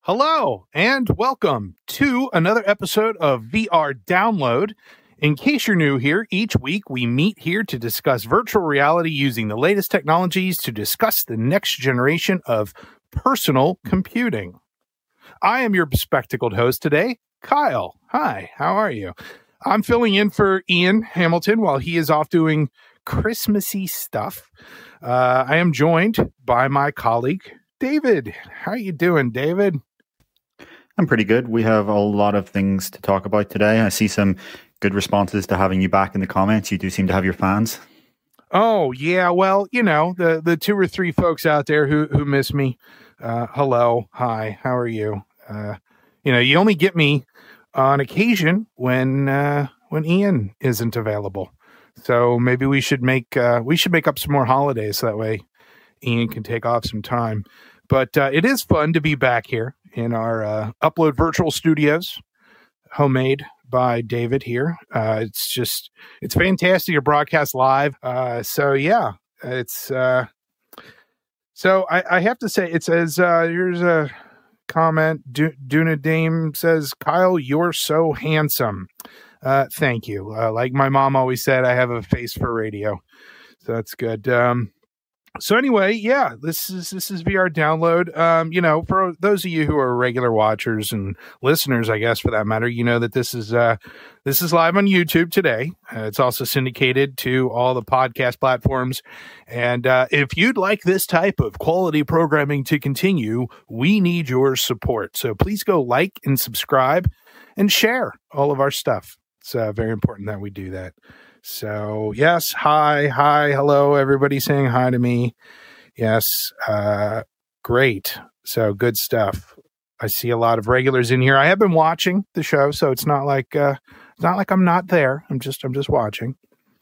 Hello, and welcome to another episode of VR Download. In case you're new here, each week we meet here to discuss virtual reality using the latest technologies to discuss the next generation of personal computing. I am your bespectacled host today, Kyle. Hi, how are you? I'm filling in for Ian Hamilton while he is off doing Christmassy stuff. I am joined by my colleague, David. How are you doing, David? I'm pretty good. We have a lot of things to talk about today. I see some good responses to having you back in the comments. You do seem to have your fans. Oh, yeah. Well, you know, the two or three folks out there who miss me. Hello. Hi. How are you? You only get me on occasion when Ian isn't available. So maybe we should make up some more holidays so that way Ian can take off some time. But it is fun to be back here in our Upload Virtual Studios, homemade by David here. It's fantastic to broadcast live. So I have to say, it says, here's a comment. Duna Dame says, Kyle, you're so handsome. Thank you. Like my mom always said, I have a face for radio. So that's good. So anyway, yeah, this is VR Download. For those of you who are regular watchers and listeners, I guess for that matter, you know that this is live on YouTube today. It's also syndicated to all the podcast platforms. And if you'd like this type of quality programming to continue, we need your support. So please go like and subscribe and share all of our stuff. It's very important that we do that. So, yes, hi, hello, everybody saying hi to me. Yes, great. So, good stuff. I see a lot of regulars in here. I have been watching the show, so it's not like I'm not there. I'm just watching.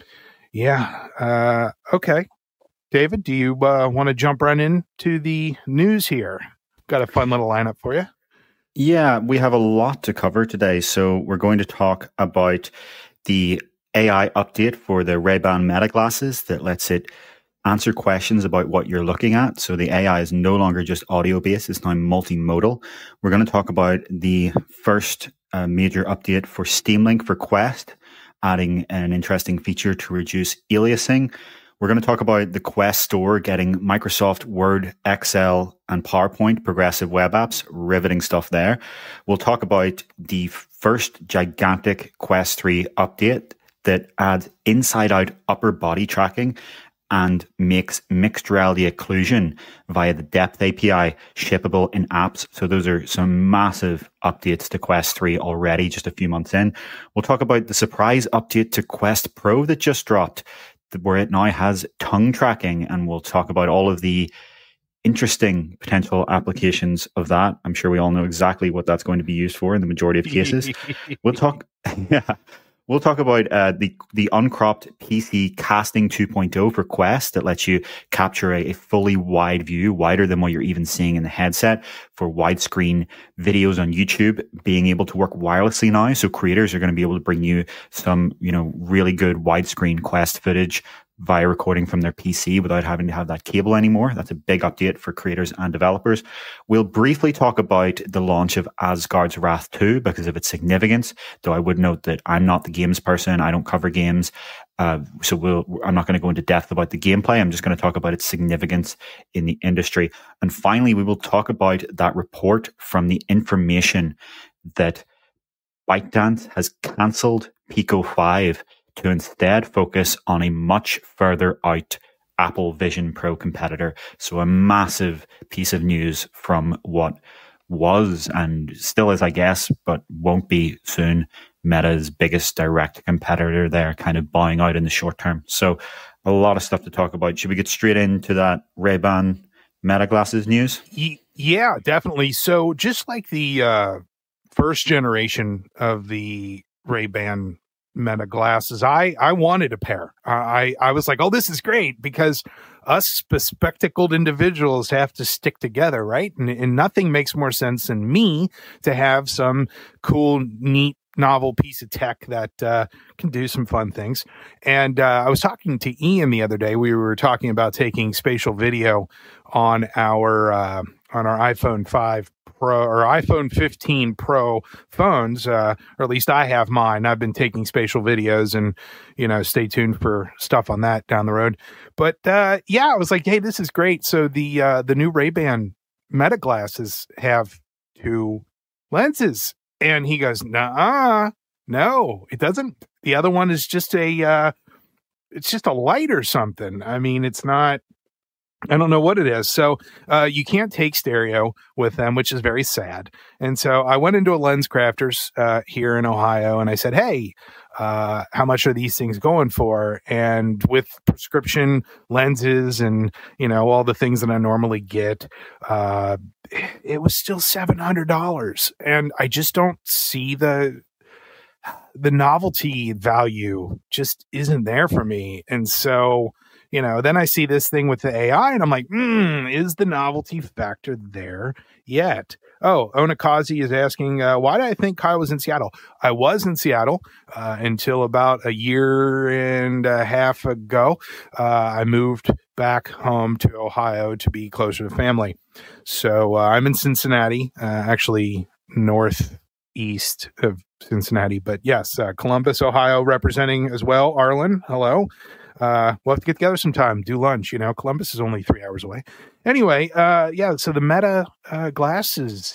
Yeah. Okay. David, do you want to jump right into the news here? Got a fun little lineup for you. Yeah, we have a lot to cover today. So, we're going to talk about the AI update for the Ray-Ban Meta glasses that lets it answer questions about what you're looking at. So the AI is no longer just audio-based, it's now multimodal. We're going to talk about the first major update for Steam Link for Quest, adding an interesting feature to reduce aliasing. We're going to talk about the Quest Store getting Microsoft Word, Excel, and PowerPoint progressive web apps, riveting stuff there. We'll talk about the first gigantic Quest 3 update that adds inside-out upper body tracking and makes mixed reality occlusion via the Depth API shippable in apps. So those are some massive updates to Quest 3 already, just a few months in. We'll talk about the surprise update to Quest Pro that just dropped, where it now has tongue tracking, and we'll talk about all of the interesting potential applications of that. I'm sure we all know exactly what that's going to be used for in the majority of cases. We'll talk about the uncropped PC casting 2.0 for Quest that lets you capture a fully wide view, wider than what you're even seeing in the headset, for widescreen videos on YouTube, being able to work wirelessly now. So creators are going to be able to bring you some, really good widescreen Quest footage via recording from their PC without having to have that cable anymore. That's a big update for creators and developers. We'll briefly talk about the launch of Asgard's Wrath 2 because of its significance, though I would note that I'm not the games person. I don't cover games. I'm not going to go into depth about the gameplay. I'm just going to talk about its significance in the industry. And finally, we will talk about that report from the Information that ByteDance has cancelled Pico 5 to instead focus on a much further out Apple Vision Pro competitor. So a massive piece of news from what was and still is, I guess, but won't be soon, Meta's biggest direct competitor there, kind of bowing out in the short term. So a lot of stuff to talk about. Should we get straight into that Ray-Ban Meta glasses news? Yeah, definitely. So just like the first generation of the Ray-Ban Meta glasses, I wanted a pair. I was like, oh, this is great, because us bespectacled individuals have to stick together, right? And nothing makes more sense than me to have some cool, neat, novel piece of tech that can do some fun things. And I was talking to Ian the other day. We were talking about taking spatial video on our iPhone 5 Pro or iPhone 15 Pro phones, or at least I have mine. I've been taking spatial videos, and stay tuned for stuff on that down the road. But I was like, hey, this is great. So the new Ray-Ban Meta glasses have 2 lenses, and he goes, no, it doesn't. The other one is just it's just a light or something. I mean, it's not. I don't know what it is. So you can't take stereo with them, which is very sad. And so I went into a LensCrafters here in Ohio, and I said, hey, how much are these things going for? And with prescription lenses and, all the things that I normally get, it was still $700. And I just don't see the novelty value just isn't there for me. And so, then I see this thing with the AI, and I'm like, is the novelty factor there yet? Oh, Onakazi is asking, why did I think Kyle was in Seattle? I was in Seattle until about a year and a half ago. I moved back home to Ohio to be closer to family. So I'm in Cincinnati, actually northeast of Cincinnati. But yes, Columbus, Ohio representing as well. Arlen, hello. We'll have to get together sometime, do lunch. Columbus is only 3 hours away. Anyway, so the Meta glasses,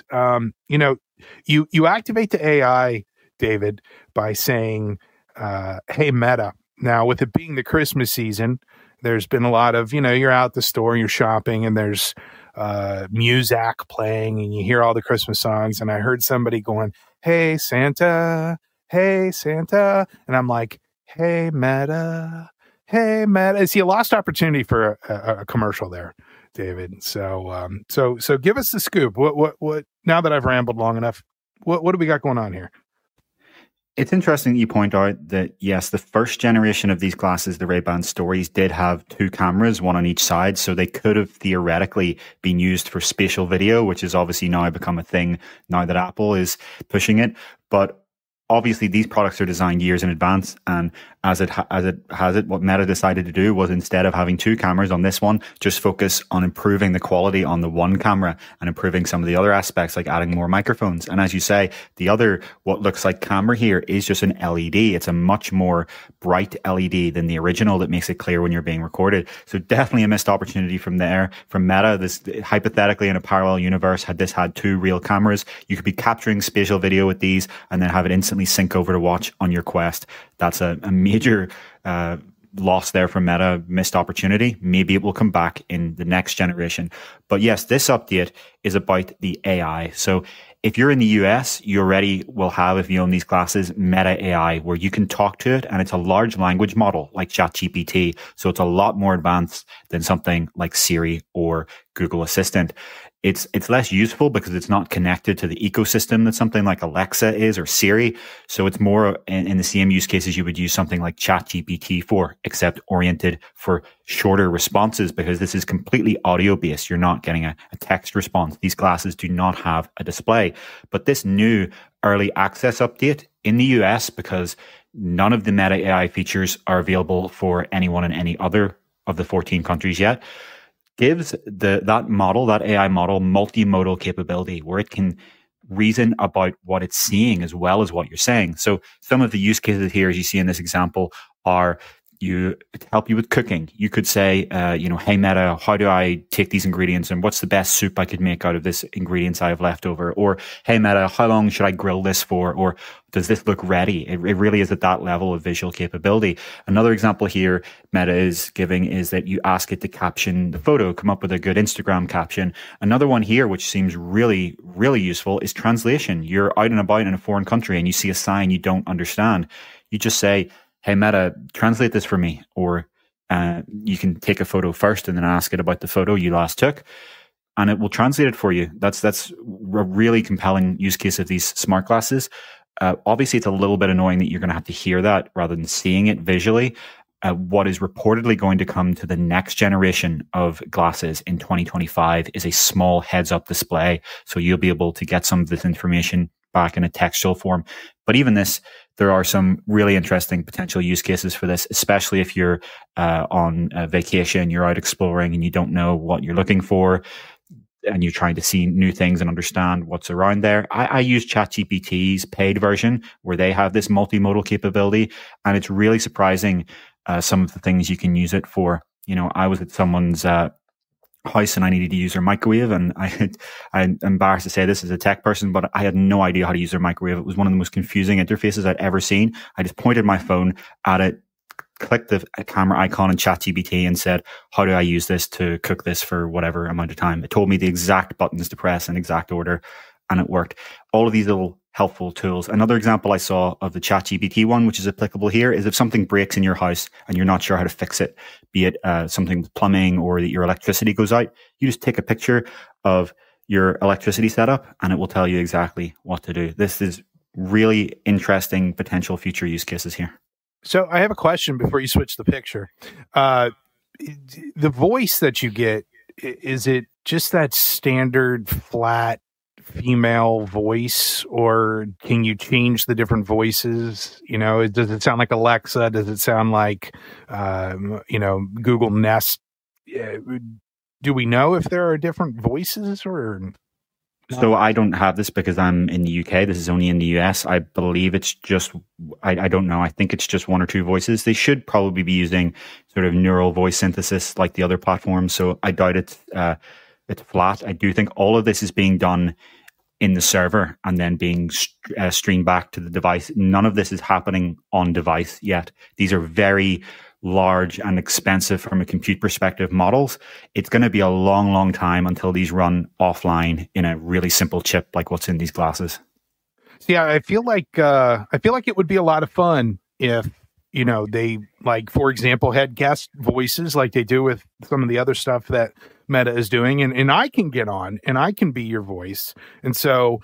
you activate the AI, David, by saying, hey, Meta. Now, with it being the Christmas season, there's been a lot of, you're out at the store, you're shopping, and there's Muzak playing, and you hear all the Christmas songs. And I heard somebody going, hey, Santa, and I'm like, hey, Meta. Hey, Meta. I see a lost opportunity for a commercial there, David. So give us the scoop. What? Now that I've rambled long enough, what do we got going on here? It's interesting that you point out that, yes, the first generation of these glasses, the Ray-Ban Stories, did have 2 cameras, one on each side. So they could have theoretically been used for spatial video, which has obviously now become a thing now that Apple is pushing it. But obviously, these products are designed years in advance, and as it has it, what Meta decided to do was, instead of having 2 cameras on this one, just focus on improving the quality on the one camera and improving some of the other aspects, like adding more microphones. And as you say, the other, what looks like camera here, is just an LED. It's a much more bright LED than the original that makes it clear when you're being recorded. So definitely a missed opportunity from Meta. This, hypothetically, in a parallel universe, had this had 2 real cameras, you could be capturing spatial video with these and then have it instantly sync over to watch on your Quest. That's a major loss there from Meta, missed opportunity. Maybe it will come back in the next generation. But yes, this update is about the AI. So if you're in the US, you already will have, if you own these glasses, Meta AI, where you can talk to it, and it's a large language model like ChatGPT. So it's a lot more advanced than something like Siri or Google Assistant. It's less useful because it's not connected to the ecosystem that something like Alexa is or Siri. So it's more in the same use cases you would use something like ChatGPT for, except oriented for shorter responses, because this is completely audio based. You're not getting a text response. These glasses do not have a display. But this new early access update in the US, because none of the Meta AI features are available for anyone in any other of the 14 countries yet, gives that AI model multimodal capability, where it can reason about what it's seeing as well as what you're saying. So some of the use cases here, as you see in this example, are to help you with cooking. You could say, hey Meta, how do I take these ingredients and what's the best soup I could make out of this ingredients I have left over? Or, hey Meta, how long should I grill this for? Or does this look ready? It really is at that level of visual capability. Another example here Meta is giving is that you ask it to caption the photo, come up with a good Instagram caption. Another one here, which seems really, really useful, is translation. You're out and about in a foreign country and you see a sign you don't understand. You just say, hey Meta, translate this for me. Or you can take a photo first and then ask it about the photo you last took, and it will translate it for you. That's a really compelling use case of these smart glasses. Obviously, it's a little bit annoying that you're going to have to hear that rather than seeing it visually. What is reportedly going to come to the next generation of glasses in 2025 is a small heads-up display. So you'll be able to get some of this information back in a textual form. But even this, there are some really interesting potential use cases for this, especially if you're on vacation, you're out exploring and you don't know what you're looking for. and you're trying to see new things and understand what's around there. I use ChatGPT's paid version where they have this multimodal capability, and it's really surprising some of the things you can use it for. I was at someone's house and I needed to use their microwave, and I'm embarrassed to say this as a tech person, but I had no idea how to use their microwave. It was one of the most confusing interfaces I'd ever seen. I just pointed my phone at it, clicked the camera icon in ChatGPT and said, how do I use this to cook this for whatever amount of time? It told me the exact buttons to press in exact order, and it worked. All of these little helpful tools. Another example I saw of the ChatGPT one, which is applicable here, is if something breaks in your house and you're not sure how to fix it, be it something with plumbing or that your electricity goes out, you just take a picture of your electricity setup and it will tell you exactly what to do. This is really interesting potential future use cases here. So I have a question before you switch the picture. The voice that you get, is it just that standard flat female voice, or can you change the different voices? Does it sound like Alexa? Does it sound like, Google Nest? Do we know if there are different voices or? So I don't have this because I'm in the UK. This is only in the US. I believe it's just, I don't know. I think it's just one or two voices. They should probably be using sort of neural voice synthesis like the other platforms. So I doubt it's flat. I do think all of this is being done in the server and then being streamed back to the device. None of this is happening on device yet. These are very large and expensive from a compute perspective models. It's going to be a long, long time until these run offline in a really simple chip like what's in these glasses. Yeah, I feel like it would be a lot of fun if they, like, for example, had guest voices like they do with some of the other stuff that Meta is doing, and I can get on and I can be your voice. And so,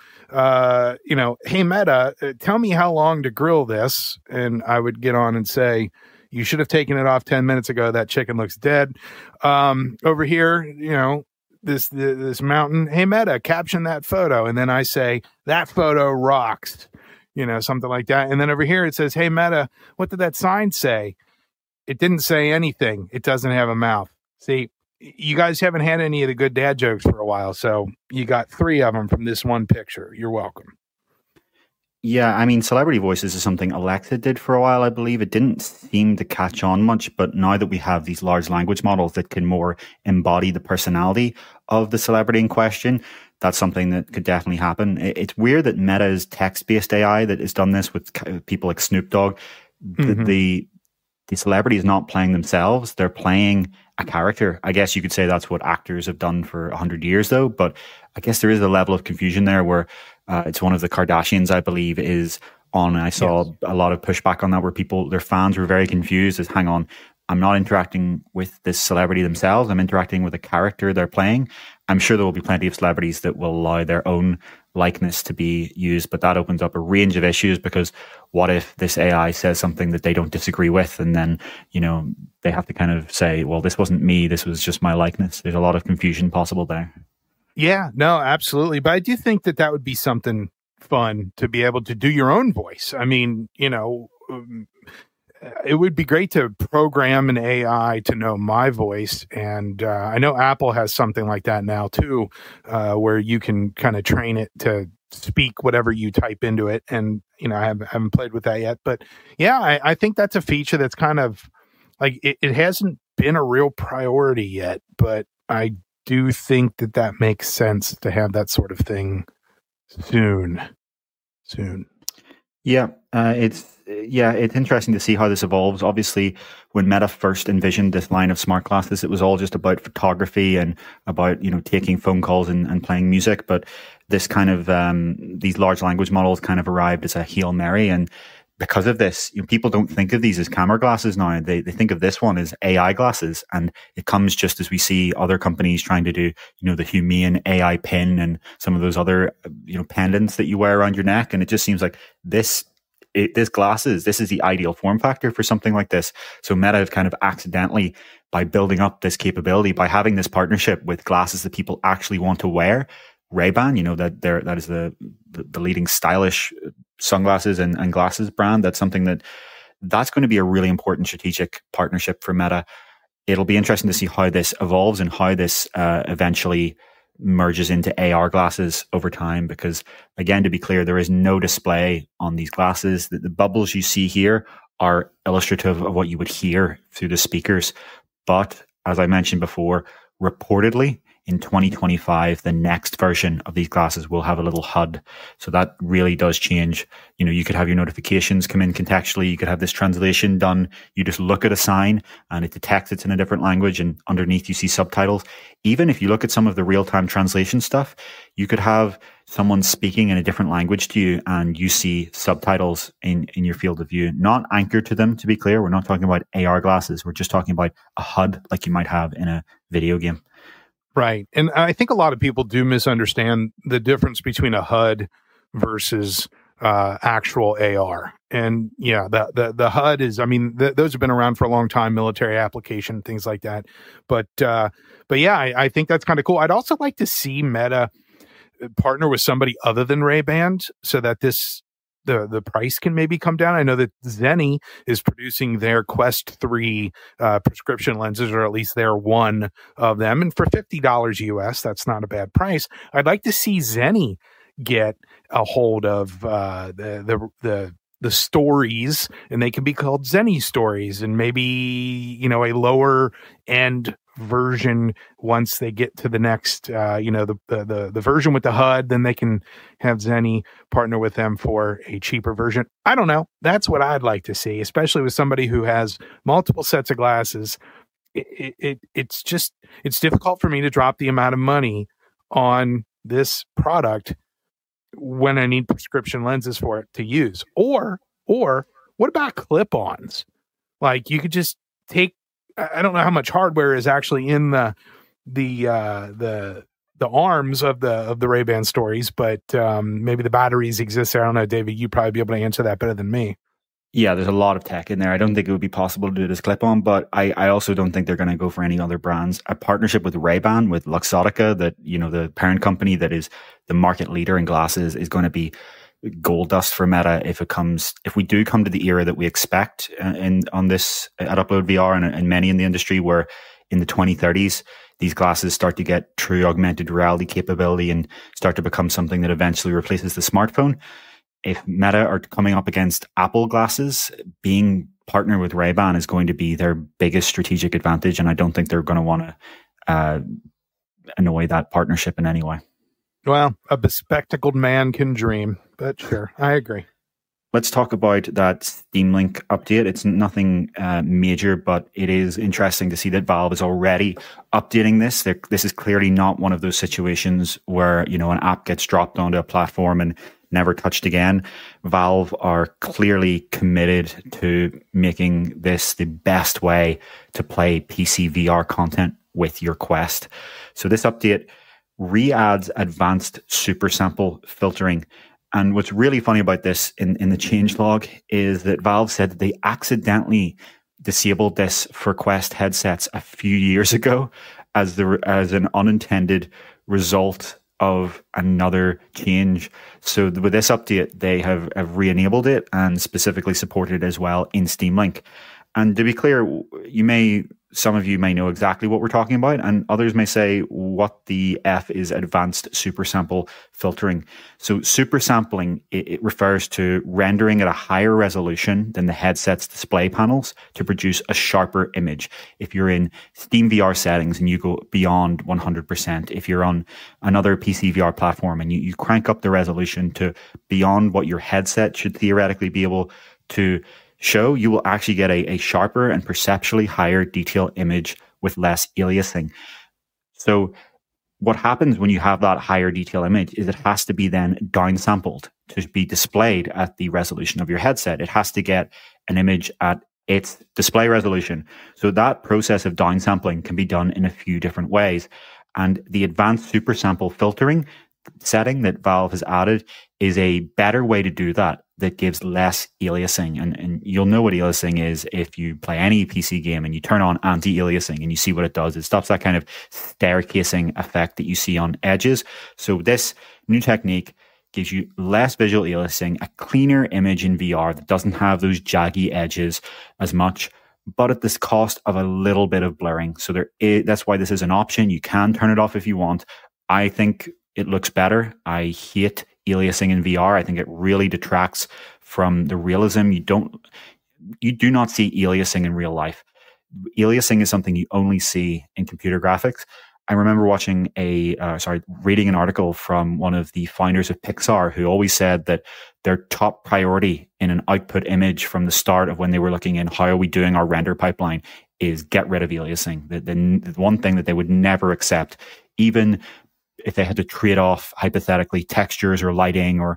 hey Meta, tell me how long to grill this, and I would get on and say, you should have taken it off 10 minutes ago. That chicken looks dead. Over here, this mountain. Hey, Meta, caption that photo. And then I say, that photo rocks, something like that. And then over here it says, hey, Meta, what did that sign say? It didn't say anything. It doesn't have a mouth. See, you guys haven't had any of the good dad jokes for a while. So you got 3 of them from this one picture. You're welcome. Yeah, I mean, celebrity voices is something Alexa did for a while, I believe. It didn't seem to catch on much, but now that we have these large language models that can more embody the personality of the celebrity in question, that's something that could definitely happen. It's weird that Meta's text-based AI that has done this with people like Snoop Dogg, the celebrity is not playing themselves. They're playing a character. I guess you could say that's what actors have done for 100 years, though. But I guess there is a level of confusion there where it's one of the Kardashians, I believe, is on. I saw a lot of pushback on that where their fans were very confused as, hang on, I'm not interacting with this celebrity themselves. I'm interacting with a character they're playing. I'm sure there will be plenty of celebrities that will allow their own likeness to be used, but that opens up a range of issues because what if this AI says something that they don't disagree with, and then, they have to kind of say, well, this wasn't me, this was just my likeness. There's a lot of confusion possible there. Yeah, no, absolutely. But I do think that would be something fun to be able to do your own voice. I mean, it would be great to program an AI to know my voice. And I know Apple has something like that now too, where you can kind of train it to speak whatever you type into it. And, I haven't played with that yet. But yeah, I think that's a feature that's kind of like, it hasn't been a real priority yet, but I do think that makes sense to have that sort of thing soon. Yeah, it's interesting to see how this evolves. Obviously, when Meta first envisioned this line of smart glasses, it was all just about photography and about taking phone calls and playing music. But this kind of these large language models kind of arrived as a Hail Mary, and because of this, people don't think of these as camera glasses now. They think of this one as AI glasses, and it comes just as we see other companies trying to do, the Humean AI pin and some of those other, pendants that you wear around your neck. And it just seems like this is the ideal form factor for something like this. So Meta have kind of accidentally, by building up this capability, by having this partnership with glasses that people actually want to wear, Ray-Ban, that is the leading stylish sunglasses and glasses brand. That's something that's going to be a really important strategic partnership for Meta. It'll be interesting to see how this evolves and how this eventually merges into AR glasses over time, because again, to be clear, there is no display on these glasses. The bubbles you see here are illustrative of what you would hear through the speakers. But as I mentioned before, reportedly in 2025, the next version of these glasses will have a little HUD. So that really does change. You know, you could have your notifications come in contextually. You could have this translation done. You just look at a sign and it detects it's in a different language, and underneath you see subtitles. Even if you look at some of the real-time translation stuff, you could have someone speaking in a different language to you and you see subtitles in your field of view, not anchored to them, to be clear. We're not talking about AR glasses. We're just talking about a HUD like you might have in a video game. Right. And I think a lot of people do misunderstand the difference between a HUD versus actual AR. And yeah, the HUD is, I mean, those have been around for a long time, military application, things like that. But yeah, I think that's kind of cool. I'd also like to see Meta partner with somebody other than Ray-Ban so that the price can maybe come down. I know that Zenni is producing their Quest 3 prescription lenses, or at least they're one of them. And for $50 US, that's not a bad price. I'd like to see Zenni get a hold of the stories, and they can be called Zenni stories, and maybe, you know, a lower end version once they get to the next the version with the HUD. Then they can have Zenni partner with them for a cheaper version. I don't know. That's what I'd like to see, especially with somebody who has multiple sets of glasses. It's difficult for me to drop the amount of money on this product when I need prescription lenses for it to use. Or what about clip-ons? Like, you could just take, I don't know how much hardware is actually in the arms of the Ray-Ban stories, but maybe the batteries exist there. I don't know, David, you'd probably be able to answer that better than me. Yeah, there's a lot of tech in there. I don't think it would be possible to do this clip-on, but I also don't think they're going to go for any other brands. A partnership with Ray-Ban, with Luxottica, that, you know, the parent company that is the market leader in glasses, is going to be gold dust for Meta if we do come to the era that we expect on this at Upload VR and many in the industry, where in the 2030s these glasses start to get true augmented reality capability and start to become something that eventually replaces the smartphone. If Meta are coming up against Apple glasses, being partnered with Ray-Ban is going to be their biggest strategic advantage, and I don't think they're going to want to annoy that partnership in any way. Well, a bespectacled man can dream, but sure, I agree. Let's talk about that Steam Link update. It's nothing major, but it is interesting to see that Valve is already updating this. This is clearly not one of those situations where, you know, an app gets dropped onto a platform and never touched again. Valve are clearly committed to making this the best way to play PC VR content with your Quest. So this update re-adds advanced super sample filtering. And what's really funny about this in the changelog is that Valve said that they accidentally disabled this for Quest headsets a few years ago as an unintended result of another change. So with this update, they have re-enabled it and specifically supported it as well in Steam Link. And to be clear, some of you may know exactly what we're talking about, and others may say, what the F is advanced super sample filtering? So super sampling, it refers to rendering at a higher resolution than the headset's display panels to produce a sharper image. If you're in Steam VR settings and you go beyond 100%, if you're on another PC VR platform and you crank up the resolution to beyond what your headset should theoretically be able to show, you will actually get a sharper and perceptually higher detail image with less aliasing. So what happens when you have that higher detail image is it has to be then downsampled to be displayed at the resolution of your headset. It has to get an image at its display resolution. So that process of downsampling can be done in a few different ways. And the advanced super sample filtering setting that Valve has added is a better way to do that gives less aliasing. And you'll know what aliasing is if you play any PC game and you turn on anti-aliasing and you see what it does. It stops that kind of staircasing effect that you see on edges. So this new technique gives you less visual aliasing, a cleaner image in VR that doesn't have those jaggy edges as much, but at this cost of a little bit of blurring. So that's why this is an option. You can turn it off if you want. I think it looks better. I hate aliasing in VR. I think it really detracts from the realism. You do not see aliasing in real life. Aliasing is something you only see in computer graphics. I remember reading an article from one of the founders of Pixar, who always said that their top priority in an output image from the start of when they were looking in, how are we doing our render pipeline, is get rid of aliasing. The one thing that they would never accept, even if they had to trade off hypothetically textures or lighting or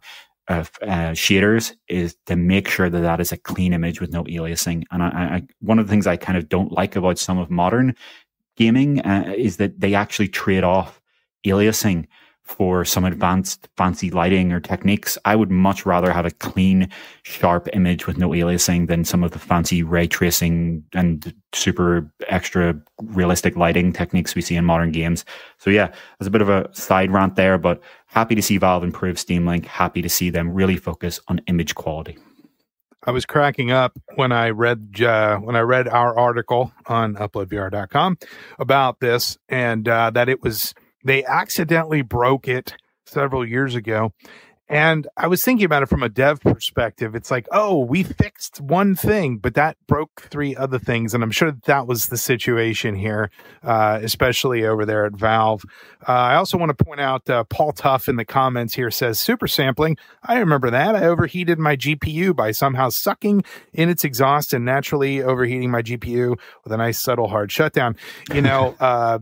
shaders, is to make sure that that is a clean image with no aliasing. And I one of the things I kind of don't like about some of modern gaming is that they actually trade off aliasing for some advanced fancy lighting or techniques. I would much rather have a clean, sharp image with no aliasing than some of the fancy ray tracing and super extra realistic lighting techniques we see in modern games. So yeah, there's a bit of a side rant there, but happy to see Valve improve Steam Link. Happy to see them really focus on image quality. I was cracking up when I read our article on uploadvr.com about this, and that they accidentally broke it several years ago. And I was thinking about it from a dev perspective. It's like, oh, we fixed one thing, but that broke 3 other things. And I'm sure that was the situation here, especially over there at Valve. I also want to point out Paul Tuff in the comments here says, super sampling. I remember that. I overheated my GPU by somehow sucking in its exhaust and naturally overheating my GPU with a nice subtle hard shutdown. You know,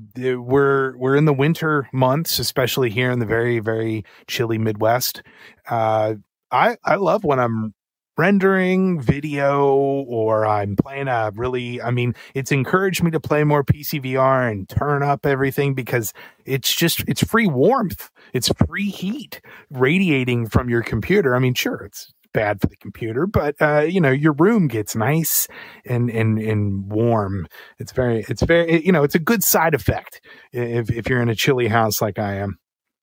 we're in the winter months, especially here in the very, very chilly Midwest. I love when I'm rendering video or I'm playing it's encouraged me to play more PC VR and turn up everything because it's free warmth. It's free heat radiating from your computer. I mean, sure, it's bad for the computer, but your room gets nice and warm. It's a good side effect if you're in a chilly house like I am.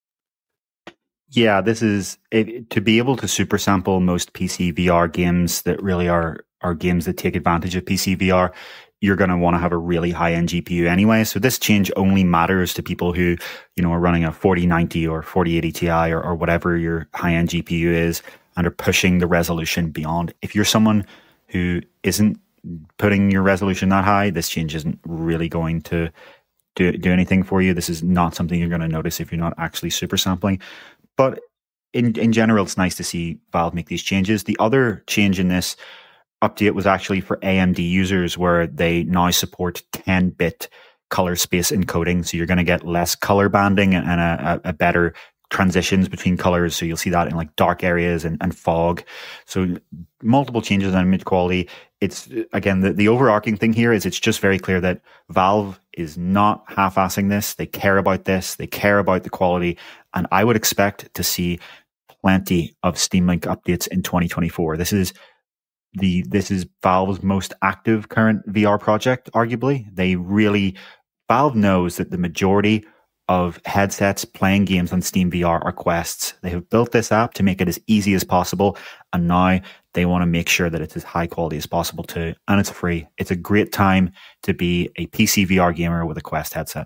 Yeah, this is to be able to super sample most PC VR games that really are games that take advantage of PC VR. You're going to want to have a really high-end GPU anyway. So this change only matters to people who, are running a 4090 or 4080 Ti or whatever your high-end GPU is and are pushing the resolution beyond. If you're someone who isn't putting your resolution that high, this change isn't really going to do anything for you. This is not something you're going to notice if you're not actually super sampling. But in general, it's nice to see Valve make these changes. The other change in this update was actually for AMD users, where they now support 10-bit color space encoding. So you're going to get less color banding and a better transitions between colors. So you'll see that in like dark areas and fog. So multiple changes on image quality. It's, again, the overarching thing here is it's just very clear that Valve is not half-assing this. They care about this. They care about the quality. And I would expect to see plenty of Steam Link updates in 2024. This is Valve's most active current VR project, arguably. Valve knows that the majority of headsets playing games on Steam VR are Quests. They have built this app to make it as easy as possible, and now they want to make sure that it's as high quality as possible too, and it's free. It's a great time to be a PC VR gamer with a Quest headset.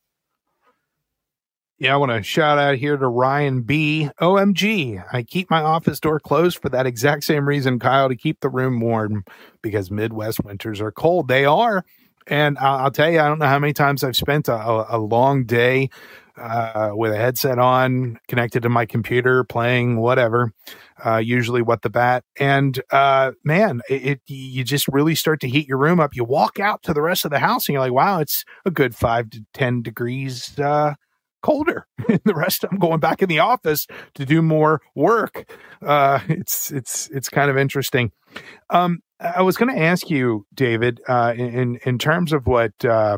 Yeah, I want to shout out here to Ryan B. OMG, I keep my office door closed for that exact same reason, Kyle, to keep the room warm, because Midwest winters are cold. They are. And I'll tell you, I don't know how many times I've spent a long day with a headset on, connected to my computer, playing whatever, usually What the Bat. And man, you just really start to heat your room up. You walk out to the rest of the house and you're like, wow, it's a good 5 to 10 degrees colder. The rest I'm going back in the office to do more work. It's kind of interesting. I was going to ask you, David, in terms of what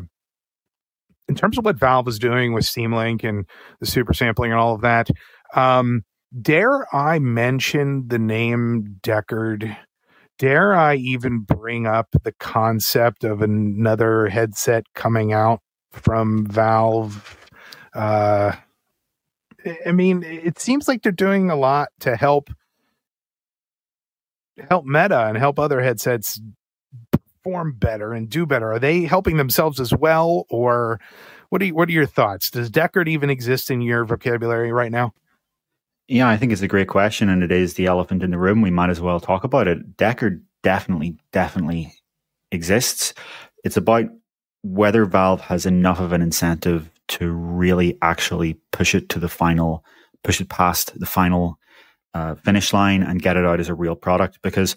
Valve is doing with Steam Link and the super sampling and all of that. Dare I mention the name Deckard? Dare I even bring up the concept of another headset coming out from Valve? I mean, it seems like they're doing a lot to help Meta and help other headsets perform better and do better. Are they helping themselves as well, or What are your thoughts? Does Deckard even exist in your vocabulary right now? Yeah, I think it's a great question, and it is the elephant in the room. We might as well talk about it. Deckard definitely exists. It's about whether Valve has enough of an incentive to really actually push it past the final finish line and get it out as a real product. Because,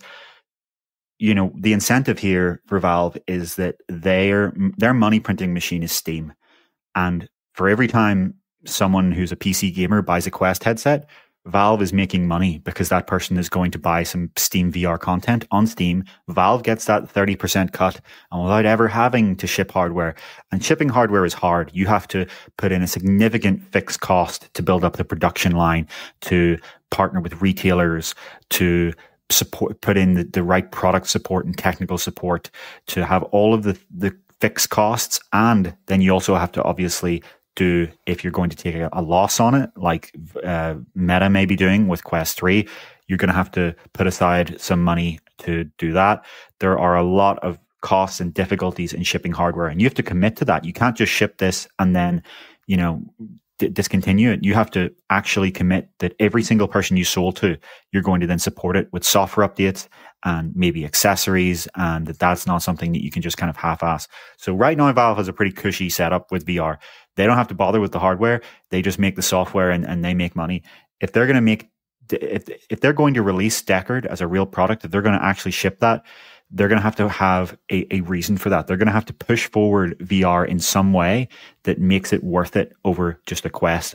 you know, the incentive here for Valve is that their money printing machine is Steam. And for every time someone who's a PC gamer buys a Quest headset, Valve is making money because that person is going to buy some Steam VR content on Steam. Valve gets that 30% cut, and without ever having to ship hardware. And shipping hardware is hard. You have to put in a significant fixed cost to build up the production line, to partner with retailers, to put in the right product support and technical support, to have all of the fixed costs. And then you also have to obviously do, if you're going to take a loss on it, like Meta may be doing with Quest 3, you're going to have to put aside some money to do that. There are a lot of costs and difficulties in shipping hardware, and you have to commit to that. You can't just ship this and then, you know, discontinue it. You have to actually commit that every single person you sold to, you're going to then support it with software updates and maybe accessories, and that's not something that you can just kind of half-ass. So right now, Valve has a pretty cushy setup with VR. They don't have to bother with the hardware. They just make the software and they make money. If they're going to if they're going to release Deckard as a real product, if they're going to actually ship that, they're going to have a reason for that. They're going to have to push forward VR in some way that makes it worth it over just a Quest.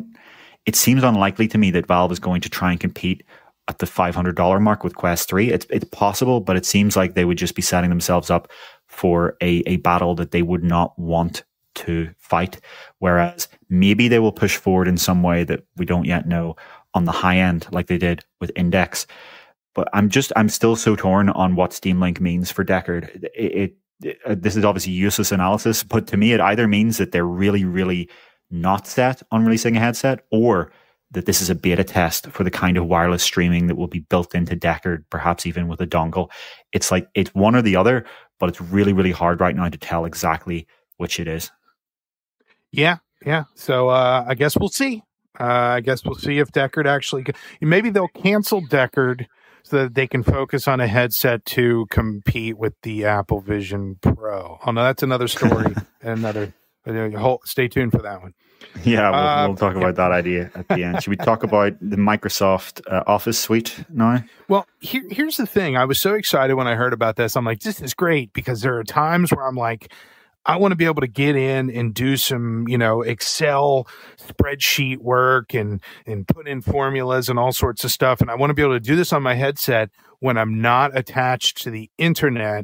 It seems unlikely to me that Valve is going to try and compete at the $500 mark with Quest 3. It's possible, but it seems like they would just be setting themselves up for a battle that they would not want to fight. Whereas maybe they will push forward in some way that we don't yet know on the high end, like they did with Index. But I'm still so torn on what Steam Link means for Deckard. This is obviously useless analysis, but to me, it either means that they're really, really not set on releasing a headset, or that this is a beta test for the kind of wireless streaming that will be built into Deckard, perhaps even with a dongle. It's like, it's one or the other, but it's really, really hard right now to tell exactly which it is. Yeah. So I guess we'll see. I guess we'll see if Deckard actually... Maybe they'll cancel Deckard so that they can focus on a headset to compete with the Apple Vision Pro. Oh, no, that's another story. Stay tuned for that one. Yeah, we'll talk about that idea at the end. Should we talk about the Microsoft Office suite now? Well, here's the thing. I was so excited when I heard about this. I'm like, this is great, because there are times where I'm like, I want to be able to get in and do some, Excel spreadsheet work and put in formulas and all sorts of stuff. And I want to be able to do this on my headset when I'm not attached to the internet.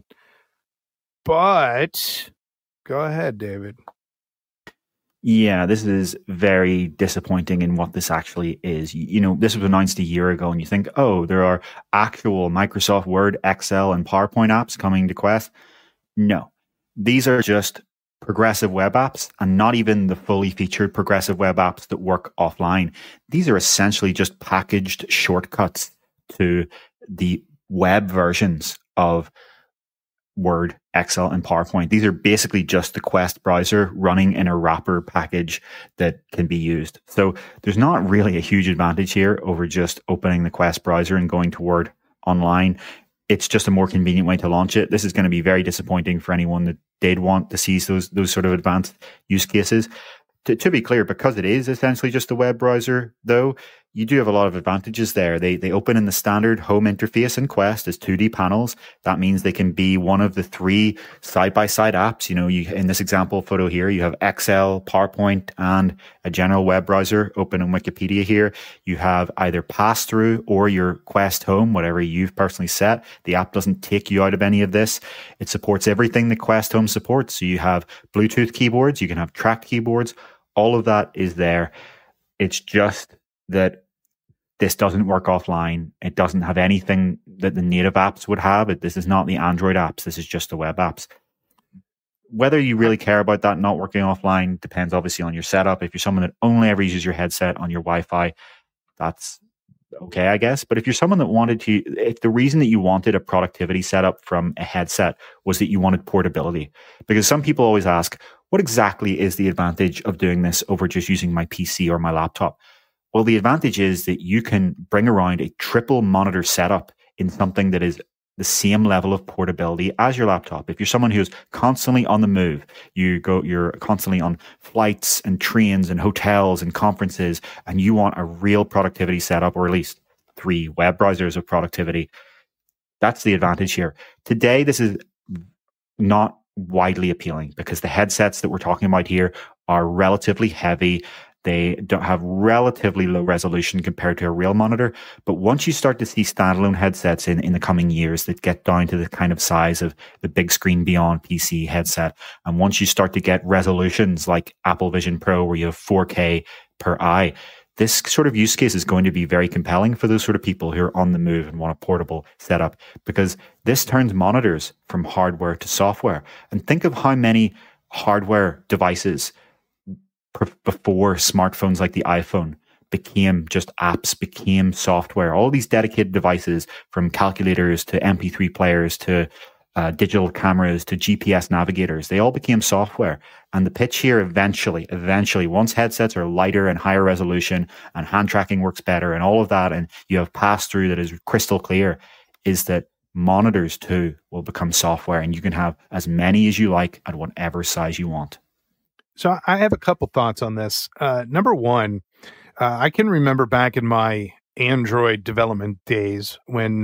But go ahead, David. Yeah, this is very disappointing in what this actually is. This was announced a year ago, and you think, oh, there are actual Microsoft Word, Excel, and PowerPoint apps coming to Quest. No. These are just progressive web apps, and not even the fully featured progressive web apps that work offline. These are essentially just packaged shortcuts to the web versions of Word, Excel, and PowerPoint. These are basically just the Quest browser running in a wrapper package that can be used. So there's not really a huge advantage here over just opening the Quest browser and going to Word online. It's just a more convenient way to launch it. This is going to be very disappointing for anyone that did want to see those sort of advanced use cases. To be clear, because it is essentially just a web browser, though, you do have a lot of advantages there. They open in the standard home interface in Quest as 2D panels. That means they can be one of the 3 side-by-side apps. You in this example photo here, you have Excel, PowerPoint, and a general web browser open in Wikipedia here. You have either pass-through or your Quest Home, whatever you've personally set. The app doesn't take you out of any of this. It supports everything that Quest Home supports. So you have Bluetooth keyboards, you can have tracked keyboards. All of that is there. It's just that this doesn't work offline. It doesn't have anything that the native apps would have. This is not the Android apps. This is just the web apps. Whether you really care about that not working offline depends obviously on your setup. If you're someone that only ever uses your headset on your Wi-Fi, that's okay, I guess. But if you're someone that if the reason that you wanted a productivity setup from a headset was that you wanted portability, because some people always ask, What exactly is the advantage of doing this over just using my PC or my laptop? Well, the advantage is that you can bring around a triple monitor setup in something that is the same level of portability as your laptop. If you're someone who's constantly on the move, you're constantly on flights and trains and hotels and conferences, and you want a real productivity setup, or at least 3 web browsers of productivity, that's the advantage here. Today, this is not widely appealing because the headsets that we're talking about here are relatively heavy. They don't have relatively low resolution compared to a real monitor. But once you start to see standalone headsets in the coming years that get down to the kind of size of the big screen beyond PC headset, and once you start to get resolutions like Apple Vision Pro where you have 4K per eye, this sort of use case is going to be very compelling for those sort of people who are on the move and want a portable setup, because this turns monitors from hardware to software. And think of how many hardware devices before smartphones like the iPhone became just apps, became software. All these dedicated devices, from calculators to MP3 players to digital cameras to GPS navigators, they all became software. And the pitch here eventually, once headsets are lighter and higher resolution and hand tracking works better and all of that, and you have pass-through that is crystal clear, is that monitors too will become software, and you can have as many as you like at whatever size you want. So I have a couple thoughts on this. Number one, I can remember back in my Android development days when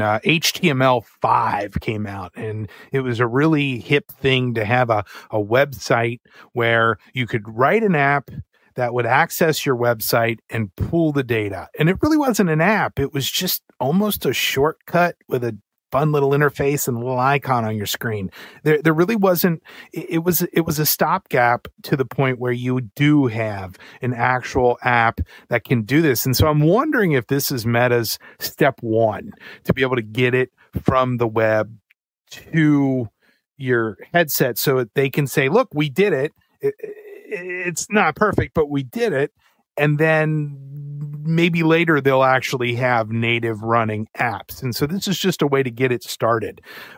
HTML5 came out, and it was a really hip thing to have a website where you could write an app that would access your website and pull the data. And it really wasn't an app. It was just almost a shortcut with a fun little interface and a little icon on your screen. There really wasn't, it was a stopgap to the point where you do have an actual app that can do this. And so I'm wondering if this is Meta's step one to be able to get it from the web to your headset so that they can say, look, we did it. It's not perfect, but we did it. And then maybe later they'll actually have native running apps. And so this is just a way to get it started.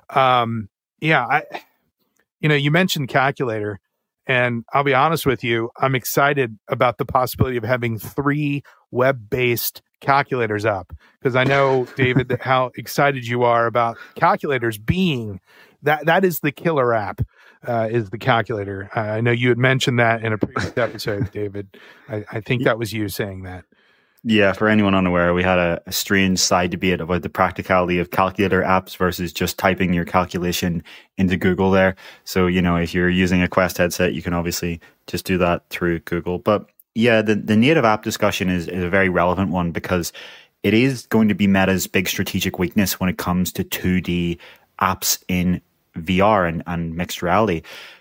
You mentioned calculator, and I'll be honest with you, I'm excited about the possibility of having 3 web-based calculators up, because I know, David, how excited you are about calculators being that is the killer app, is the calculator. I know you had mentioned that in a previous episode, David. I think that was you saying that. Yeah, for anyone unaware, we had a strange side debate about the practicality of calculator apps versus just typing your calculation into Google there. So, if you're using a Quest headset, you can obviously just do that through Google. But yeah, the native app discussion is a very relevant one, because it is going to be Meta's big strategic weakness when it comes to 2D apps in VR and mixed reality.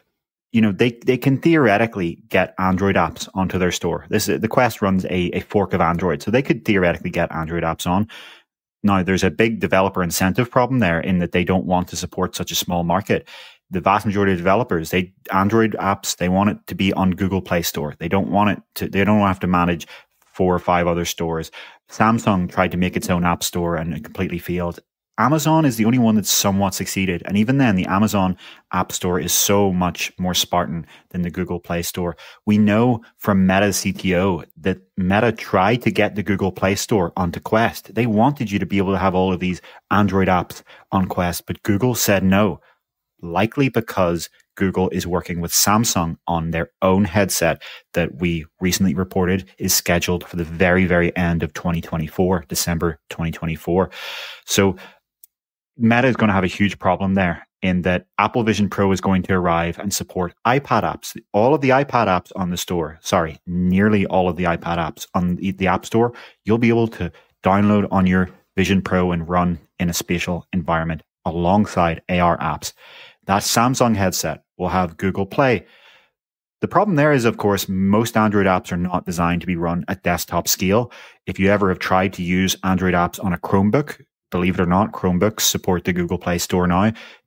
They can theoretically get Android apps onto their store. The Quest runs a fork of Android, so they could theoretically get Android apps on. Now, there's a big developer incentive problem there in that they don't want to support such a small market. The vast majority of developers, Android apps, they want it to be on Google Play Store. They don't want they don't have to manage 4 or 5 other stores. Samsung tried to make its own app store and it completely failed. Amazon is the only one that's somewhat succeeded. And even then, the Amazon App Store is so much more Spartan than the Google Play Store. We know from Meta's CTO that Meta tried to get the Google Play Store onto Quest. They wanted you to be able to have all of these Android apps on Quest, but Google said no, likely because Google is working with Samsung on their own headset that we recently reported is scheduled for the very, very end of 2024, December 2024. So Meta is going to have a huge problem there in that Apple Vision Pro is going to arrive and support iPad apps. All of the iPad apps on the store, nearly all of the iPad apps on the App Store, you'll be able to download on your Vision Pro and run in a spatial environment alongside AR apps. That Samsung headset will have Google Play. The problem there is, of course, most Android apps are not designed to be run at desktop scale. If you ever have tried to use Android apps on a Chromebook, believe it or not, Chromebooks support the Google Play Store now.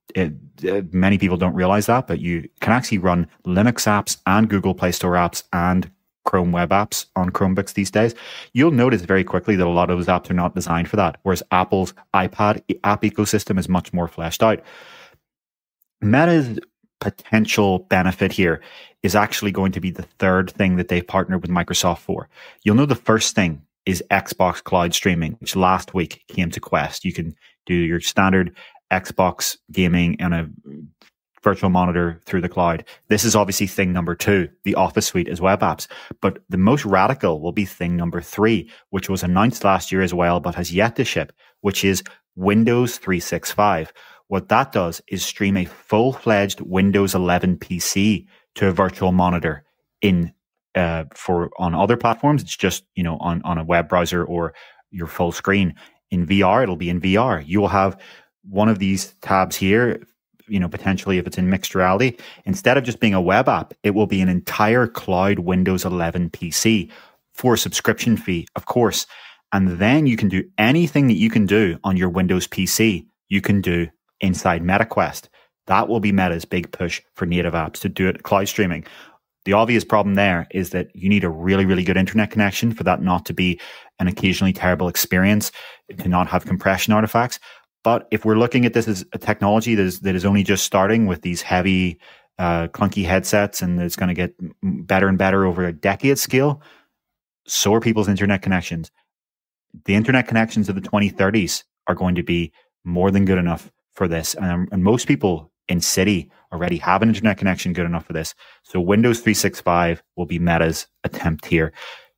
Many people don't realize that, but you can actually run Linux apps and Google Play Store apps and Chrome web apps on Chromebooks these days. You'll notice very quickly that a lot of those apps are not designed for that, whereas Apple's iPad app ecosystem is much more fleshed out. Meta's potential benefit here is actually going to be the third thing that they've partnered with Microsoft for. You'll know the first thing is Xbox Cloud Streaming, which last week came to Quest. You can do your standard Xbox gaming and a virtual monitor through the cloud. This is obviously thing number 2, the Office suite as web apps. But the most radical will be thing number 3, which was announced last year as well, but has yet to ship, which is Windows 365. What that does is stream a full-fledged Windows 11 PC to a virtual monitor on other platforms. It's just, on a web browser or your full screen. In VR, it'll be in VR. You will have one of these tabs here, potentially if it's in mixed reality. Instead of just being a web app, it will be an entire cloud Windows 11 PC for a subscription fee, of course. And then you can do anything that you can do on your Windows PC, you can do inside MetaQuest. That will be Meta's big push for native apps to do it cloud streaming. The obvious problem there is that you need a really, really good internet connection for that not to be an occasionally terrible experience, to not have compression artifacts. But if we're looking at this as a technology that is only just starting with these heavy, clunky headsets, and it's going to get better and better over a decade scale, so are people's internet connections. The internet connections of the 2030s are going to be more than good enough for this. And most people in city already have an internet connection good enough for this. So Windows 365 will be Meta's attempt here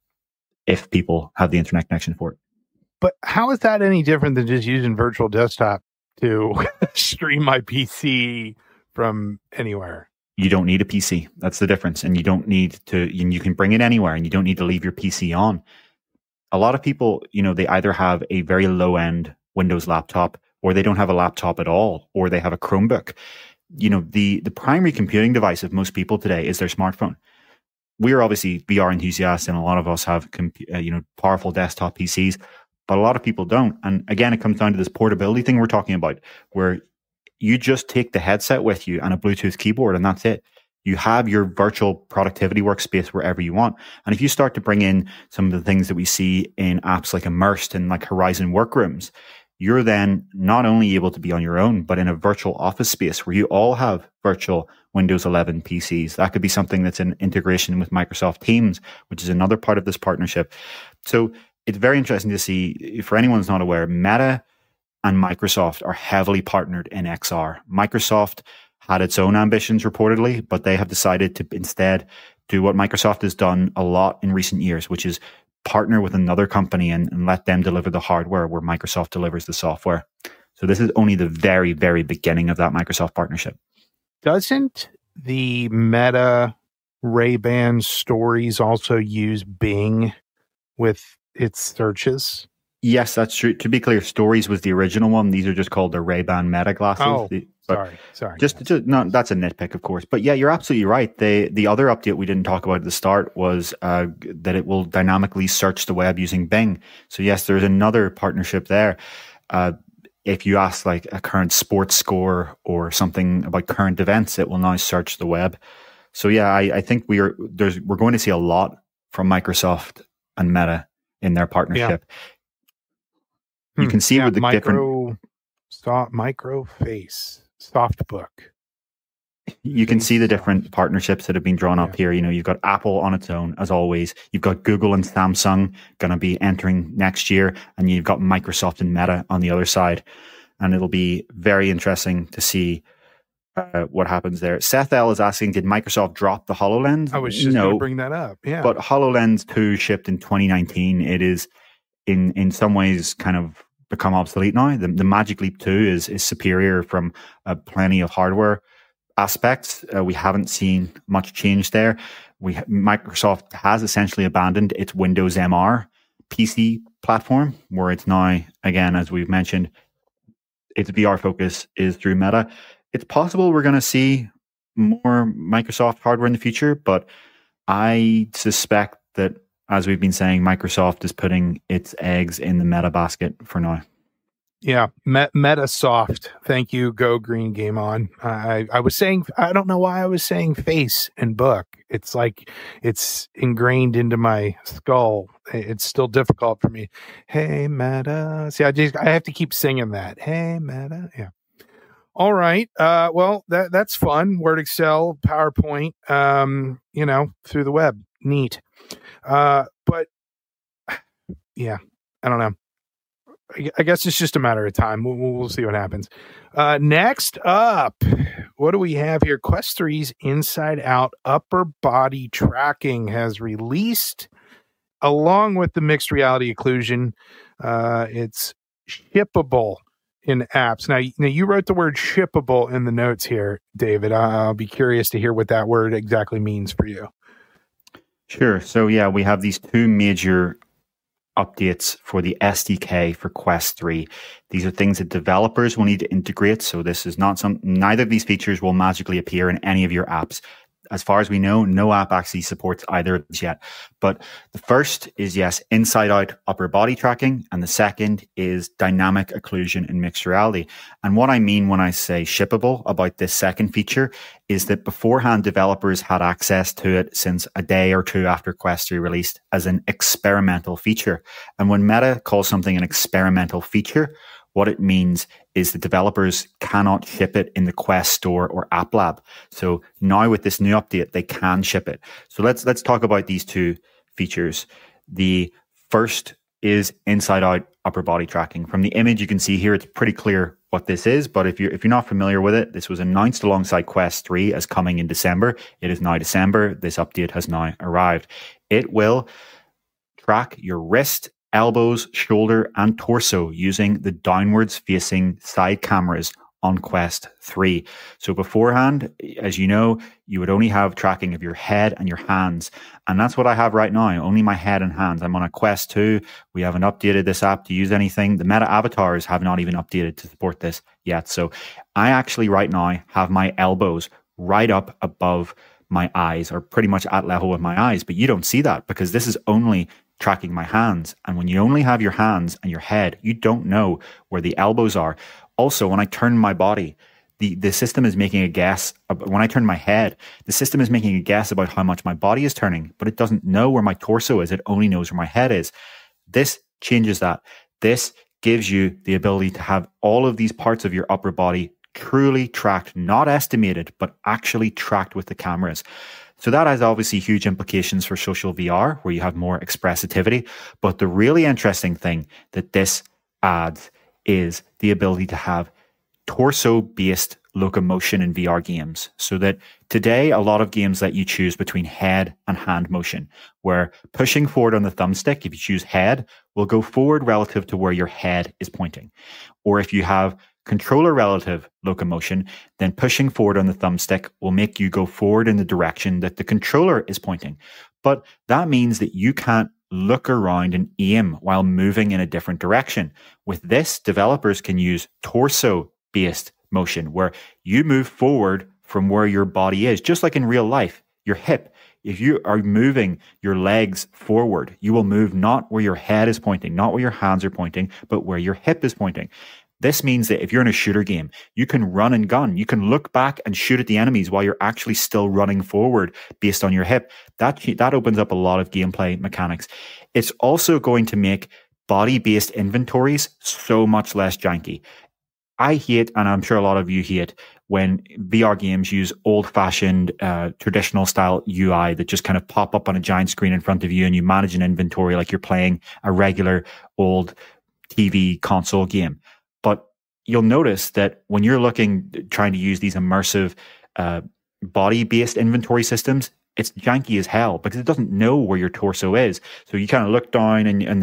if people have the internet connection for it. But how is that any different than just using virtual desktop to stream my PC from anywhere? You don't need a PC. That's the difference. And you don't need to, you can bring it anywhere, and you don't need to leave your PC on. A lot of people, they either have a very low end Windows laptop, or they don't have a laptop at all, or they have a Chromebook. The primary computing device of most people today is their smartphone. We are obviously VR enthusiasts, and a lot of us have powerful desktop PCs, but a lot of people don't. And again, it comes down to this portability thing we're talking about, where you just take the headset with you and a Bluetooth keyboard, and that's it. You have your virtual productivity workspace wherever you want. And if you start to bring in some of the things that we see in apps like Immersed and like Horizon Workrooms, you're then not only able to be on your own, but in a virtual office space where you all have virtual Windows 11 PCs. That could be something that's in integration with Microsoft Teams, which is another part of this partnership. So it's very interesting to see. For anyone who's not aware, Meta and Microsoft are heavily partnered in XR. Microsoft had its own ambitions reportedly, but they have decided to instead do what Microsoft has done a lot in recent years, which is partner with another company and let them deliver the hardware where Microsoft delivers the software. So this is only the very, very beginning of that Microsoft partnership. Doesn't the Meta Ray-Ban Stories also use Bing with its searches? Yes, that's true. To be clear, Stories was the original one. These are just called the Ray-Ban Meta glasses. Oh, sorry. Just no, that's a nitpick, of course. But yeah, you're absolutely right. The other update we didn't talk about at the start was that it will dynamically search the web using Bing. So yes, there's another partnership there. If you ask like a current sports score or something about current events, it will now search the web. So yeah, I think we're going to see a lot from Microsoft and Meta in their partnership. Yeah. You can see with the different Microface Softbook. You can see the different partnerships that have been drawn up here. You've got Apple on its own, as always. You've got Google and Samsung going to be entering next year, and you've got Microsoft and Meta on the other side. And it'll be very interesting to see what happens there. Seth L is asking, did Microsoft drop the HoloLens? I was just going to bring that up. Yeah. But HoloLens 2 shipped in 2019. It is in some ways kind of become obsolete now. The Magic Leap 2 is superior from plenty of hardware aspects. We haven't seen much change there. Microsoft has essentially abandoned its Windows MR PC platform, where it's now, again, as we've mentioned, its VR focus is through Meta. It's possible we're going to see more Microsoft hardware in the future, but I suspect that, as we've been saying, Microsoft is putting its eggs in the Meta basket for now. Yeah, MetaSoft. Thank you, Go Green Game On. I was saying, I don't know why I was saying face and book. It's like it's ingrained into my skull. It's still difficult for me. Hey, Meta. See, I have to keep singing that. Hey, Meta. Yeah. All right. Well, that's fun. Word, Excel, PowerPoint, through the web. Neat. But yeah, I don't know. I guess it's just a matter of time. We'll see what happens. Next up, what do we have here? Quest 3's Inside Out upper body tracking has released, along with the mixed reality occlusion. It's shippable in apps. Now, you wrote the word shippable in the notes here, David. I'll be curious to hear what that word exactly means for you. Sure. So yeah, we have these two major updates for the SDK for Quest 3. These are things that developers will need to integrate. So this is not neither of these features will magically appear in any of your apps. As far as we know, no app actually supports either of these yet. But the first is, yes, inside out upper body tracking. And the second is dynamic occlusion in mixed reality. And what I mean when I say shippable about this second feature is that beforehand, developers had access to it since a day or two after Quest 3 released as an experimental feature. And when Meta calls something an experimental feature, what it means is the developers cannot ship it in the Quest Store or App Lab. So now with this new update, they can ship it. So let's talk about these two features. The first is inside out upper body tracking. From the image you can see here, it's pretty clear what this is, but if you're not familiar with it, this was announced alongside Quest 3 as coming in December. It is now December. This update has now arrived. It will track your wrist, elbows, shoulder, and torso using the downwards facing side cameras on Quest 3. So beforehand, as you know, you would only have tracking of your head and your hands. And that's what I have right now, only my head and hands. I'm on a Quest 2. We haven't updated this app to use anything. The Meta avatars have not even updated to support this yet. So I actually right now have my elbows right up above my eyes, or pretty much at level with my eyes. But you don't see that because this is only tracking my hands. And when you only have your hands and your head, you don't know where the elbows are. Also, when I turn my body, the system is making a guess. When I turn my head, the system is making a guess about how much my body is turning, but it doesn't know where my torso is. It only knows where my head is. This changes that. This gives you the ability to have all of these parts of your upper body truly tracked, not estimated, but actually tracked with the cameras. So that has obviously huge implications for social VR, where you have more expressivity. But the really interesting thing that this adds is the ability to have torso-based locomotion in VR games. So that today, a lot of games let you choose between head and hand motion, where pushing forward on the thumbstick, if you choose head, will go forward relative to where your head is pointing. Or if you have controller relative locomotion, then pushing forward on the thumbstick will make you go forward in the direction that the controller is pointing. But that means that you can't look around and aim while moving in a different direction. With this, developers can use torso-based motion, where you move forward from where your body is, just like in real life. Your hip, if you are moving your legs forward, you will move not where your head is pointing, not where your hands are pointing, but where your hip is pointing. This means that if you're in a shooter game, you can run and gun. You can look back and shoot at the enemies while you're actually still running forward based on your hip. That opens up a lot of gameplay mechanics. It's also going to make body-based inventories so much less janky. I hate, and I'm sure a lot of you hate, when VR games use old-fashioned, traditional style UI that just kind of pop up on a giant screen in front of you and you manage an inventory like you're playing a regular old TV console game. But you'll notice that when you're trying to use these immersive body-based inventory systems, it's janky as hell because it doesn't know where your torso is. So you kind of look down and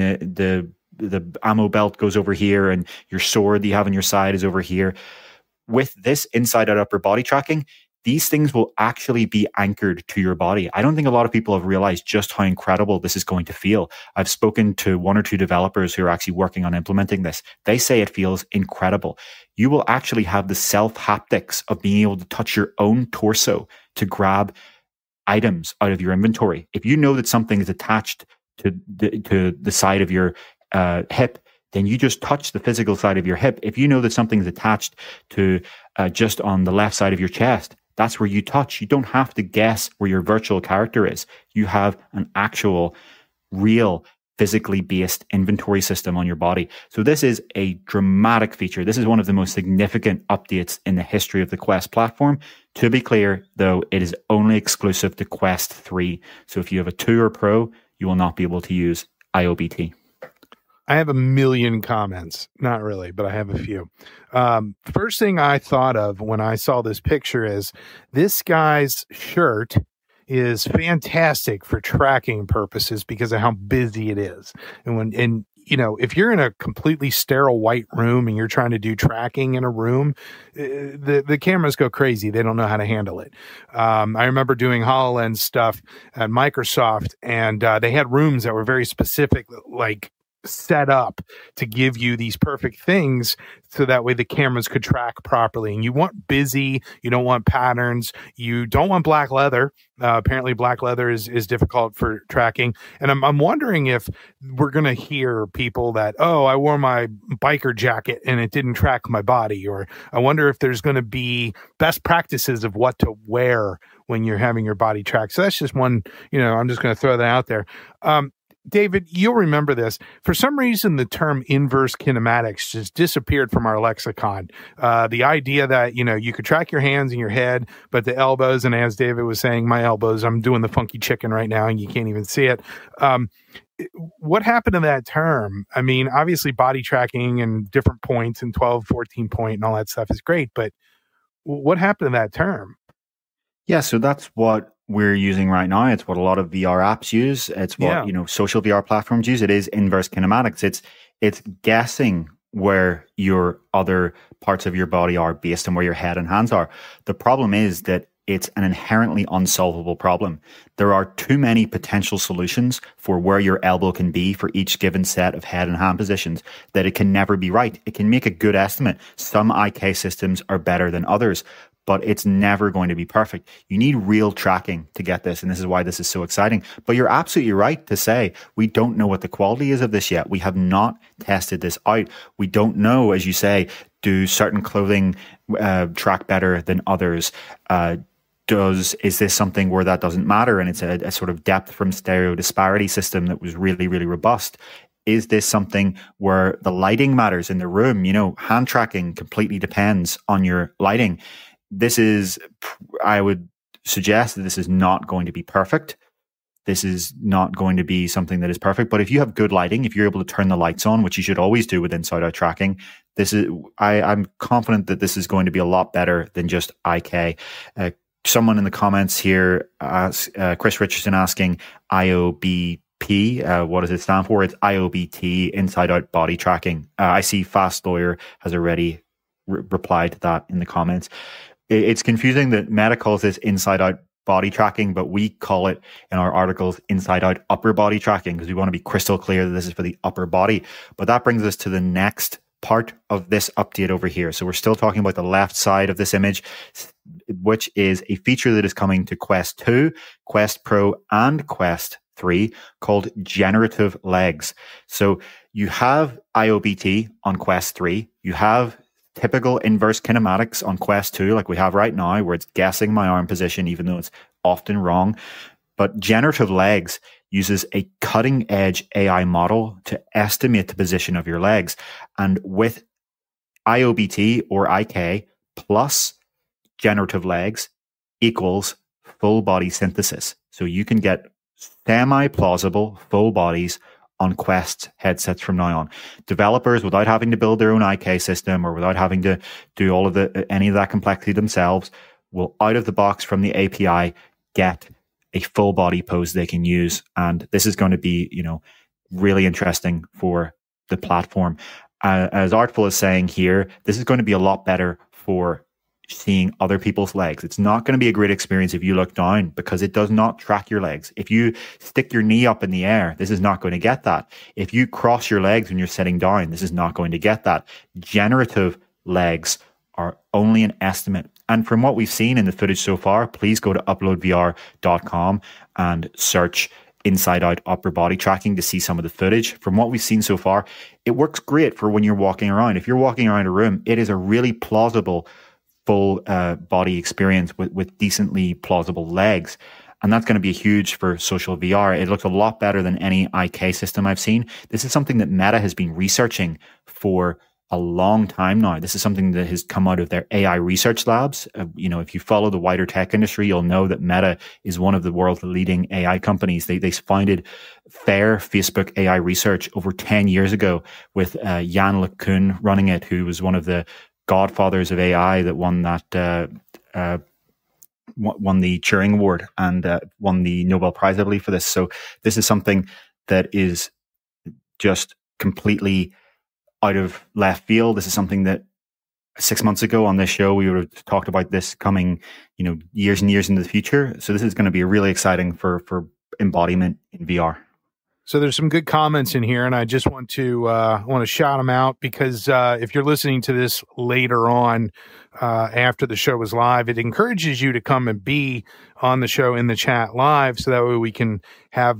the ammo belt goes over here and your sword that you have on your side is over here. With this inside out upper body tracking, these things will actually be anchored to your body. I don't think a lot of people have realized just how incredible this is going to feel. I've spoken to one or two developers who are actually working on implementing this. They say it feels incredible. You will actually have the self-haptics of being able to touch your own torso to grab items out of your inventory. If you know that something is attached to the side of your hip, then you just touch the physical side of your hip. If you know that something is attached to just on the left side of your chest, that's where you touch. You don't have to guess where your virtual character is. You have an actual, real physically based inventory system on your body. So this is a dramatic feature. This is one of the most significant updates in the history of the Quest platform. To be clear, though, it is only exclusive to Quest 3. So if you have a 2 or Pro, you will not be able to use IOBT. I have a million comments. Not really, but I have a few. First thing I thought of when I saw this picture is this guy's shirt is fantastic for tracking purposes because of how busy it is. And if you're in a completely sterile white room and you're trying to do tracking in a room, the cameras go crazy. They don't know how to handle it. I remember doing HoloLens stuff at Microsoft, and they had rooms that were very specific, like set up to give you these perfect things so that way the cameras could track properly. And you want busy, you don't want patterns, you don't want black leather. Apparently black leather is difficult for tracking. And I'm wondering if we're going to hear people that, oh, I wore my biker jacket and it didn't track my body. Or I wonder if there's going to be best practices of what to wear when you're having your body tracked. So that's just one, I'm just going to throw that out there. David, you'll remember this. For some reason, the term inverse kinematics just disappeared from our lexicon. The idea that, you could track your hands and your head, but the elbows, and as David was saying, my elbows, I'm doing the funky chicken right now and you can't even see it. What happened to that term? I mean, obviously body tracking and different points and 12, 14 point and all that stuff is great, but what happened to that term? Yeah, so that's what we're using right now. It's what a lot of VR apps use. It's what social VR platforms use. It is inverse kinematics. It's guessing where your other parts of your body are based on where your head and hands are. The problem is that it's an inherently unsolvable problem. There are too many potential solutions for where your elbow can be for each given set of head and hand positions that it can never be right. It can make a good estimate. Some IK systems are better than others, but it's never going to be perfect. You need real tracking to get this, and this is why this is so exciting. But you're absolutely right to say we don't know what the quality is of this yet. We have not tested this out. We don't know, as you say, do certain clothing track better than others? Is this something where that doesn't matter and it's a sort of depth from stereo disparity system that was really, really robust? Is this something where the lighting matters in the room? Hand tracking completely depends on your lighting. I would suggest that this is not going to be perfect. This is not going to be something that is perfect. But if you have good lighting, if you're able to turn the lights on, which you should always do with inside out tracking, I'm confident that this is going to be a lot better than just IK. Someone in the comments here, Chris Richardson asking IOBP, what does it stand for? It's IOBT, inside out body tracking. I see Fast Lawyer has already replied to that in the comments. It's confusing that Meta calls this inside out body tracking, but we call it in our articles inside out upper body tracking because we want to be crystal clear that this is for the upper body. But that brings us to the next part of this update over here. So we're still talking about the left side of this image, which is a feature that is coming to Quest 2, Quest Pro, and Quest 3 called generative legs. So you have IOBT on Quest 3, you have typical inverse kinematics on Quest 2, like we have right now, where it's guessing my arm position, even though it's often wrong. But generative legs uses a cutting edge AI model to estimate the position of your legs. And with IOBT or IK plus generative legs equals full body synthesis. So you can get semi-plausible full bodies on Quest headsets from now on. Developers, without having to build their own IK system or without having to do any of that complexity themselves, will out of the box from the API get a full body pose they can use. And this is going to be, really interesting for the platform. As Artful is saying here, this is going to be a lot better for seeing other people's legs. It's not going to be a great experience if you look down because it does not track your legs. If you stick your knee up in the air, this is not going to get that. If you cross your legs when you're sitting down, this is not going to get that. Generative legs are only an estimate. And from what we've seen in the footage so far, please go to uploadvr.com and search inside out upper body tracking to see some of the footage. From what we've seen so far, it works great for when you're walking around. If you're walking around a room, it is a really plausible full body experience with decently plausible legs. And that's going to be huge for social VR. It looks a lot better than any IK system I've seen. This is something that Meta has been researching for a long time now. This is something that has come out of their AI research labs. If you follow the wider tech industry, you'll know that Meta is one of the world's leading AI companies. They founded Fair Facebook AI Research over 10 years ago with Jan LeCun running it, who was one of the godfathers of AI that won the Turing Award and won the Nobel Prize, I believe, for this. So this is something that is just completely out of left field. This is something that 6 months ago on this show, we would have talked about this coming, years and years into the future. So this is going to be really exciting for embodiment in VR. So there's some good comments in here, and I just want to shout them out because if you're listening to this later on after the show is live, it encourages you to come and be on the show in the chat live, so that way we can have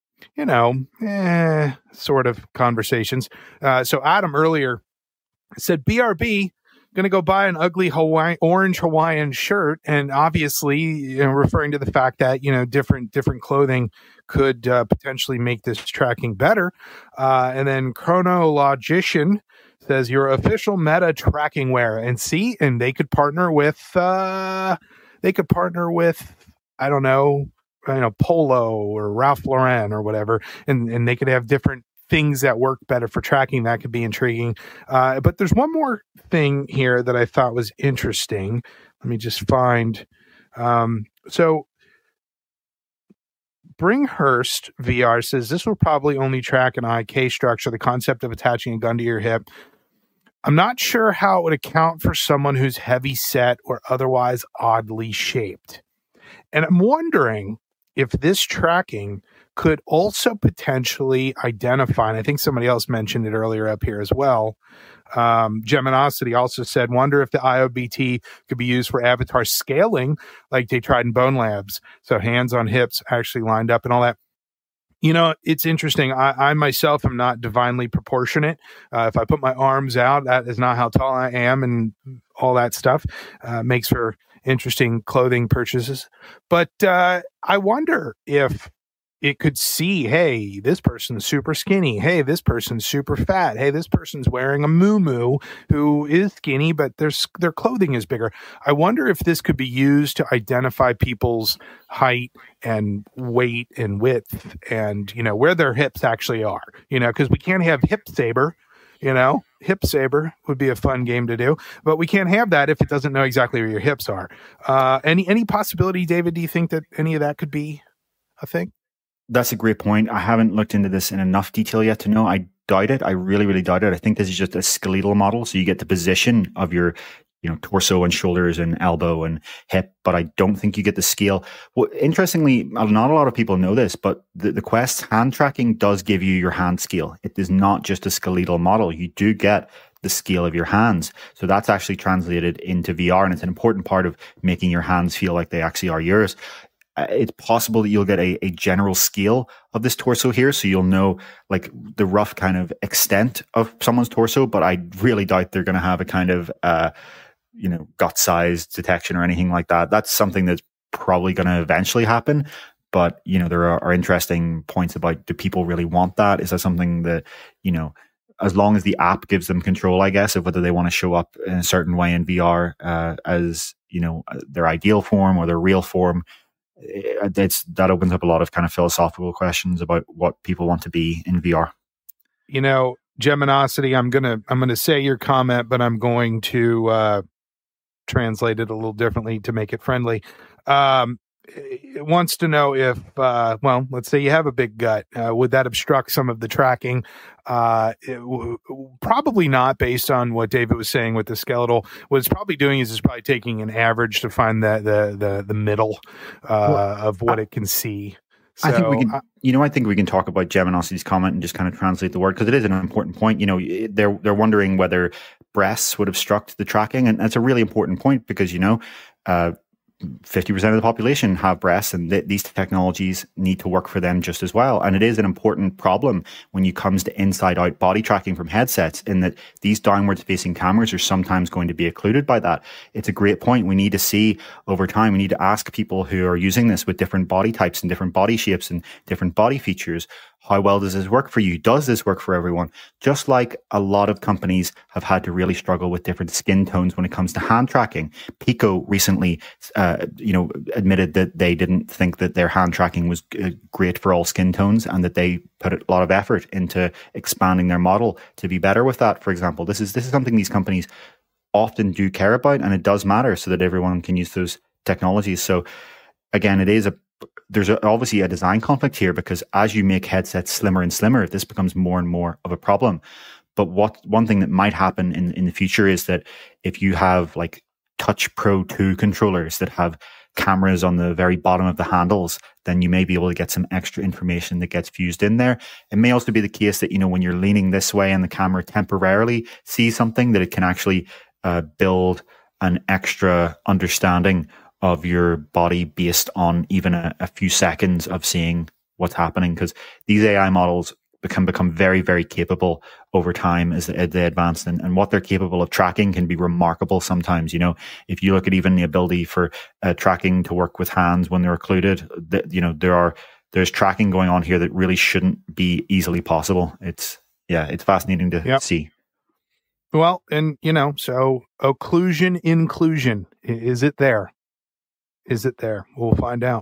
sort of conversations. So Adam earlier said, BRB, going to go buy an ugly orange Hawaiian shirt. And obviously, referring to the fact that, different clothing could potentially make this tracking better. And then Chronologician says, your official Meta tracking wear. And they could partner with, I don't know, Polo or Ralph Lauren or whatever, and they could have different things that work better for tracking. That could be intriguing. But there's one more thing here that I thought was interesting. Let me just find. So Bringhurst VR says this will probably only track an IK structure, the concept of attaching a gun to your hip. I'm not sure how it would account for someone who's heavy set or otherwise oddly shaped. And I'm wondering if this tracking could also potentially identify, and I think somebody else mentioned it earlier up here as well. Geminosity also said, wonder if the IOBT could be used for avatar scaling like they tried in Bone Labs. So hands on hips actually lined up and all that. It's interesting. I myself am not divinely proportionate. If I put my arms out, that is not how tall I am, and all that stuff makes for interesting clothing purchases. But I wonder if it could see, hey, this person's super skinny. Hey, this person's super fat. Hey, this person's wearing a muumuu who is skinny, but their clothing is bigger. I wonder if this could be used to identify people's height and weight and width and, where their hips actually are, because we can't have hip saber. Hip saber would be a fun game to do, but we can't have that if it doesn't know exactly where your hips are. Any possibility, David, do you think that any of that could be a thing? That's a great point. I haven't looked into this in enough detail yet to know. I doubt it. I really, really doubt it. I think this is just a skeletal model. So you get the position of your, torso and shoulders and elbow and hip, but I don't think you get the scale. Well, interestingly, not a lot of people know this, but the Quest hand tracking does give you your hand scale. It is not just a skeletal model. You do get the scale of your hands. So that's actually translated into VR, and it's an important part of making your hands feel like they actually are yours. It's possible that you'll get a general scale of this torso here, so you'll know like the rough kind of extent of someone's torso, but I really doubt they're going to have a kind of gut size detection or anything like that. That's something that's probably going to eventually happen, but there are interesting points about, do people really want that? Is that something that as long as the app gives them control, I guess, of whether they want to show up in a certain way in VR as their ideal form or their real form, that opens up a lot of kind of philosophical questions about what people want to be in VR. Geminosity, I'm gonna say your comment, but I'm going to translate it a little differently to make it friendly. It wants to know if, let's say you have a big gut, would that obstruct some of the tracking? Probably not, based on what David was saying with the skeletal. What it's probably doing is it's probably taking an average to find the middle of what it can see. So, I think we can talk about Geminosity's comment and just kind of translate the word, because it is an important point. They're wondering whether breasts would obstruct the tracking, and that's a really important point because 50% of the population have breasts, and these technologies need to work for them just as well. And it is an important problem when it comes to inside-out body tracking from headsets, in that these downwards-facing cameras are sometimes going to be occluded by that. It's a great point. We need to see over time, we need to ask people who are using this with different body types and different body shapes and different body features, how well does this work for you? Does this work for everyone? Just like a lot of companies have had to really struggle with different skin tones when it comes to hand tracking. Pico recently, admitted that they didn't think that their hand tracking was great for all skin tones, and that they put a lot of effort into expanding their model to be better with that. For example, this is something these companies often do care about, and it does matter so that everyone can use those technologies. So again, there's obviously a design conflict here, because as you make headsets slimmer and slimmer, this becomes more and more of a problem. But one thing that might happen in the future is that if you have like Touch Pro 2 controllers that have cameras on the very bottom of the handles, then you may be able to get some extra information that gets fused in there. It may also be the case that, when you're leaning this way and the camera temporarily sees something, that it can actually build an extra understanding of your body based on even a few seconds of seeing what's happening, because these AI models can become very, very capable over time as they advance, and what they're capable of tracking can be remarkable sometimes. If you look at even the ability for tracking to work with hands when they're occluded, there's tracking going on here that really shouldn't be easily possible. It's fascinating to see. Well, and so occlusion, inclusion, is it there? Is it there? We'll find out.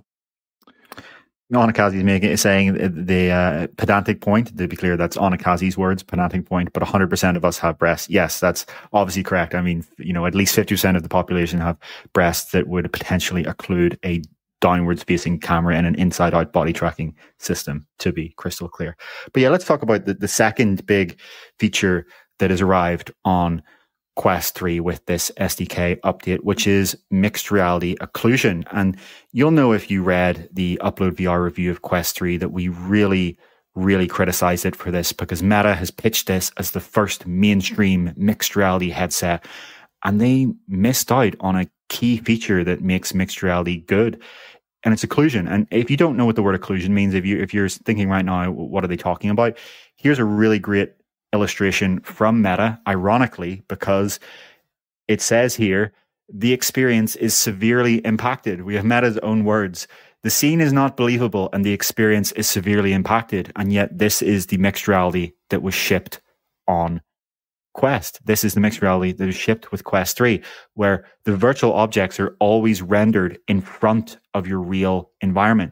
Onakazi is saying the pedantic point. To be clear, that's Onakazi's words, pedantic point. But 100% of us have breasts. Yes, that's obviously correct. I mean, at least 50% of the population have breasts that would potentially occlude a downwards facing camera and an inside out body tracking system, to be crystal clear. But yeah, let's talk about the second big feature that has arrived on Quest 3 with this SDK update, which is mixed reality occlusion. And you'll know if you read the Upload VR review of Quest 3 that we really, really criticize it for this, because Meta has pitched this as the first mainstream mixed reality headset, and they missed out on a key feature that makes mixed reality good, and it's occlusion. And if you don't know what the word occlusion means, if you're thinking right now, what are they talking about? Here's a really great illustration from Meta, ironically, because it says here, the experience is severely impacted. We have Meta's own words. The scene is not believable and the experience is severely impacted. And yet this is the mixed reality that was shipped on Quest. This is the mixed reality that is shipped with Quest 3, where the virtual objects are always rendered in front of your real environment.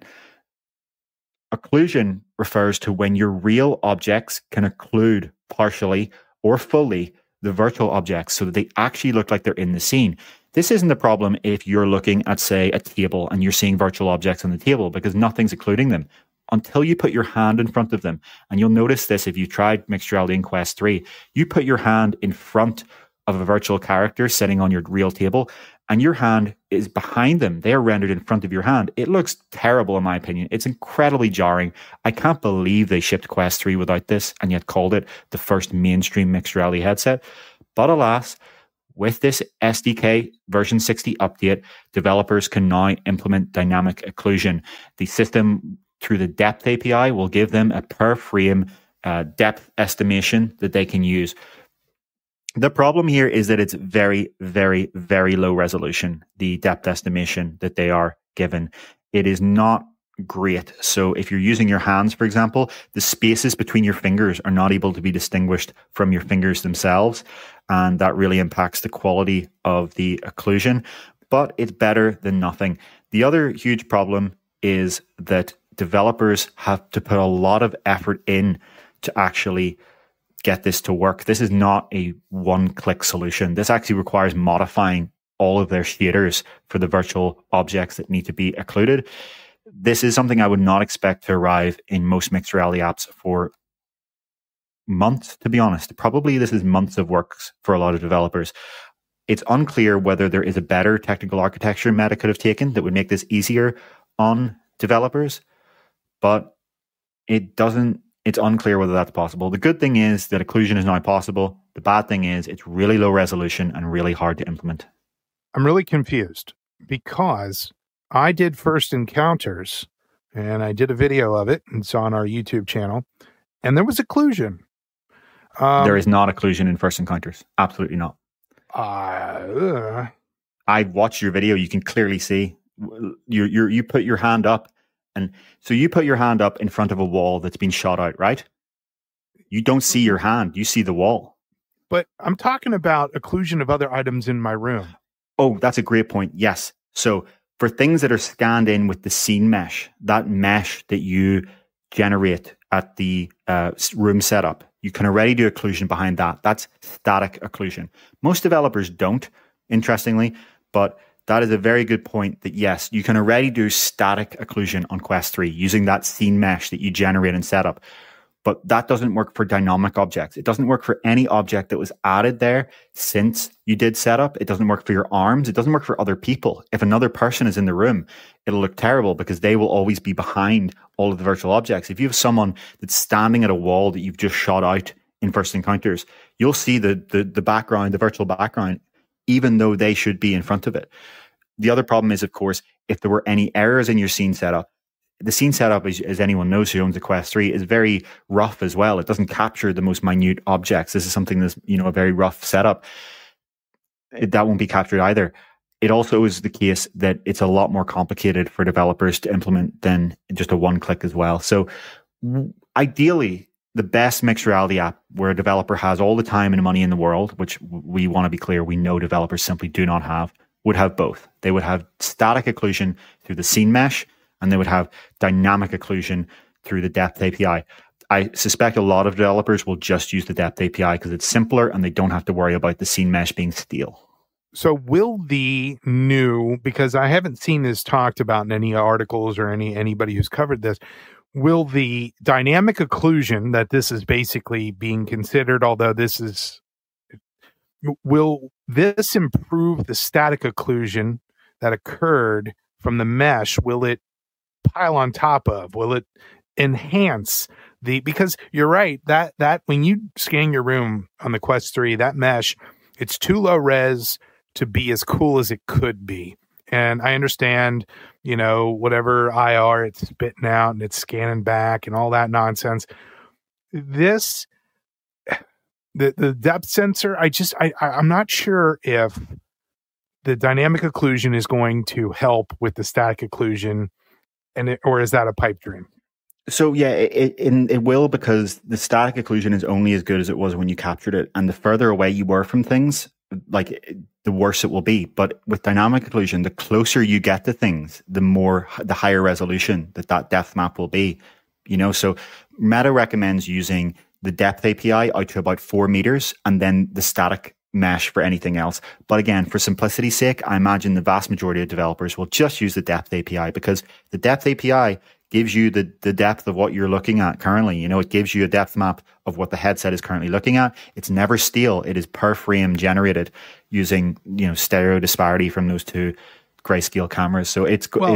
Occlusion refers to when your real objects can occlude partially or fully the virtual objects so that they actually look like they're in the scene. This isn't a problem if you're looking at, say, a table and you're seeing virtual objects on the table, because nothing's occluding them until you put your hand in front of them. And you'll notice this if you tried mixed reality in Quest 3. You put your hand in front of a virtual character sitting on your real table, and your hand is behind them. They are rendered in front of your hand. It looks terrible, in my opinion. It's incredibly jarring. I can't believe they shipped Quest 3 without this and yet called it the first mainstream mixed reality headset. But alas, with this SDK version 60 update, developers can now implement dynamic occlusion. The system, through the depth API, will give them a per frame depth estimation that they can use. The problem here is that it's very, very, very low resolution, the depth estimation that they are given. It is not great. So if you're using your hands, for example, the spaces between your fingers are not able to be distinguished from your fingers themselves. And that really impacts the quality of the occlusion. But it's better than nothing. The other huge problem is that developers have to put a lot of effort in to actually get this to work. This is not a one-click solution. This actually requires modifying all of their shaders for the virtual objects that need to be occluded. This is something I would not expect to arrive in most mixed reality apps for months, to be honest. Probably this is months of work for a lot of developers. It's unclear whether there is a better technical architecture Meta could have taken that would make this easier on developers, but it's unclear whether that's possible. The good thing is that occlusion is now possible. The bad thing is it's really low resolution and really hard to implement. I'm really confused. because I did First Encounters, and I did a video of it, and it's on our YouTube channel, and there was occlusion. There is not occlusion in First Encounters. Absolutely not. I watched your video. You can clearly see you put your hand up, and so you put your hand up in front of a wall that's been shot out, right? You don't see your hand. You see the wall. But I'm talking about occlusion of other items in my room. Oh, that's a great point. Yes. So for things that are scanned in with the scene mesh, that mesh that you generate at the room setup, you can already do occlusion behind that. That's static occlusion. Most developers don't, interestingly, but that is a very good point that yes, you can already do static occlusion on Quest 3 using that scene mesh that you generate and set up. But that doesn't work for dynamic objects. It doesn't work for any object that was added there since you did setup. It doesn't work for your arms. It doesn't work for other people. If another person is in the room, it'll look terrible because they will always be behind all of the virtual objects. If you have someone that's standing at a wall that you've just shot out in First Encounters, you'll see the background, the virtual background, even though they should be in front of it. The other problem is, of course, if there were any errors in your scene setup, the scene setup, as anyone knows who owns a Quest 3, is very rough as well. It doesn't capture the most minute objects. This is something that's, a very rough setup. That won't be captured either. It also is the case that it's a lot more complicated for developers to implement than just a one-click as well. So ideally, the best mixed reality app where a developer has all the time and money in the world, which we want to be clear, we know developers simply do not have, would have both. They would have static occlusion through the scene mesh, and they would have dynamic occlusion through the depth API. I suspect a lot of developers will just use the depth API because it's simpler and they don't have to worry about the scene mesh being steel. So will the new, because I haven't seen this talked about in any articles or anybody who's covered this, will the dynamic occlusion that this is basically being considered, although will this improve the static occlusion that occurred from the mesh? Will it pile on top of? Will it enhance because you're right, that when you scan your room on the Quest 3, that mesh, it's too low res to be as cool as it could be. And I understand, whatever IR it's spitting out and it's scanning back and all that nonsense. The depth sensor, I'm not sure if the dynamic occlusion is going to help with the static occlusion, or is that a pipe dream? So yeah, it will, because the static occlusion is only as good as it was when you captured it, and the further away you were from things, like the worse it will be. But with dynamic occlusion, the closer you get to things, the higher resolution that depth map will be. So Meta recommends using the depth API out to about 4 meters, and then the static mesh for anything else. But again, for simplicity's sake, I imagine the vast majority of developers will just use the depth API, because the depth API gives you the depth of what you're looking at currently. It gives you a depth map of what the headset is currently looking at. It's never steel. It is per frame generated using, stereo disparity from those two grayscale cameras. So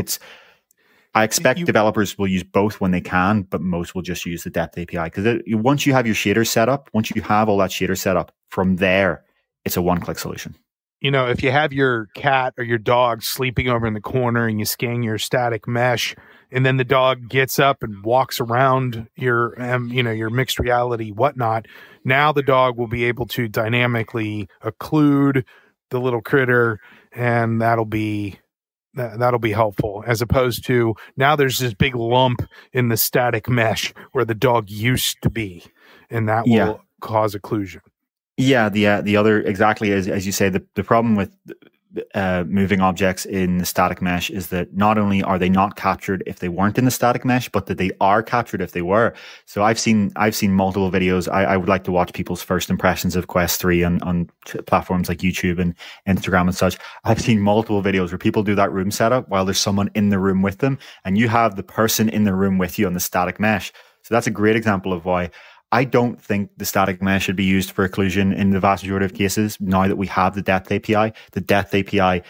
I expect developers will use both when they can, but most will just use the depth API, because once you have your shader set up, once you have all that shader set up, from there, it's a one-click solution. If you have your cat or your dog sleeping over in the corner and you scan your static mesh, and then the dog gets up and walks around your mixed reality whatnot, now the dog will be able to dynamically occlude the little critter, and that'll be helpful, as opposed to now there's this big lump in the static mesh where the dog used to be, and that will cause occlusion. Yeah, the other, exactly as you say, the problem with moving objects in the static mesh is that not only are they not captured if they weren't in the static mesh, but that they are captured if they were. So I've seen multiple videos. I would like to watch people's first impressions of Quest 3 on platforms like YouTube and Instagram and such. I've seen multiple videos where people do that room setup while there's someone in the room with them, and you have the person in the room with you on the static mesh. So that's a great example of why I don't think the static mesh should be used for occlusion in the vast majority of cases now that we have the depth API. The depth API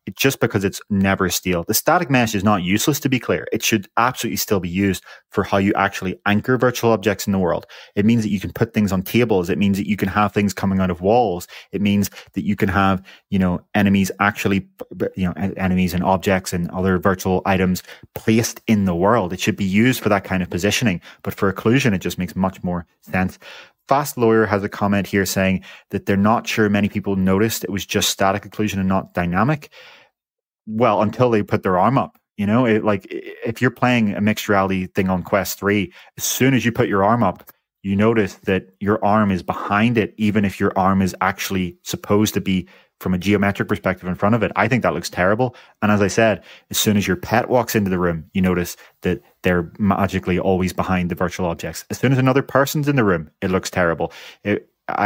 just because it's never steel. The static mesh is not useless, to be clear. It should absolutely still be used for how you actually anchor virtual objects in the world. It means that you can put things on tables. It means that you can have things coming out of walls. It means that you can have, enemies enemies and objects and other virtual items placed in the world. It should be used for that kind of positioning. But for occlusion, it just makes much more sense. Fast Lawyer has a comment here saying that they're not sure many people noticed it was just static occlusion and not dynamic. Well, until they put their arm up, if you're playing a mixed reality thing on Quest 3, as soon as you put your arm up, you notice that your arm is behind it, even if your arm is actually supposed to be from a geometric perspective in front of it. I think that looks terrible. And as I said, as soon as your pet walks into the room, you notice that they're magically always behind the virtual objects. As soon as another person's in the room, it looks terrible. If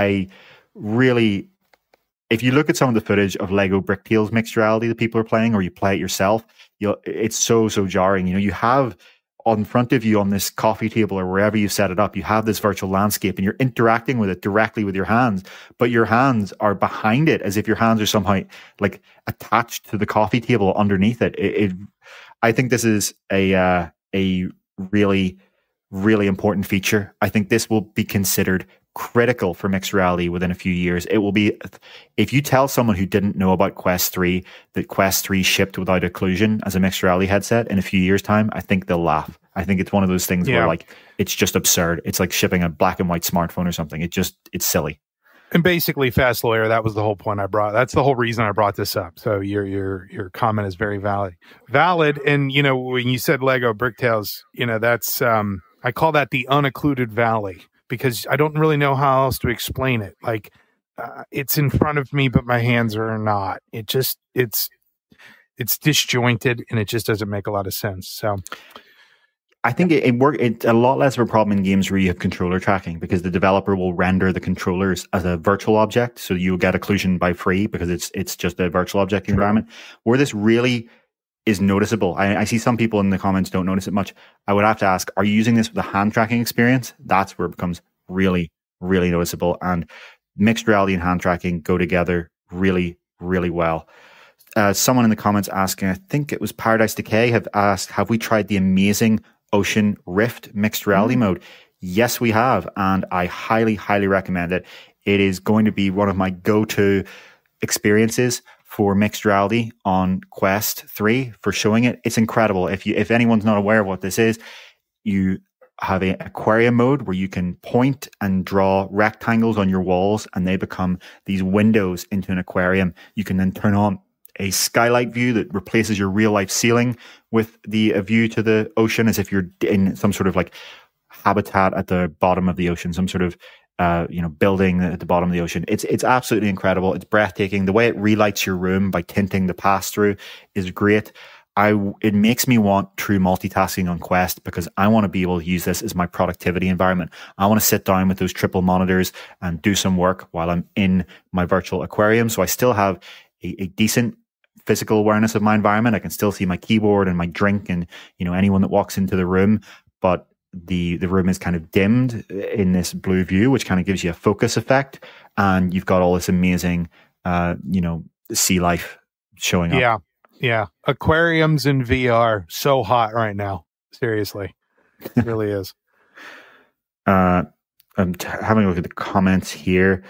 you look at some of the footage of Lego Bricktales mixed reality that people are playing, or you play it yourself, it's so jarring. You have on front of you on this coffee table or wherever you set it up, you have this virtual landscape and you're interacting with it directly with your hands, but your hands are behind it as if your hands are somehow like attached to the coffee table underneath it. I think this is a really, really important feature. I think this will be considered critical for mixed reality within a few years. It will be, if you tell someone who didn't know about Quest 3 that Quest 3 shipped without occlusion as a mixed reality headset in a few years' time, I think they'll laugh. I think it's one of those things where it's just absurd. It's like shipping a black and white smartphone or something. It's silly. And basically, Fast Lawyer, that was the whole point I brought. That's the whole reason I brought this up. So your comment is very valid. And when you said Lego Bricktales, that's I call that the unoccluded valley, because I don't really know how else to explain it. Like, it's in front of me, but my hands are not. It's disjointed, and it just doesn't make a lot of sense. So I think it's a lot less of a problem in games where you have controller tracking, because the developer will render the controllers as a virtual object. So you'll get occlusion by free because it's just a virtual object environment. Where this really is noticeable, I see some people in the comments don't notice it much. I would have to ask, are you using this with a hand tracking experience? That's where it becomes really, really noticeable. And mixed reality and hand tracking go together really, really well. Someone in the comments asking, I think it was Paradise Decay, have asked, have we tried the amazing Ocean Rift mixed reality mode? Yes, we have. And I highly, highly recommend it. It is going to be one of my go-to experiences for mixed reality on Quest 3 for showing it. It's incredible. If anyone's not aware of what this is, you have an aquarium mode where you can point and draw rectangles on your walls and they become these windows into an aquarium. You can then turn on a skylight view that replaces your real life ceiling with a view to the ocean, as if you're in some sort of like habitat at the bottom of the ocean, some sort of building at the bottom of the ocean. It's absolutely incredible. It's breathtaking. The way it relights your room by tinting the pass through is great. It makes me want true multitasking on Quest, because I want to be able to use this as my productivity environment. I want to sit down with those triple monitors and do some work while I'm in my virtual aquarium. So I still have a decent physical awareness of my environment. I can still see my keyboard and my drink and anyone that walks into the room, but the room is kind of dimmed in this blue view, which kind of gives you a focus effect, and you've got all this amazing sea life showing up. Yeah. Aquariums in VR, so hot right now. Seriously. It really is. I'm having a look at the comments here.